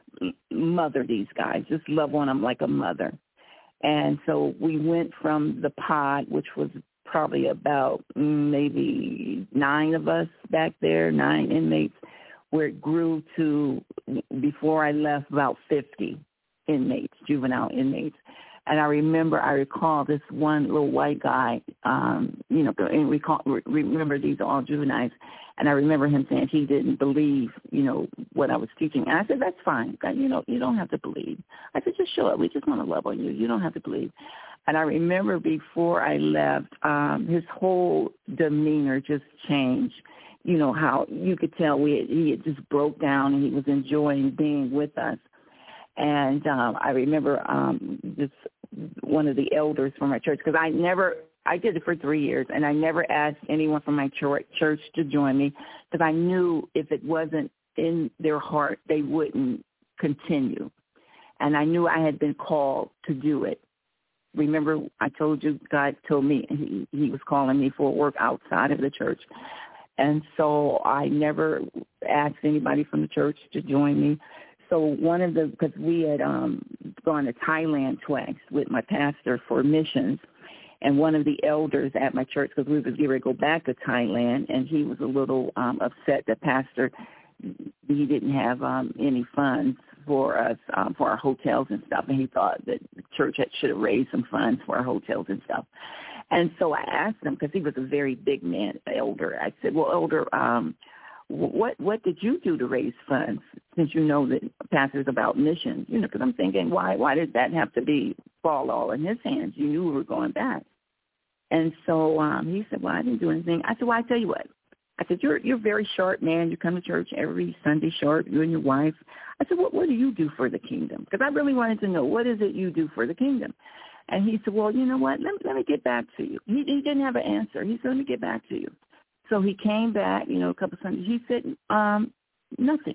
mother these guys. Just love on them like a mother. And so we went from the pod, which was probably about maybe nine of us back there, nine inmates, where it grew to, before I left, about fifty inmates, juvenile inmates. And I remember, I recall this one little white guy, um, you know, and recall, remember these are all juveniles, and I remember him saying he didn't believe, you know, what I was teaching. And I said, that's fine. You know, you don't have to believe. I said, just show up. We just want to love on you. You don't have to believe. And I remember before I left, um, his whole demeanor just changed. You know, how you could tell we had, he had just broke down, and he was enjoying being with us. And um, I remember um, this one of the elders from my church, because I never, I did it for three years, and I never asked anyone from my church to join me, because I knew if it wasn't in their heart, they wouldn't continue. And I knew I had been called to do it. Remember, I told you, God told me he, he was calling me for work outside of the church. And so I never asked anybody from the church to join me. So one of the, because we had um, gone to Thailand twice with my pastor for missions, and one of the elders at my church, because we was getting ready to go back to Thailand, and he was a little um, upset that pastor, he didn't have um, any funds for us, um, for our hotels and stuff, and he thought that the church had, should have raised some funds for our hotels and stuff. And so I asked him, because he was a very big man, elder. I said, well, elder, um, what what did you do to raise funds, since you know that pastor's about missions? You know, because I'm thinking, why why did that have to be fall all in his hands? You knew we were going back. And so um, he said, well, I didn't do anything. I said, well, I tell you what. I said, you're you're a very sharp man. You come to church every Sunday sharp, you and your wife. I said, what what do you do for the kingdom? Because I really wanted to know, what is it you do for the kingdom? And he said, well, you know what, let, let me get back to you. He, he didn't have an answer. He said, let me get back to you. So he came back, you know, a couple of Sundays. He said, um, nothing.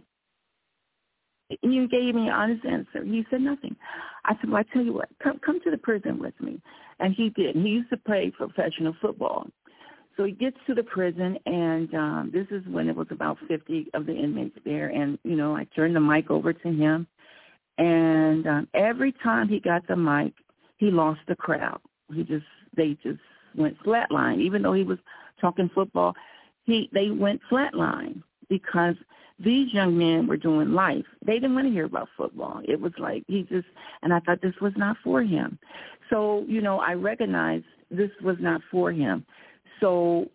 You gave me an honest answer. He said nothing. I said, well, I tell you what, come come to the prison with me. And he did. He used to play professional football. So he gets to the prison, and um, this is when it was about fifty of the inmates there. And, you know, I turned the mic over to him. And um, every time he got the mic, he lost the crowd. He just, they just went flatline. Even though he was talking football, he they went flatline, because these young men were doing life. They didn't want to hear about football. It was like he just, and I thought this was not for him. So, you know, I recognized this was not for him. So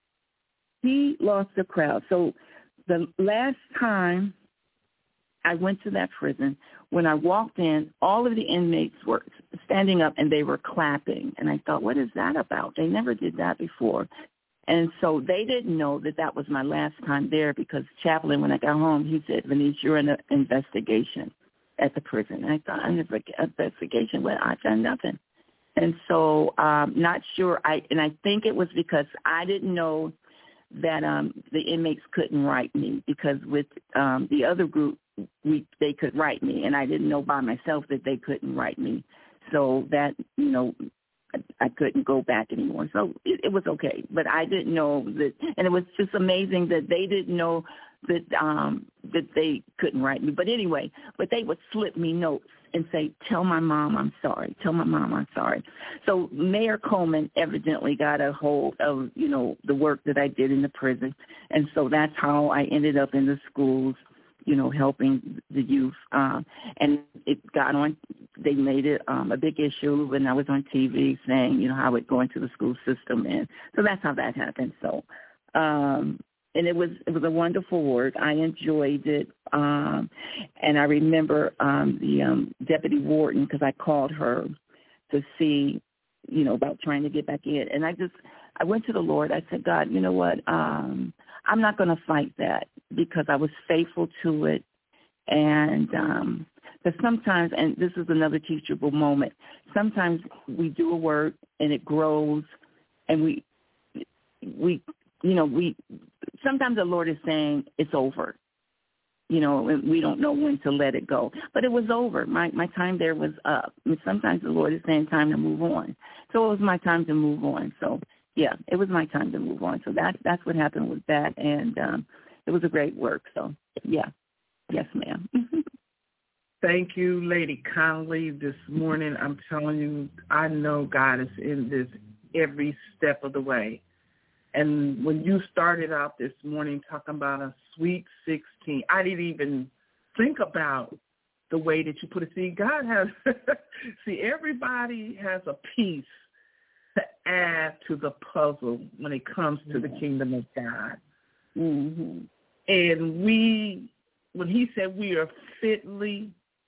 he lost the crowd. So the last time I went to that prison, when I walked in, all of the inmates were standing up and they were clapping. And I thought, what is that about? They never did that before. And so they didn't know that that was my last time there because chaplain, when I got home, he said, Venice, you're in an investigation at the prison. And I thought, an investigation? Well, I've done nothing. And so um, not sure. I And I think it was because I didn't know that um, the inmates couldn't write me because with um, the other group, we they could write me. And I didn't know by myself that they couldn't write me. So that, you know, I couldn't go back anymore. So it, it was okay. But I didn't know that, and it was just amazing that they didn't know that um, that they couldn't write me. But anyway, but they would slip me notes and say, tell my mom I'm sorry. Tell my mom I'm sorry. So Mayor Coleman evidently got a hold of, you know, the work that I did in the prison. And so that's how I ended up in the schools, you know, helping the youth. Um, and it got on, they made it um, a big issue when I was on T V saying, you know, how it go into the school system. And so that's how that happened. So, um, and it was it was a wonderful work. I enjoyed it. Um, and I remember um, the um, deputy warden, because I called her to see, you know, about trying to get back in. And I just, I went to the Lord. I said, God, you know what? Um, I'm not going to fight that because I was faithful to it. And um, but sometimes, and this is another teachable moment, sometimes we do a work and it grows and we, we, you know, we, sometimes the Lord is saying it's over, you know, and we don't know when to let it go. But it was over. My my time there was up. I mean, sometimes the Lord is saying time to move on. So it was my time to move on. So, yeah, it was my time to move on. So that, that's what happened with that. And um, it was a great work. So, yeah. Yes, ma'am. Thank you, Lady Connolly, this morning. I'm telling you, I know God is in this every step of the way. And when you started out this morning talking about a sweet sixteen, I didn't even think about the way that you put it. See, God has, see, everybody has a piece to add to the puzzle when it comes to the kingdom of God. Mm-hmm. And we, when he said we are fitly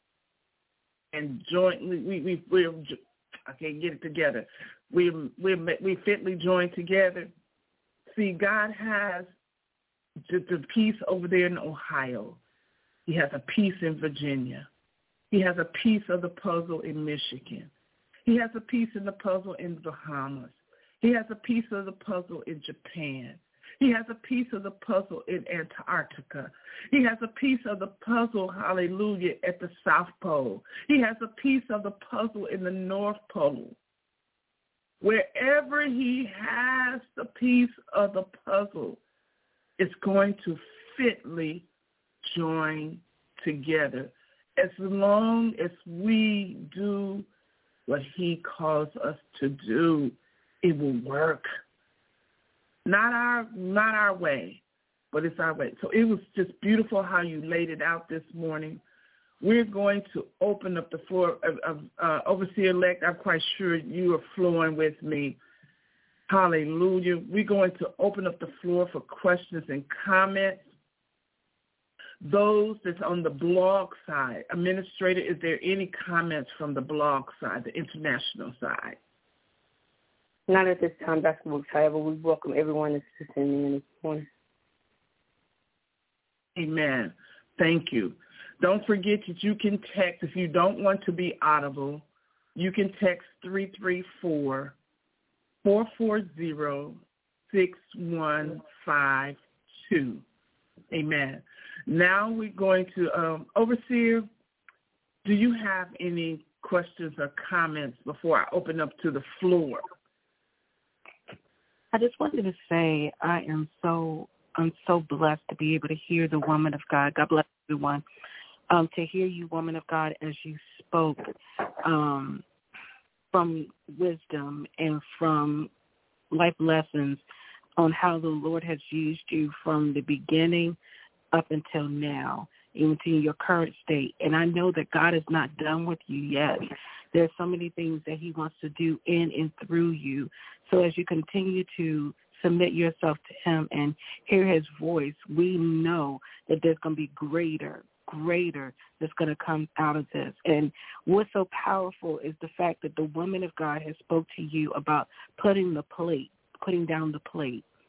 and jointly, we, we, we're, I can't get it together. We, we're, we fitly joined together. See, God has the piece over there in Ohio. He has a piece in Virginia. He has a piece of the puzzle in Michigan. He has a piece in the puzzle in Bahamas. He has a piece of the puzzle in Japan. He has a piece of the puzzle in Antarctica. He has a piece of the puzzle, hallelujah, at the South Pole. He has a piece of the puzzle in the North Pole. Wherever he has the piece of the puzzle, it's going to fitly join together. As long as we do what he calls us to do, it will work. Not our not our way, but it's our way. So it was just beautiful how you laid it out this morning. We're going to open up the floor. Of, of, uh, Overseer-elect, I'm quite sure you are flowing with me. Hallelujah. We're going to open up the floor for questions and comments. Those that's on the blog side, Administrator, is there any comments from the blog side, the international side? Not at this time, Doctor Brooks. However, we welcome everyone that's listening in this morning. Amen. Thank you. Don't forget that you can text, if you don't want to be audible, you can text three three four, four four zero, six one five two. Amen. Now we're going to, um, Overseer, do you have any questions or comments before I open up to the floor? I just wanted to say I am so I'm so blessed to be able to hear the woman of God. God bless everyone. Um, to hear you, woman of God, as you spoke um, from wisdom and from life lessons on how the Lord has used you from the beginning up until now, even to your current state. And I know that God is not done with you yet. There's so many things that he wants to do in and through you. So as you continue to submit yourself to him and hear his voice, we know that there's going to be greater, greater that's going to come out of this. And what's so powerful is the fact that the woman of God has spoke to you about putting the plate, putting down the plate.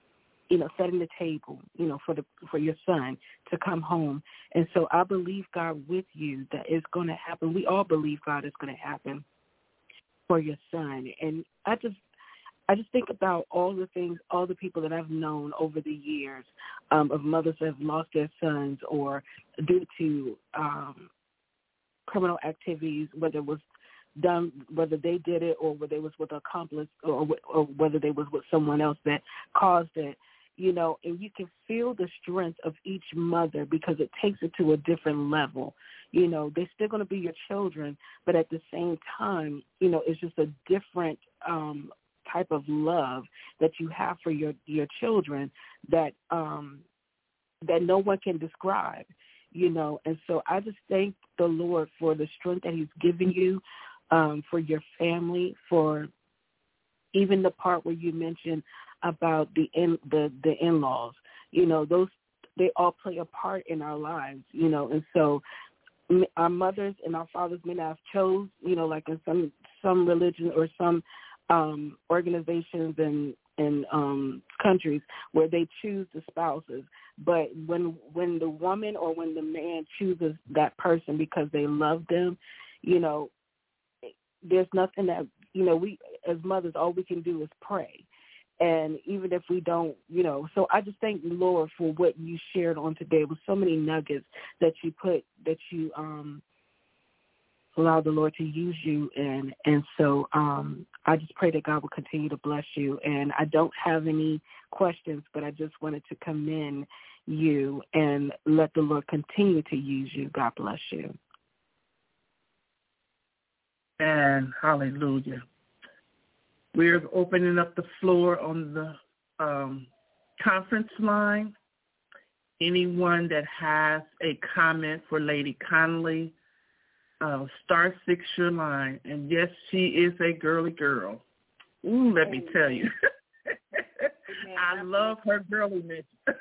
you know, setting the table, you know, for the for your son to come home. And so I believe God with you that it's going to happen. We all believe God is going to happen for your son. And I just I just think about all the things, all the people that I've known over the years um, of mothers that have lost their sons or due to um, criminal activities, whether it was done, whether they did it or whether it was with an accomplice or, or whether they was with someone else that caused it. You know, and you can feel the strength of each mother because it takes it to a different level. You know, they're still going to be your children, but at the same time, you know, it's just a different um, type of love that you have for your, your children that um, that no one can describe, you know. And so I just thank the Lord for the strength that he's given you, um, for your family, for even the part where you mentioned about the in the the in-laws, you know, those they all play a part in our lives, you know, and so our mothers and our fathers may not have chose, you know, like in some some religion or some um, organizations and and um, countries where they choose the spouses, but when when the woman or when the man chooses that person because they love them, you know, there's nothing that, you know, we as mothers all we can do is pray. And even if we don't, you know, so I just thank the Lord for what you shared on today with so many nuggets that you put, that you um, allow the Lord to use you in. And so um, I just pray that God will continue to bless you. And I don't have any questions, but I just wanted to commend you and let the Lord continue to use you. God bless you. And hallelujah. We're opening up the floor on the um, conference line. Anyone that has a comment for Lady Connolly, uh, star six your line. And yes, she is a girly girl. Ooh, let me tell you. I love her girliness.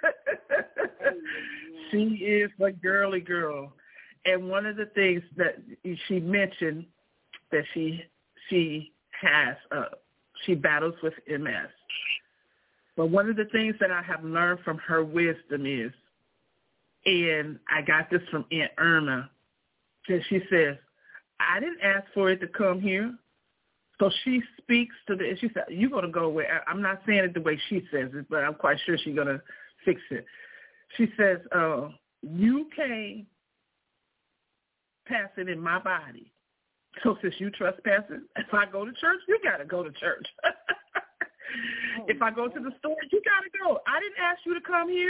She is a girly girl. And one of the things that she mentioned that she she has uh, she battles with M S. But one of the things that I have learned from her wisdom is, and I got this from Aunt Irma, that she says, I didn't ask for it to come here. So she speaks to the, she said, you're going to go away. I'm not saying it the way she says it, but I'm quite sure she's going to fix it. She says, uh, you can't pass it in my body. So since you trespassing, if I go to church, you got to go to church. If I go to the store, you got to go. I didn't ask you to come here.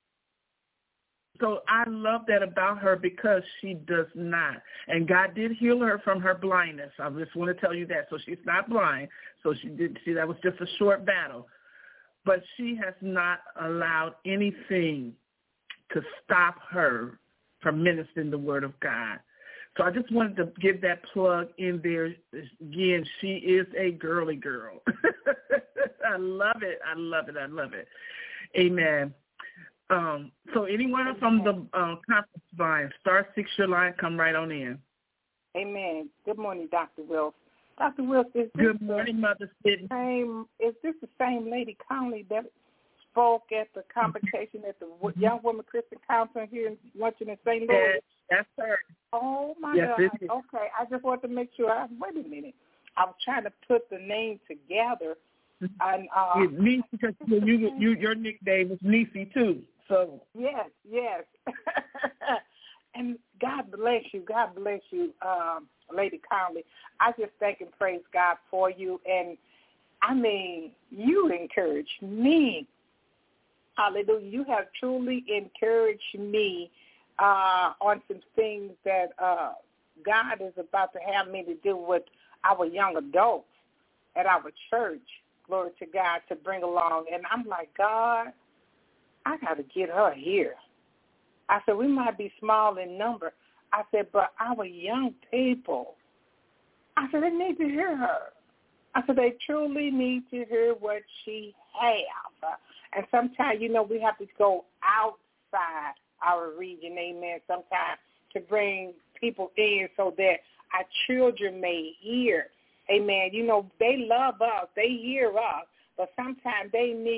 So I love that about her because she does not. And God did heal her from her blindness. I just want to tell you that. So she's not blind. So she did see that was just a short battle. But she has not allowed anything to stop her from ministering the word of God. So I just wanted to give that plug in there. Again, she is a girly girl. I love it. I love it. I love it. Amen. Um, so anyone from the um, conference line, star six your line, come right on in. Amen. Good morning, Doctor Wills. Doctor Wills, is this Good morning, Mother Sidney. Same, is this the same Lady Connolly that spoke at the convocation at the Young Women Christian Council here in luncheon in Saint Louis? Yes, that's her. Oh, my yes, God. Okay, I just want to make sure. I, wait a minute. I was trying to put the name together. And, uh, yeah, Niecy, because you, you, your nickname is Niecy, too. So Yes, yes. And God bless you. God bless you, um, Lady Connolly. I just thank and praise God for you. And, I mean, you encourage me. Hallelujah. You have truly encouraged me uh, on some things that uh, God is about to have me to do with our young adults at our church. Glory to God, to bring along. And I'm like, God, I got to get her here. I said, we might be small in number. I said, but our young people, I said, they need to hear her. I said, they truly need to hear what she has. And sometimes, you know, we have to go outside our region, amen, sometimes to bring people in so that our children may hear. Amen. You know, they love us. They hear us. But sometimes they need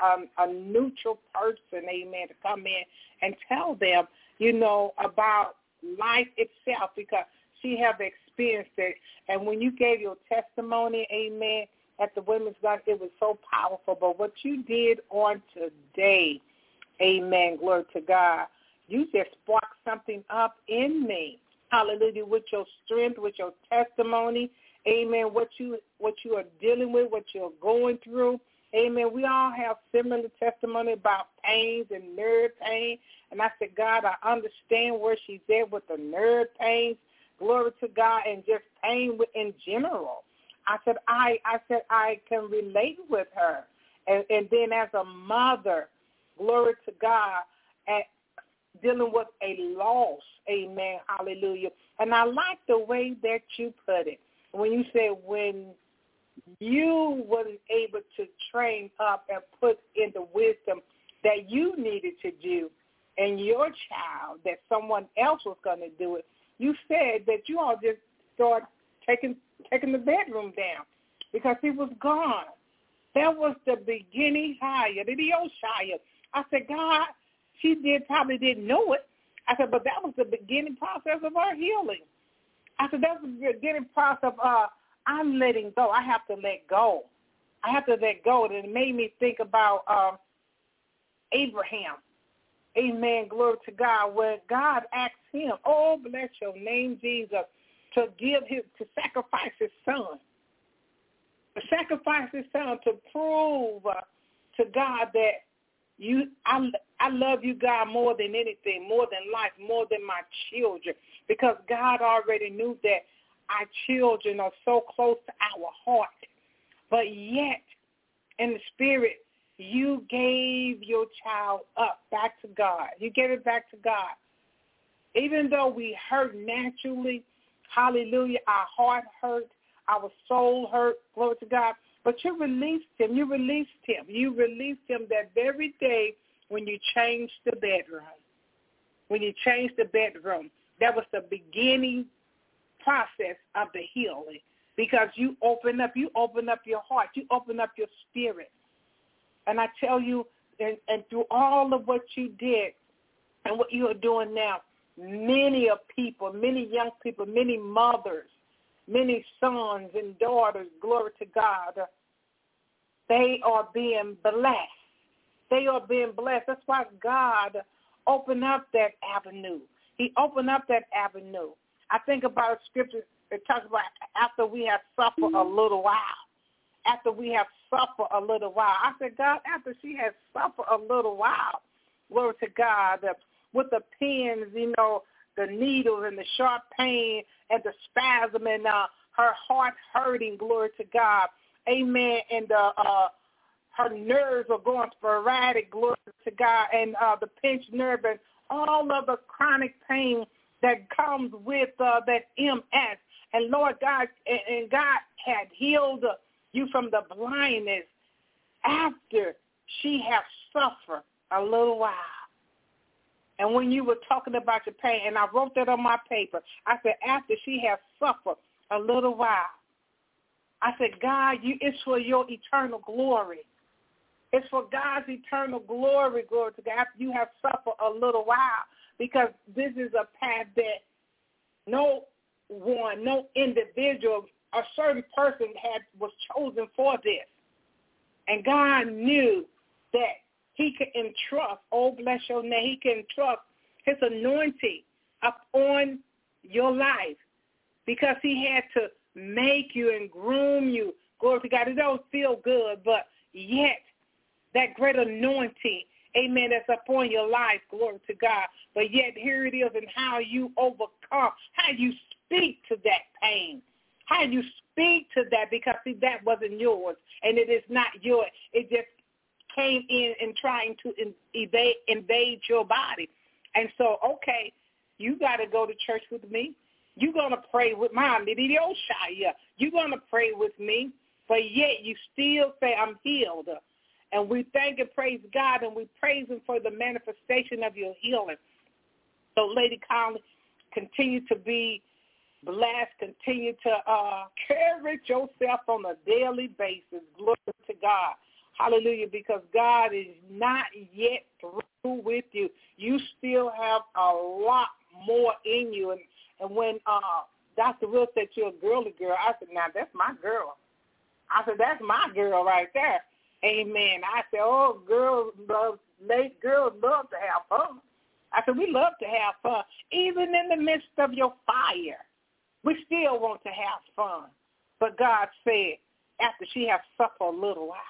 a, a neutral person, amen, to come in and tell them, you know, about life itself, because she have experienced it. And when you gave your testimony, amen, at the Women's Lunch, it was so powerful. But what you did on today, amen, glory to God, you just sparked something up in me. Hallelujah, with your strength, with your testimony, amen, what you what you are dealing with, what you're going through. Amen. We all have similar testimony about pains and nerve pain. And I said, God, I understand where she's at with the nerve pains. Glory to God, and just pain in general. I said, I I said I can relate with her. And, and then as a mother, glory to God, at dealing with a loss, amen, hallelujah. And I like the way that you put it. When you said when you wasn't able to train up and put in the wisdom that you needed to do in your child, that someone else was going to do it, you said that you all just started taking taking the bedroom down because he was gone. That was the beginning higher, the Oshaya. I said, God, she did probably didn't know it. I said, but that was the beginning process of her healing. I said, that was the beginning process of uh, I'm letting go. I have to let go. I have to let go. And it made me think about um, Abraham. Amen. Glory to God. Where God asked him, oh, bless your name, Jesus, to give his, to sacrifice his son. To sacrifice his son to prove uh, to God that you, I, I love you, God, more than anything, more than life, more than my children, because God already knew that our children are so close to our heart. But yet, in the spirit, you gave your child up back to God. You gave it back to God. Even though we hurt naturally, hallelujah, our heart hurt, our soul hurt, glory to God, but you released him. You released him. You released him that very day when you changed the bedroom. When you changed the bedroom, that was the beginning process of the healing, because you open up, you open up your heart, you open up your spirit. And I tell you, and, and through all of what you did and what you are doing now, many of people, many young people, many mothers, many sons and daughters, glory to God, they are being blessed. They are being blessed. That's why God opened up that avenue. He opened up that avenue. I think about a scripture that talks about after we have suffered a little while. After we have suffered a little while. I said, God, after she has suffered a little while, glory to God, uh, with the pins, you know, the needles and the sharp pain and the spasm and uh, her heart hurting, glory to God. Amen. And the, uh, her nerves are going sporadic, glory to God, and uh, the pinched nerve and all of the chronic pain that comes with uh, that M S. And Lord God, and, and God had healed you from the blindness after she had suffered a little while. And when you were talking about your pain, and I wrote that on my paper, I said, after she has suffered a little while, I said, God, you, it's for your eternal glory. It's for God's eternal glory, glory to God, after you have suffered a little while, because this is a path that no one, no individual, a certain person had was chosen for this. And God knew that he could entrust, oh, bless your name, he can entrust his anointing upon your life, because he had to make you and groom you. Glory to God. It don't feel good, but yet that great anointing, amen, that's upon your life, glory to God. But yet here it is, and how you overcome, how you speak to that pain, how you speak to that, because, see, that wasn't yours, and it is not yours. It just came in and trying to invade, invade your body. And so, okay, you got to go to church with me. You're going to pray with mom. You're going to pray with me, but yet you still say, I'm healed. And we thank and praise God, and we praise him for the manifestation of your healing. So, Lady Conley, continue to be blessed. Continue to uh, carry yourself on a daily basis. Glory to God. Hallelujah, because God is not yet through with you. You still have a lot more in you. And, and when uh, Doctor Will said you're a girly girl, I said, now that's my girl. I said, that's my girl right there. Amen. I said, oh, girls love, late girls love to have fun. I said, we love to have fun. Even in the midst of your fire, we still want to have fun. But God said, after she has suffered a little while,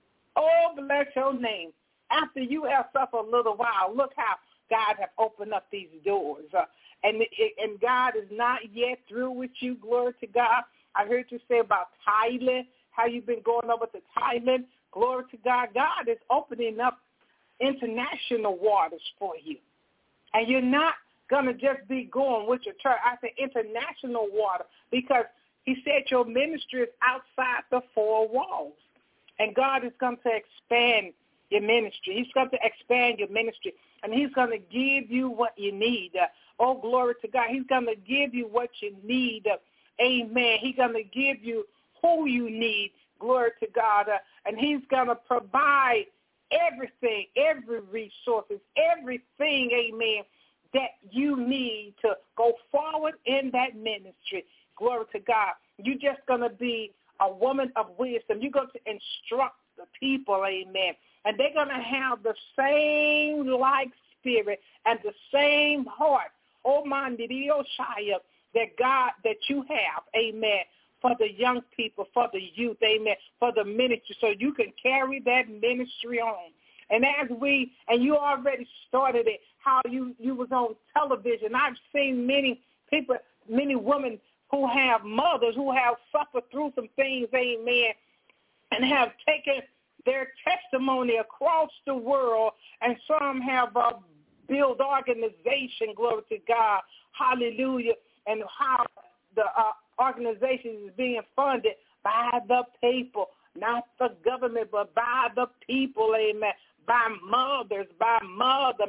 oh, bless your name. After you have suffered a little while, look how God has opened up these doors. Uh, and, and God is not yet through with you. Glory to God. I heard you say about Thailand, how you've been going over to Thailand. Glory to God. God is opening up international waters for you. And you're not going to just be going with your church. I said international water because he said your ministry is outside the four walls. And God is going to expand your ministry. He's going to expand your ministry. And he's going to give you what you need. Uh, oh, glory to God. He's going to give you what you need. Uh, amen. He's going to give you who you need. Glory to God. Uh, and he's going to provide everything, every resources, everything, amen, that you need to go forward in that ministry. Glory to God. You're just going to be a woman of wisdom. You're going to instruct the people, amen. And they're going to have the same like spirit and the same heart, oh my Shia, that God, that you have, amen, for the young people, for the youth, amen, for the ministry, so you can carry that ministry on. And as we, and you already started it, how you, you was on television. I've seen many people, many women who have mothers who have suffered through some things, amen, and have taken their testimony across the world, and some have uh, built organization, glory to God, hallelujah, and how the uh, organization is being funded by the people, not the government, but by the people, amen, by mothers, by mother,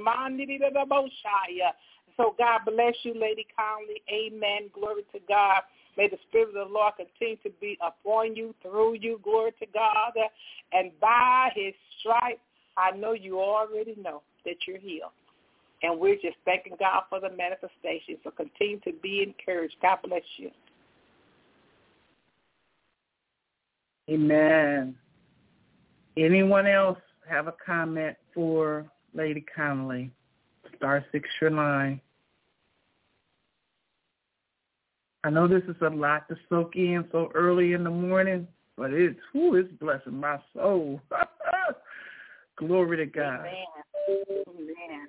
so God bless you, Lady Conley. Amen. Glory to God. May the Spirit of the Lord continue to be upon you, through you. Glory to God. And by his stripes, I know you already know that you're healed. And we're just thanking God for the manifestation. So continue to be encouraged. God bless you. Amen. Anyone else have a comment for Lady Conley? Star six your line. I know this is a lot to soak in so early in the morning, but it's, whew, it's blessing my soul. Glory to God. Amen. Amen.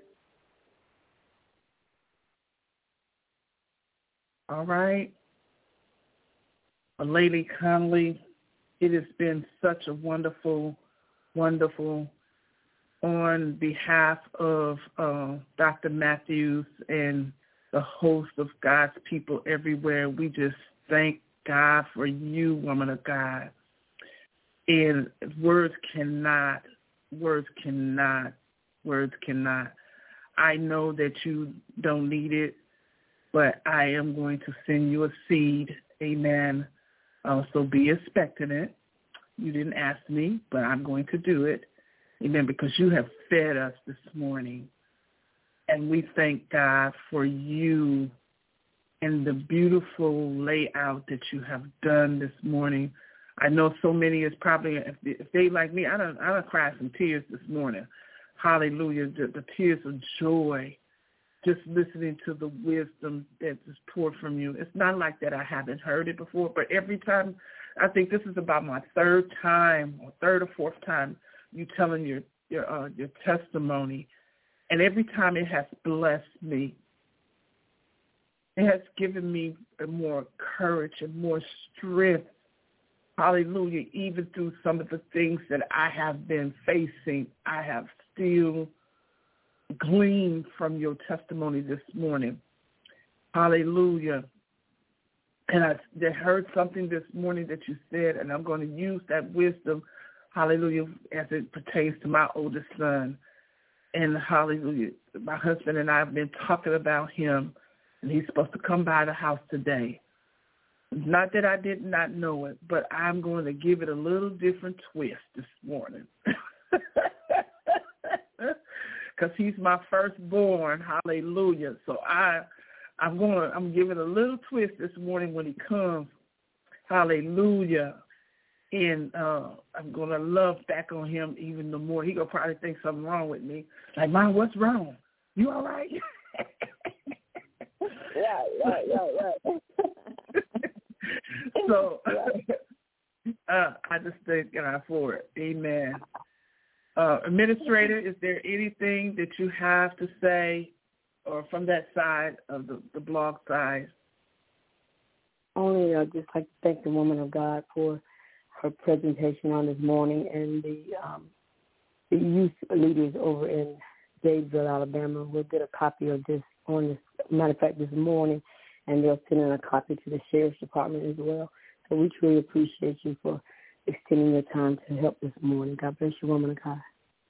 All right. Well, Lady Conley, it has been such a wonderful, wonderful, on behalf of uh, Doctor Matthews and the host of God's people everywhere, we just thank God for you, woman of God. And words cannot, words cannot, words cannot. I know that you don't need it, but I am going to send you a seed. Amen. Uh, so be expecting it. You didn't ask me, but I'm going to do it. Amen, because you have fed us this morning. And we thank God for you and the beautiful layout that you have done this morning. I know so many is probably, if they, if they like me, I don't, I don't cry some tears this morning. Hallelujah, the, the tears of joy, just listening to the wisdom that is poured from you. It's not like that I haven't heard it before, but every time, I think this is about my third time or third or fourth time you telling your your uh, your testimony, and every time it has blessed me. It has given me more courage and more strength. Hallelujah! Even through some of the things that I have been facing, I have still gleaned from your testimony this morning. Hallelujah! And I heard something this morning that you said, and I'm going to use that wisdom, hallelujah, as it pertains to my oldest son. And hallelujah, my husband and I have been talking about him, and he's supposed to come by the house today. Not that I did not know it, but I'm going to give it a little different twist this morning. Because he's my firstborn, hallelujah. So I, I'm going. I'm giving a little twist this morning when he comes, hallelujah. And uh, I'm going to love back on him even the more. He going to probably think something wrong with me. Like, Mom, what's wrong? You all right? Yeah, yeah, yeah, yeah. So uh, I just thank God for it. Amen. Uh, Administrator, is there anything that you have to say or from that side of the, the blog side? Only I'd just like to thank the woman of God for her presentation on this morning, and the um, the youth leaders over in Dadeville, Alabama will get a copy of this on this, matter of fact, this morning, and they'll send in a copy to the Sheriff's Department as well. So we truly appreciate you for extending your time to help this morning. God bless you, woman of God.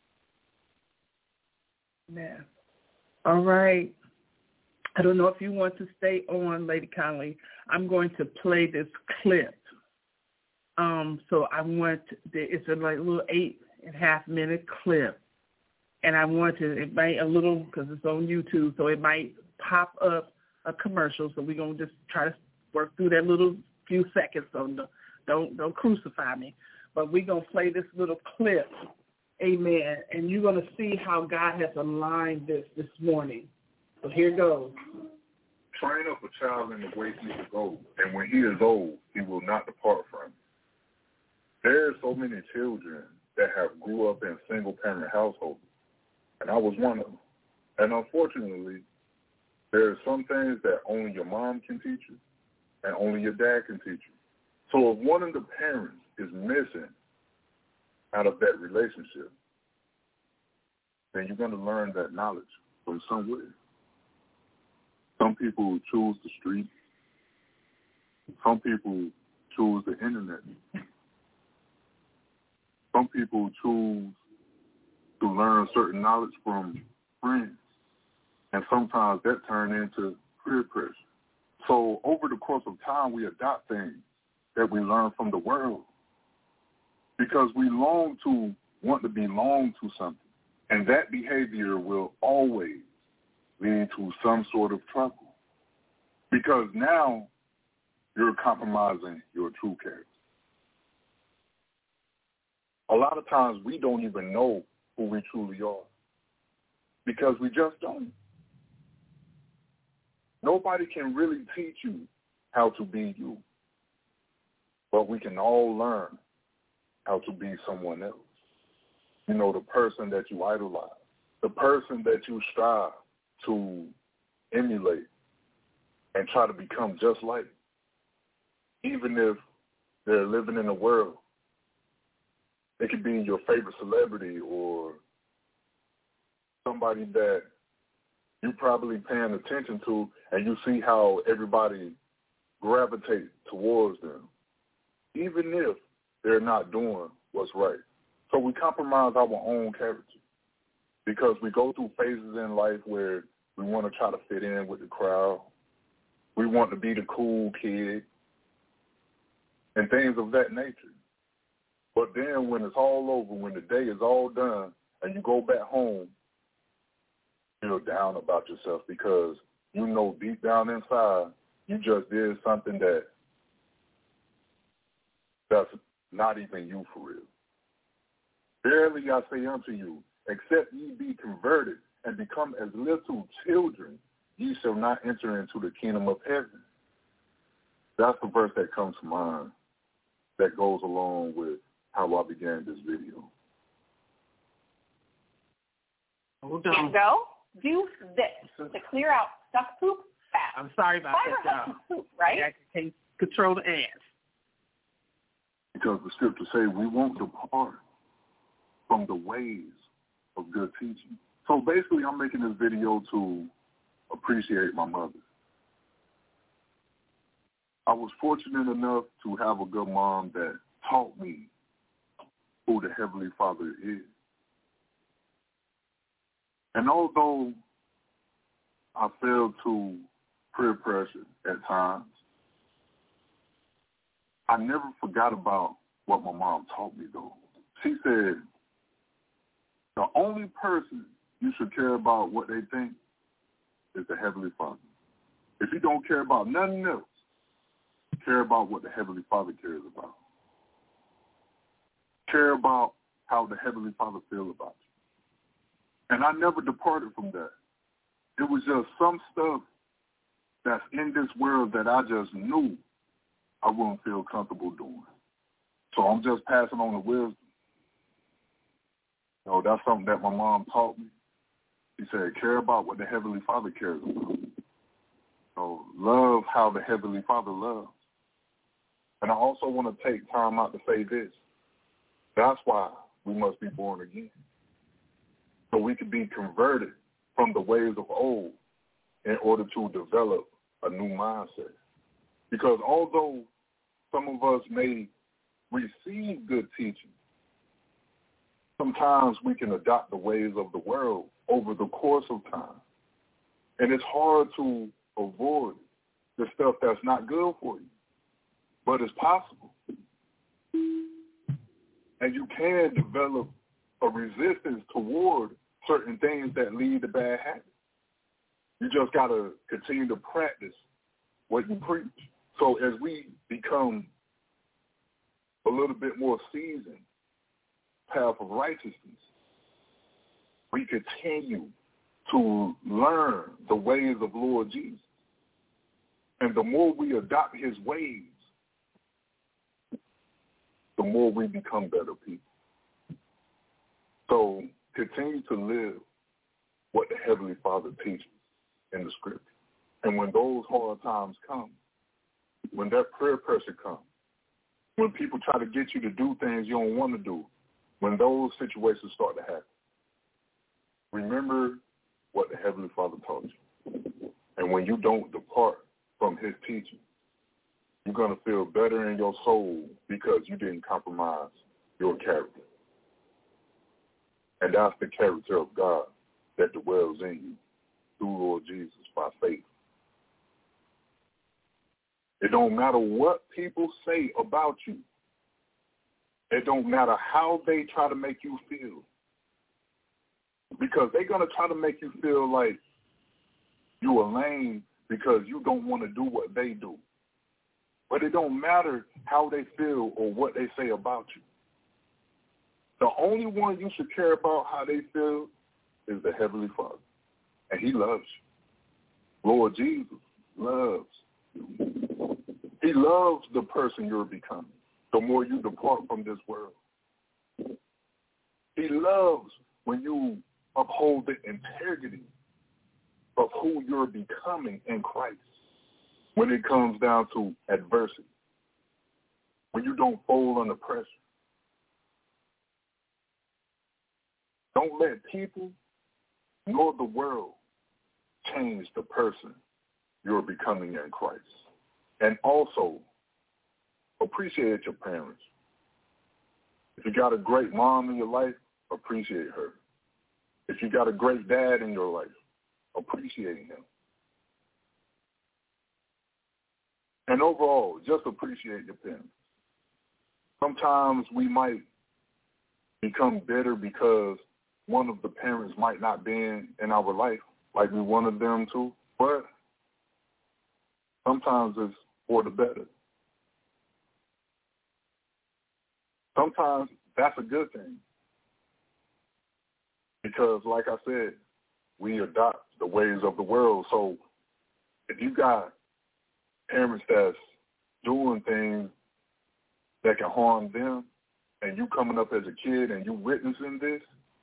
Amen. All right. I don't know if you want to stay on, Lady Conley. I'm going to play this clip. Um, so I want, it's a like little eight and a half minute clip. And I want to, it might a little, because it's on YouTube, so it might pop up a commercial. So we're going to just try to work through that little few seconds. So no, don't, don't crucify me. But we're going to play this little clip. Amen. And you're going to see how God has aligned this this morning. So here goes. Train up a child in the way he should go, and when he is old, he will not depart from it. There are so many children that have grew up in single-parent households, and I was one of them. And unfortunately, there are some things that only your mom can teach you, and only your dad can teach you. So if one of the parents is missing out of that relationship, then you're going to learn that knowledge from somewhere. Some people choose the street. Some people choose the internet. Some people choose to learn certain knowledge from friends. And sometimes that turns into peer pressure. So over the course of time, we adopt things that we learn from the world because we long to want to belong to something. And that behavior will always lead to some sort of trouble because now you're compromising your true character. A lot of times we don't even know who we truly are because we just don't. Nobody can really teach you how to be you, but we can all learn how to be someone else. You know, the person that you idolize, the person that you strive to emulate and try to become just like, even if they're living in a world. It could be your favorite celebrity or somebody that you're probably paying attention to, and you see how everybody gravitates towards them, even if they're not doing what's right. So we compromise our own character because we go through phases in life where we want to try to fit in with the crowd. We want to be the cool kid and things of that nature. But then when it's all over, when the day is all done, and you go back home, you feel down about yourself because you know deep down inside you just did something that that's not even you for real. Verily I say unto you, except ye be converted and become as little children, ye shall not enter into the kingdom of heaven. That's the verse that comes to mind that goes along with how I began this video. Hold on. Go do this to clear out stuck poop fast. I'm sorry about Fire that, y'all. poop, right? I can't control the ants. Because the scriptures say we won't depart from the ways of good teaching. So basically I'm making this video to appreciate my mother. I was fortunate enough to have a good mom that taught me who the Heavenly Father is. And although I fell to peer pressure at times, I never forgot about what my mom taught me, though. She said, the only person you should care about what they think is the Heavenly Father. If you don't care about nothing else, care about what the Heavenly Father cares about. Care about how the Heavenly Father feels about you. And I never departed from that. It was just some stuff that's in this world that I just knew I wouldn't feel comfortable doing. So I'm just passing on the wisdom. You know, that's something that my mom taught me. She said, care about what the Heavenly Father cares about. So love how the Heavenly Father loves. And I also want to take time out to say this. That's why we must be born again. So we can be converted from the ways of old in order to develop a new mindset. Because although some of us may receive good teaching, sometimes we can adopt the ways of the world over the course of time. And it's hard to avoid the stuff that's not good for you. But it's possible. And you can develop a resistance toward certain things that lead to bad habits. You just got to continue to practice what you preach. So as we become a little bit more seasoned path of righteousness, we continue to learn the ways of Lord Jesus. And the more we adopt his ways, the more we become better people. So continue to live what the Heavenly Father teaches in the Scripture. And when those hard times come, when that prayer pressure comes, when people try to get you to do things you don't want to do, when those situations start to happen, remember what the Heavenly Father taught you. And when you don't depart from his teaching, you're going to feel better in your soul because you didn't compromise your character. And that's the character of God that dwells in you through Lord Jesus by faith. It don't matter what people say about you. It don't matter how they try to make you feel. Because they're going to try to make you feel like you are lame because you don't want to do what they do. But it don't matter how they feel or what they say about you. The only one you should care about how they feel is the Heavenly Father. And he loves you. Lord Jesus loves you. He loves the person you're becoming the more you depart from this world. He loves when you uphold the integrity of who you're becoming in Christ when it comes down to adversity, when you don't fold under pressure. Don't let people nor the world change the person you're becoming in Christ. And also, appreciate your parents. If you got a great mom in your life, appreciate her. If you got a great dad in your life, appreciate him. And overall, just appreciate your parents. Sometimes we might become bitter because one of the parents might not be in, in our life like we wanted them to, but sometimes it's for the better. Sometimes that's a good thing because, like I said, we adopt the ways of the world. So if you got parents that's doing things that can harm them and you coming up as a kid and you witnessing this,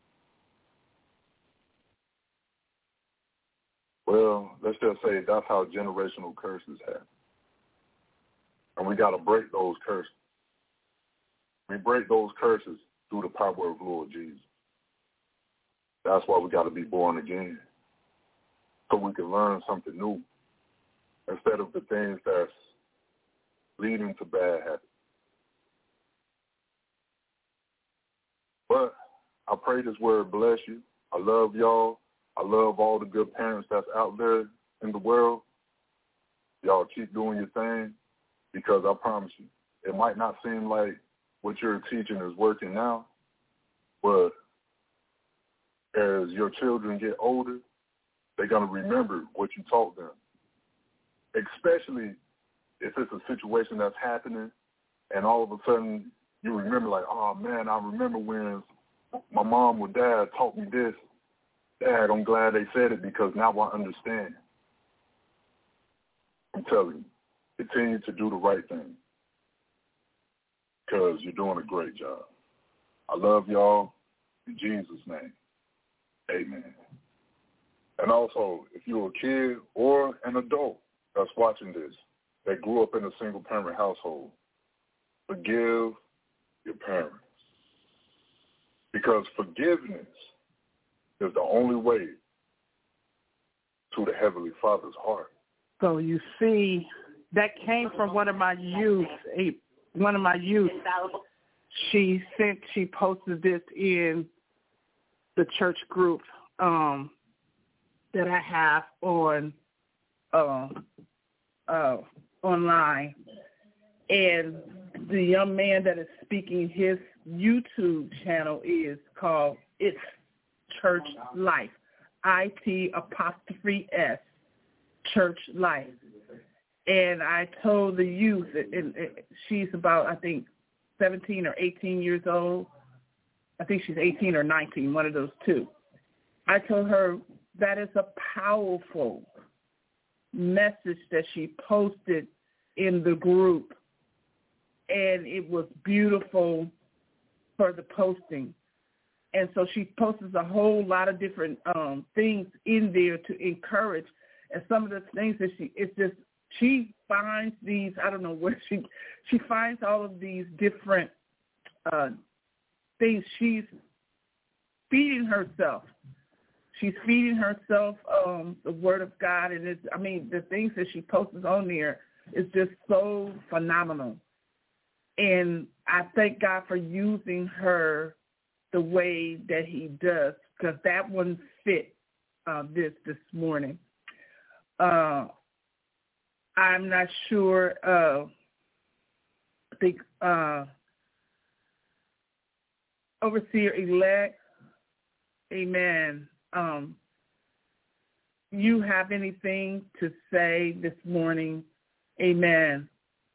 well, let's just say that's how generational curses happen. And we got to break those curses. We break those curses through the power of Lord Jesus. That's why we got to be born again, so we can learn something new instead of the things that's leading to bad habits. But I pray this word bless you. I love y'all. I love all the good parents that's out there in the world. Y'all keep doing your thing because I promise you, it might not seem like what you're teaching is working now, but as your children get older, they're going to remember what you taught them, especially if it's a situation that's happening and all of a sudden you remember like, oh, man, I remember when my mom or dad taught me this. Dad, I'm glad they said it because now I understand. I'm telling you, continue to do the right thing because you're doing a great job. I love y'all. In Jesus' name, amen. And also, if you're a kid or an adult that's watching this that grew up in a single-parent household, forgive your parents. Because forgiveness is the only way to the Heavenly Father's heart. So you see, that came from one of my youth, a, one of my youth. She sent, she posted this in the church group um, that I have on uh, uh, online. And the young man that is speaking, his YouTube channel is called It's Church Life, I T apostrophe S, Church Life. And I told the youth, and she's about, I think, seventeen or eighteen years old. I think she's eighteen or nineteen, one of those two. I told her that is a powerful message that she posted in the group. And it was beautiful for the posting. And so she posts a whole lot of different um, things in there to encourage. And some of the things that she, it's just, she finds these, I don't know where she, she finds all of these different uh, things. She's feeding herself. She's feeding herself um, the Word of God. And it's, I mean, the things that she posts on there is just so phenomenal. And I thank God for using her the way that he does, because that one fit uh, this this morning. Uh, I'm not sure. Uh, I think uh, Overseer-elect, amen, um, you have anything to say this morning? Amen.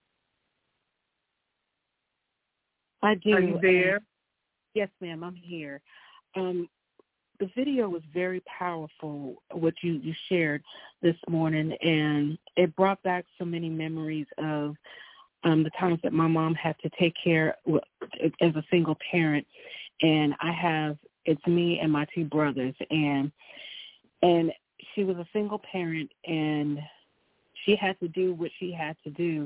I do. Are you there? Uh, yes, ma'am, I'm here. Um, the video was very powerful, what you, you shared this morning, and it brought back so many memories of um, the times that my mom had to take care of, as a single parent. And I have, it's me and my two brothers, and and she was a single parent, and she had to do what she had to do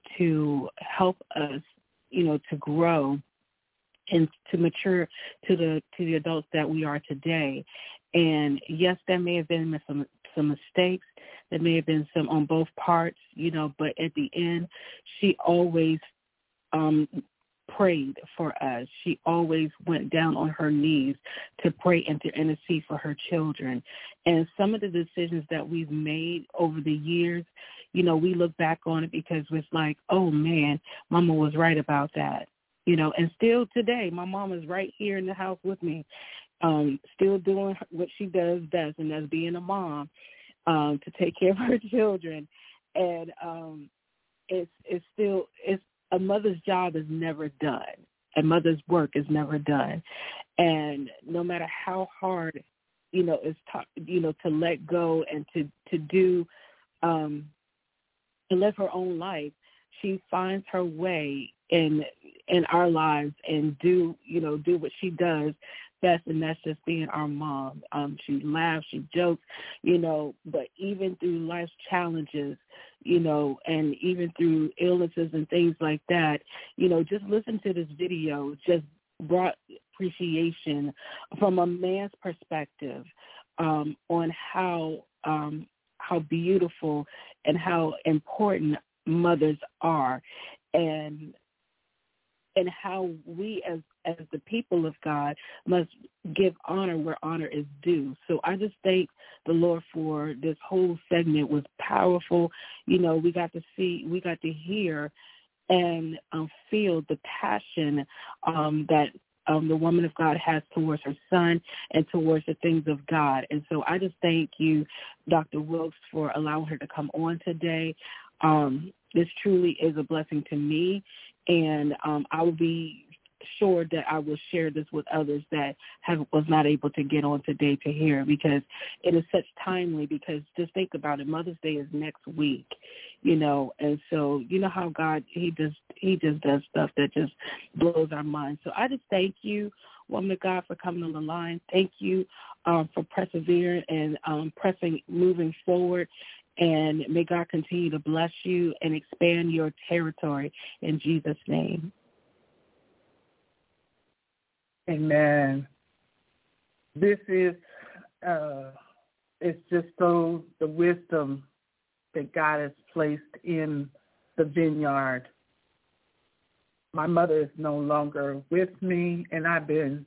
to help us, you know, to grow and to mature to the to the adults that we are today. And yes, there may have been some some mistakes. There may have been some on both parts, you know, but at the end, she always um, prayed for us. She always went down on her knees to pray and to intercede for her children. And some of the decisions that we've made over the years, you know, we look back on it because it's like, oh, man, Mama was right about that. You know, and still today, my mom is right here in the house with me, um, still doing what she does best, and that's being a mom, um, to take care of her children. And um, it's it's still, it's a mother's job is never done. A mother's work is never done. And no matter how hard, you know, it's, t- you know, to let go and to, to do, um, to live her own life, she finds her way in in our lives and do, you know, do what she does best, and that's just being our mom. Um, she laughs, she jokes, you know, but even through life's challenges, you know, and even through illnesses and things like that, you know, just listen to this video just brought appreciation from a man's perspective um, on how um, how beautiful and how important mothers are, and and how we as as the people of God must give honor where honor is due. So I just thank the Lord for this whole segment. Was powerful. You know, we got to see, we got to hear and um, feel the passion um, that um, the woman of God has towards her son and towards the things of God. And so I just thank you, Doctor Wilkes, for allowing her to come on today. Um, this truly is a blessing to me, and um, I will be sure that I will share this with others that have was not able to get on today to hear, because it is such timely. Because just think about it, Mother's Day is next week, you know, and so you know how God he just he just does stuff that just blows our minds. So I just thank you, woman of God, for coming on the line. Thank you um, for persevering and um, pressing, moving forward. And may God continue to bless you and expand your territory in Jesus' name. Amen. This is, uh, it's just so the wisdom that God has placed in the vineyard. My mother is no longer with me, and I've been,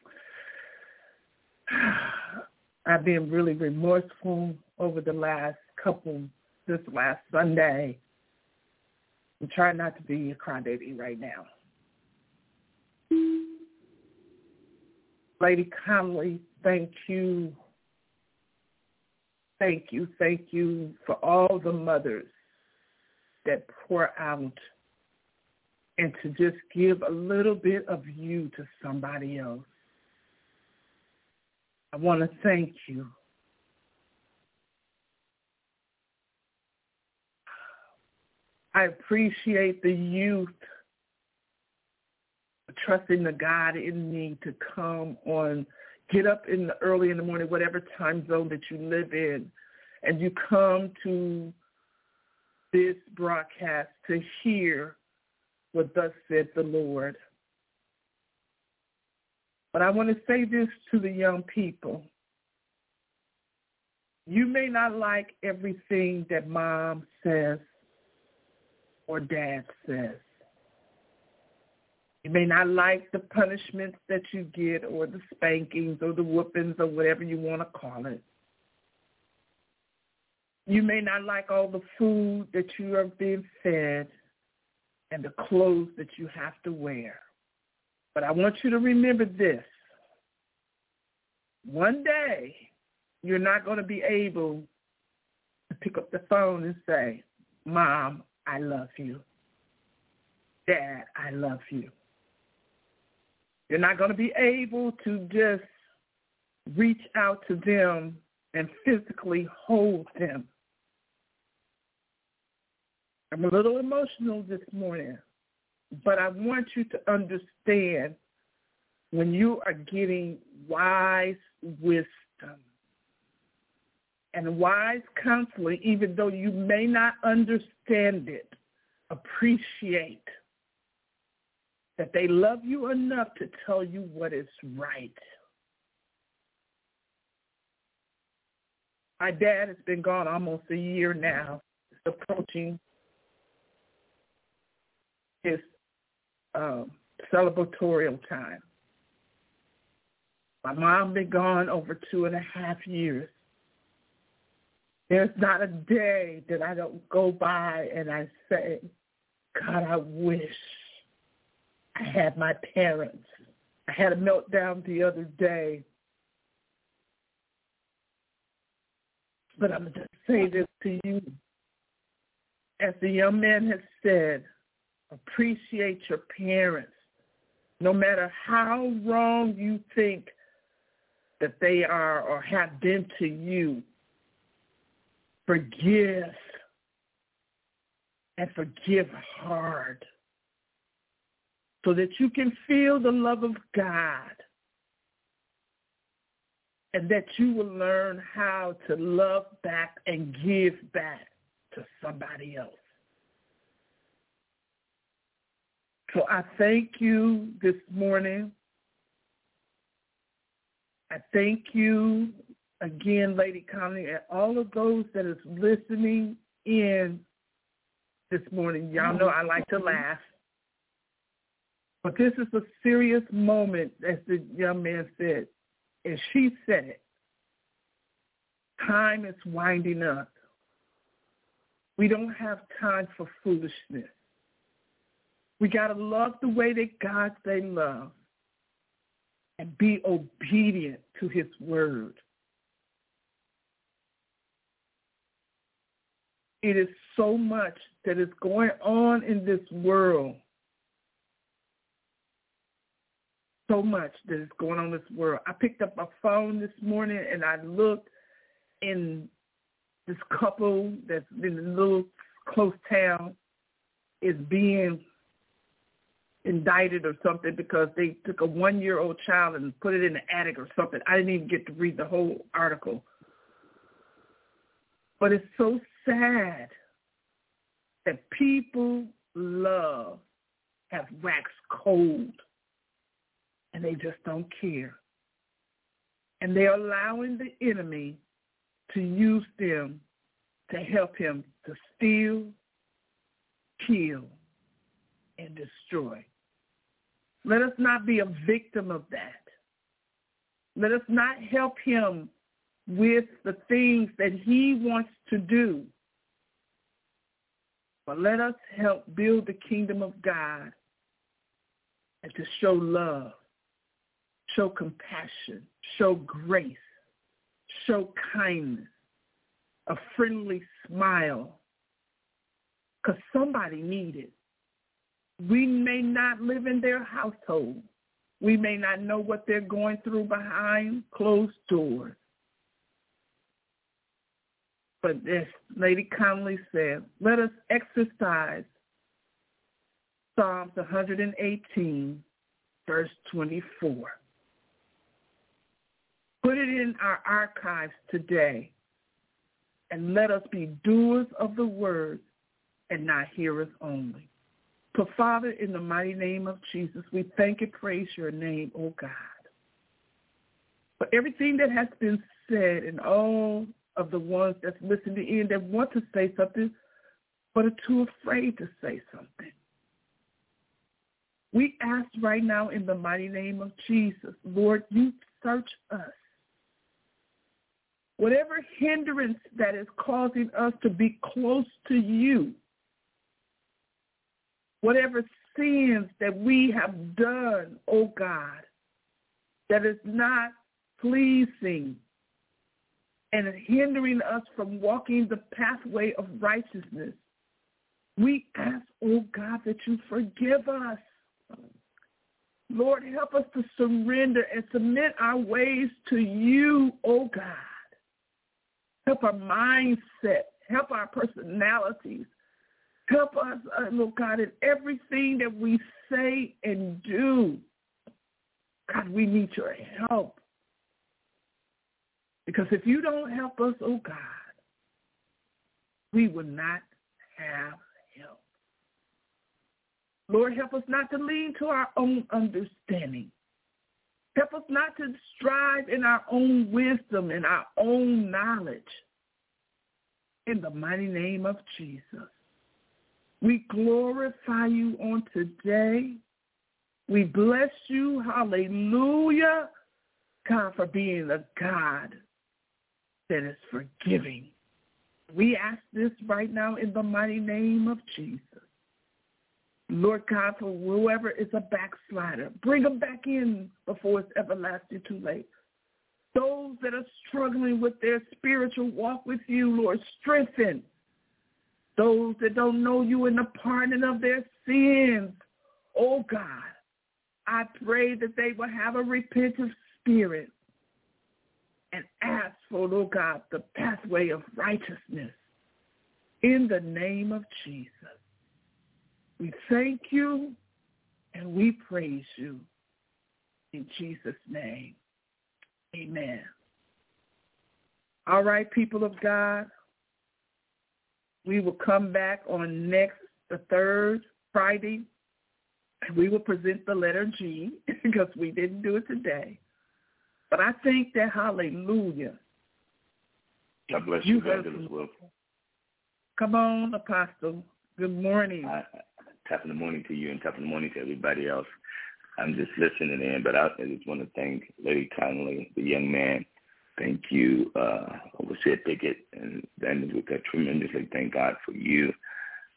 I've been really remorseful over the last couple, this last Sunday. I'm trying not to be a crybaby right now. Lady Conley, thank you. Thank you, thank you for all the mothers that pour out and to just give a little bit of you to somebody else. I want to thank you. I appreciate the youth trusting the God in me to come on, get up in the early in the morning, whatever time zone that you live in, and you come to this broadcast to hear what thus said the Lord. But I want to say this to the young people. You may not like everything that mom says or dad says. You may not like the punishments that you get or the spankings or the whoopings or whatever you want to call it. You may not like all the food that you are being fed and the clothes that you have to wear. But I want you to remember this. One day, you're not going to be able to pick up the phone and say, Mom, I love you. Dad, I love you. You're not going to be able to just reach out to them and physically hold them. I'm a little emotional this morning, but I want you to understand when you are getting wise wisdom and wise counseling, even though you may not understand it, appreciate that they love you enough to tell you what is right. My dad has been gone almost a year now. It's approaching his um, celebratorial time. My mom been gone over two and a half years. There's not a day that I don't go by and I say, God, I wish I had my parents. I had a meltdown the other day. But I'm going to say this to you. As the young man has said, appreciate your parents. No matter how wrong you think that they are or have been to you, forgive and forgive hard so that you can feel the love of God and that you will learn how to love back and give back to somebody else. So I thank you this morning. I thank you again, Lady Conley, and all of those that is listening in this morning. Y'all know I like to laugh. But this is a serious moment, as the young man said, and she said it. Time is winding up. We don't have time for foolishness. We got to love the way that God say love and be obedient to his word. It is so much that is going on in this world. So much that is going on in this world. I picked up my phone this morning and I looked in this couple that's in a little close town is being indicted or something because they took a one-year-old child and put it in the attic or something. I didn't even get to read the whole article. But it's so sad that people love have waxed cold and they just don't care. And they're allowing the enemy to use them to help him to steal, kill, and destroy. Let us not be a victim of that. Let us not help him with the things that he wants to do. But let us help build the kingdom of God and to show love, show compassion, show grace, show kindness, a friendly smile, because somebody needs it. We may not live in their household. We may not know what they're going through behind closed doors. But as Lady Connolly said, let us exercise Psalms one eighteen, verse twenty-four. Put it in our archives today, and let us be doers of the word and not hearers only. So, Father, in the mighty name of Jesus, we thank and praise your name, oh God, for everything that has been said and all of the ones that's listening in that want to say something but are too afraid to say something. We ask right now in the mighty name of Jesus, Lord, you search us. Whatever hindrance that is causing us to be close to you, whatever sins that we have done, oh God, that is not pleasing and hindering us from walking the pathway of righteousness, we ask, oh God, that you forgive us. Lord, help us to surrender and submit our ways to you, oh God. Help our mindset. Help our personalities. Help us, uh, Lord God, in everything that we say and do. God, we need your help. Because if you don't help us, oh God, we will not have help. Lord, help us not to lean to our own understanding. Help us not to strive in our own wisdom and our own knowledge. In the mighty name of Jesus, we glorify you on today. We bless you, hallelujah, God, for being a God that is forgiving. We ask this right now in the mighty name of Jesus. Lord God, for whoever is a backslider, bring them back in before it's everlasting too late. Those that are struggling with their spiritual walk with you, Lord, strengthen. Those that don't know you in the pardon of their sins, oh God, I pray that they will have a repentant spirit and ask for, Lord God, the pathway of righteousness in the name of Jesus. We thank you and we praise you in Jesus' name. Amen. All right, people of God, we will come back on next, the third Friday, and we will present the letter G because we didn't do it today. But I think that, hallelujah. God bless you, Evangelist Wilson. Come on, Apostle. Good morning. I, top of the morning to you and top of the morning to everybody else. I'm just listening in, but I, I just want to thank Lady Connolly, the young man. Thank you, uh, Overseer Pickett, and Evangelist Wilson. Tremendously thank God for you.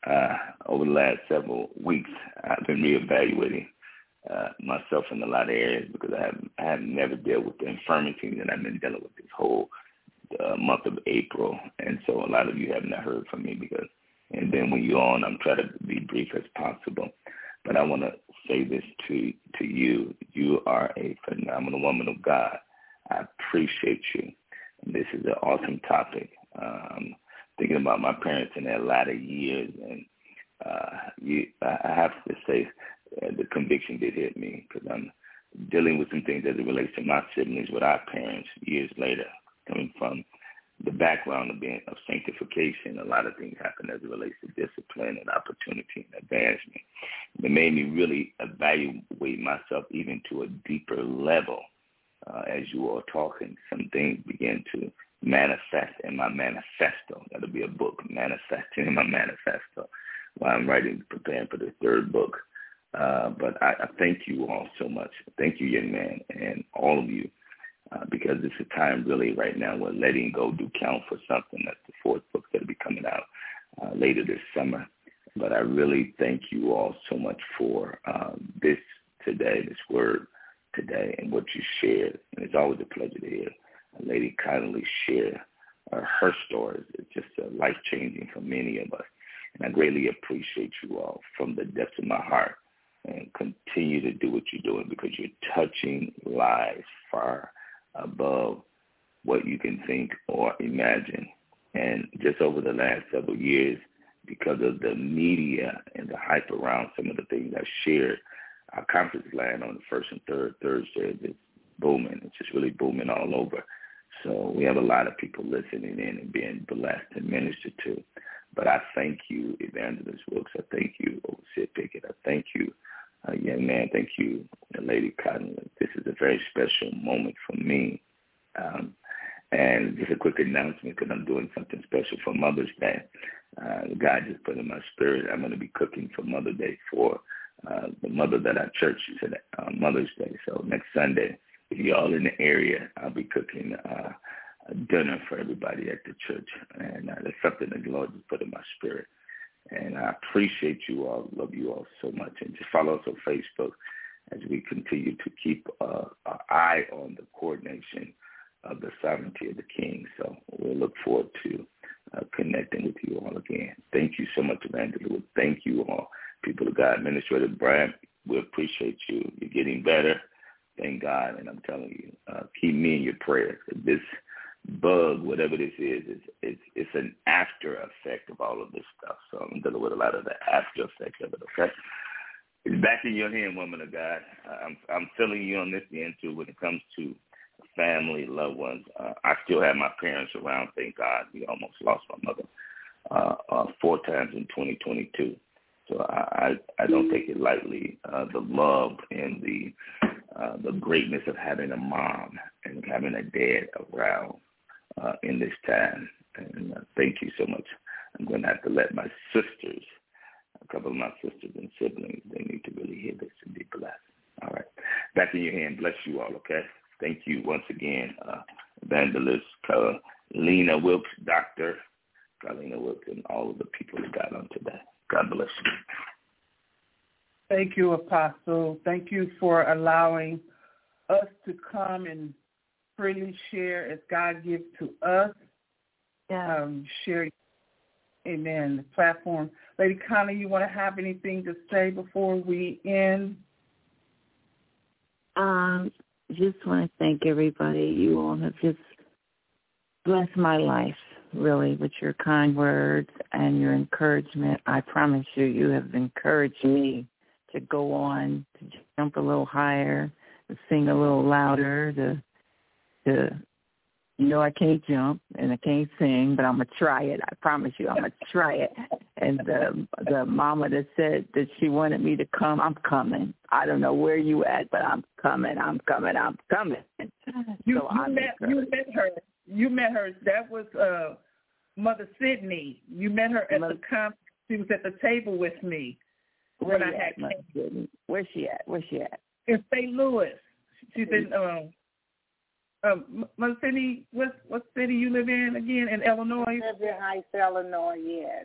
uh, over the last several weeks, I've been reevaluating uh, myself in a lot of areas because I have I have never dealt with the infirmity that I've been dealing with this whole uh, month of April, and so a lot of you have not heard from me because. And then when you're on, I'm trying to be brief as possible. But I want to say this to to you. You are a phenomenal woman of God. I appreciate you. And this is an awesome topic. Um, thinking about my parents in their latter years, and uh, you, I have to say uh, the conviction did hit me because I'm dealing with some things as it relates to my siblings with our parents years later, coming from the background of being of sanctification. A lot of things happen as it relates to discipline and opportunity and advancement. It made me really evaluate myself even to a deeper level. Uh, as you are talking, some things began to manifest in my manifesto. That'll be a book, manifesting in my manifesto, while I'm writing, preparing for the third book. Uh, but I, I thank you all so much. Thank you, young man, and all of you. Uh, because it's a time really right now where letting go do count for something. That's the fourth book that'll be coming out uh, later this summer. But I really thank you all so much for uh, this today, this word today, and what you shared. And it's always a pleasure to hear a lady kindly share uh, her stories. It's just uh, life-changing for many of us. And I greatly appreciate you all from the depths of my heart. And continue to do what you're doing because you're touching lives far above what you can think or imagine. And just over the last several years, because of the media and the hype around some of the things I've shared, our conference line on the first and third Thursday is booming. It's just really booming all over. So we have a lot of people listening in and being blessed and ministered to. But I thank you, Evangelist Wilkes. I thank you, Overseer Pickett. I thank you, Uh, young man, thank you, Lady Cotton. This is a very special moment for me. Um, and just a quick announcement because I'm doing something special for Mother's Day. Uh, God just put in my spirit. I'm going to be cooking for Mother's Day for uh, the mother that our church is at uh, Mother's Day. So next Sunday, if you're all in the area, I'll be cooking uh, a dinner for everybody at the church. And uh, that's something that the Lord just put in my spirit. And I appreciate you all, love you all so much. And just follow us on Facebook as we continue to keep uh, an eye on the coordination of the sovereignty of the King. So we'll look forward to uh, connecting with you all again. Thank you so much, Evangelist. Thank you all, people of God. Administrator Brian, we appreciate you. You're getting better. Thank God. And I'm telling you, uh, keep me in your prayers. This bug, whatever this is, is it's, it's an after effect of all of this stuff. So I'm dealing with a lot of the after effects of it, okay? It's back in your hand, woman of God. I'm I'm filling you on this end, too, when it comes to family, loved ones. Uh, I still have my parents around, thank God. We almost lost my mother uh, uh, four times in twenty twenty-two. So I, I, I don't take it lightly, uh, the love and the uh, the greatness of having a mom and having a dad around uh, in this time. And uh, thank you so much. I'm going to have to let my sisters, a couple of my sisters and siblings, they need to really hear this and be blessed. All right. Back in your hand. Bless you all, okay? Thank you once again, uh, Evangelist Carlina Wilkes, Doctor Carlina Wilkes, and all of the people that got on today. God bless you. Thank you, Apostle. Thank you for allowing us to come and freely share as God gives to us. Yeah. Um, share, amen, the platform. Lady Connie, you want to have anything to say before we end? Um, just want to thank everybody. You all have just blessed my life, really, with your kind words and your encouragement. I promise you, you have encouraged me to go on, to jump a little higher, to sing a little louder, to, to you know, I can't jump and I can't sing, but I'm going to try it. I promise you, I'm going to try it. And the the mama that said that she wanted me to come, I'm coming. I don't know where you at, but I'm coming, I'm coming, I'm coming. You, so you, I'm met, you met her. You met her. That was uh, Mother Sydney. You met her at Mother, the conference. She was at the table with me. Where when I had Mother Sydney? Where's she at? Where's she at? In Saint Louis. She's in um, um, Mother Sydney. What what city you live in again? In Illinois. I live in Heights, Illinois. Yes.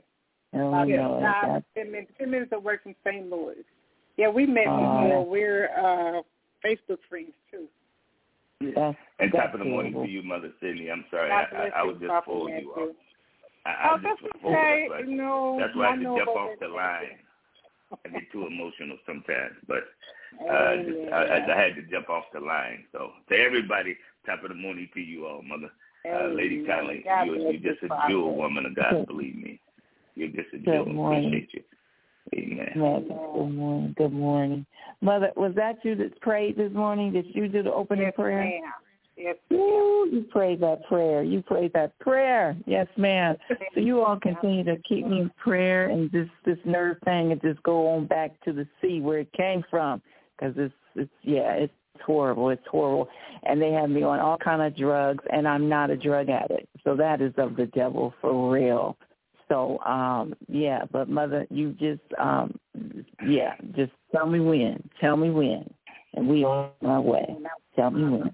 And Uh, we yeah, know it. five, That's, ten minutes, ten minutes away from Saint Louis. Yeah, we met uh, before. We're uh, Facebook friends, too. that's, And that's top of the morning terrible. to you, Mother Sydney. I'm sorry. God I, bless I, I you, was just Prophet full Matthew. you off. I, Oh, I that's just okay. That's why, No, that's why I I had to know jump about off that. the line. I get too emotional sometimes, but uh, Amen. just, I, I, I had to jump off the line. So to everybody, top of the morning to you all, Mother. Uh, Lady Conley, God you're, bless you're just you, a Prophet. jewel woman of God, believe me. You're just a jewel. Good morning. Appreciate you. Amen. Mother, good morning. Good morning. Mother, was that you that prayed this morning? Did you do the opening Yes, prayer? ma'am. Yes, Ooh, you prayed that prayer. You prayed that prayer. Yes, ma'am. So you all continue to keep me in prayer, and this this nerve thing, and just go on back to the sea where it came from, because it's it's yeah, it's horrible. It's horrible, and they have me on all kind of drugs, and I'm not a drug addict, so that is of the devil for real. So um, yeah, but Mother, you just um, yeah, just tell me when. Tell me when, and we on our way. Tell me when.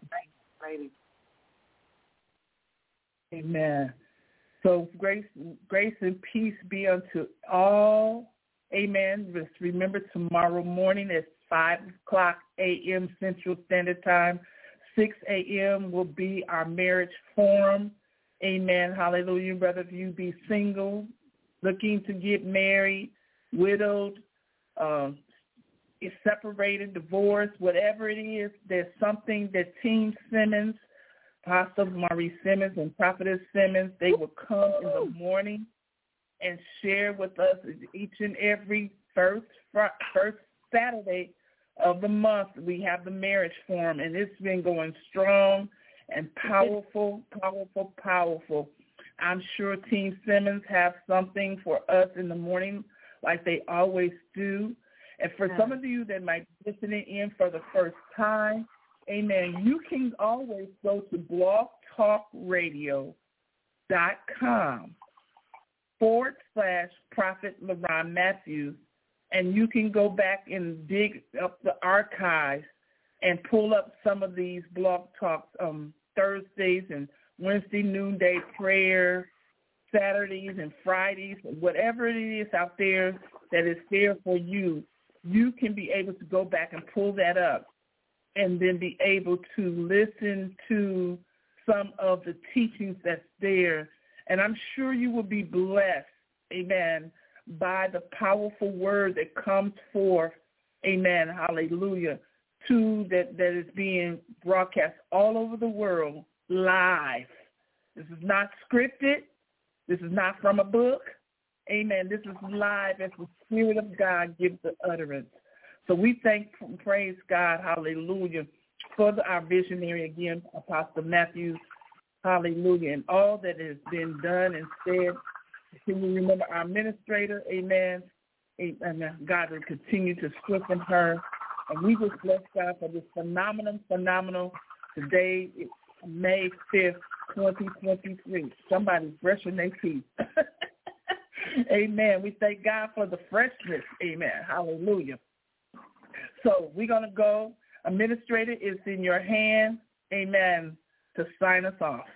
Amen. So grace, grace and peace be unto all. Amen. Just remember tomorrow morning at five o'clock a.m. Central Standard Time, six a.m. will be our marriage forum. Amen. Hallelujah. Whether you be single, looking to get married, widowed, um, separated, divorced, whatever it is, there's something that Team Simmons, Apostle Marie Simmons and Prophetess Simmons, they will come in the morning and share with us each and every first first Saturday of the month. We have the marriage forum, and it's been going strong and powerful, powerful, powerful. I'm sure Team Simmons have something for us in the morning like they always do. And for some of you that might be listening in for the first time, amen, you can always go to blogtalkradio.com forward slash Prophet LaRon Matthews, and you can go back and dig up the archives and pull up some of these blog talks, um, Thursdays and Wednesday noonday prayer, Saturdays and Fridays, whatever it is out there that is there for you, you can be able to go back and pull that up and then be able to listen to some of the teachings that's there. And I'm sure you will be blessed, amen, by the powerful word that comes forth, amen, hallelujah, to that, that is being broadcast all over the world live. This is not scripted. This is not from a book. Amen. This is live as the Spirit of God gives the utterance. So we thank, praise God, hallelujah, for the, our visionary again, Apostle Matthews, hallelujah, and all that has been done and said. Can we remember our administrator, amen, amen. God will continue to strengthen her. And we just bless God for this phenomenal, phenomenal today, May fifth, twenty twenty-three. Somebody's brushing their teeth. Amen. We thank God for the freshness. Amen. Hallelujah. So we're going to go. Administrator is in your hand. Amen. To sign us off.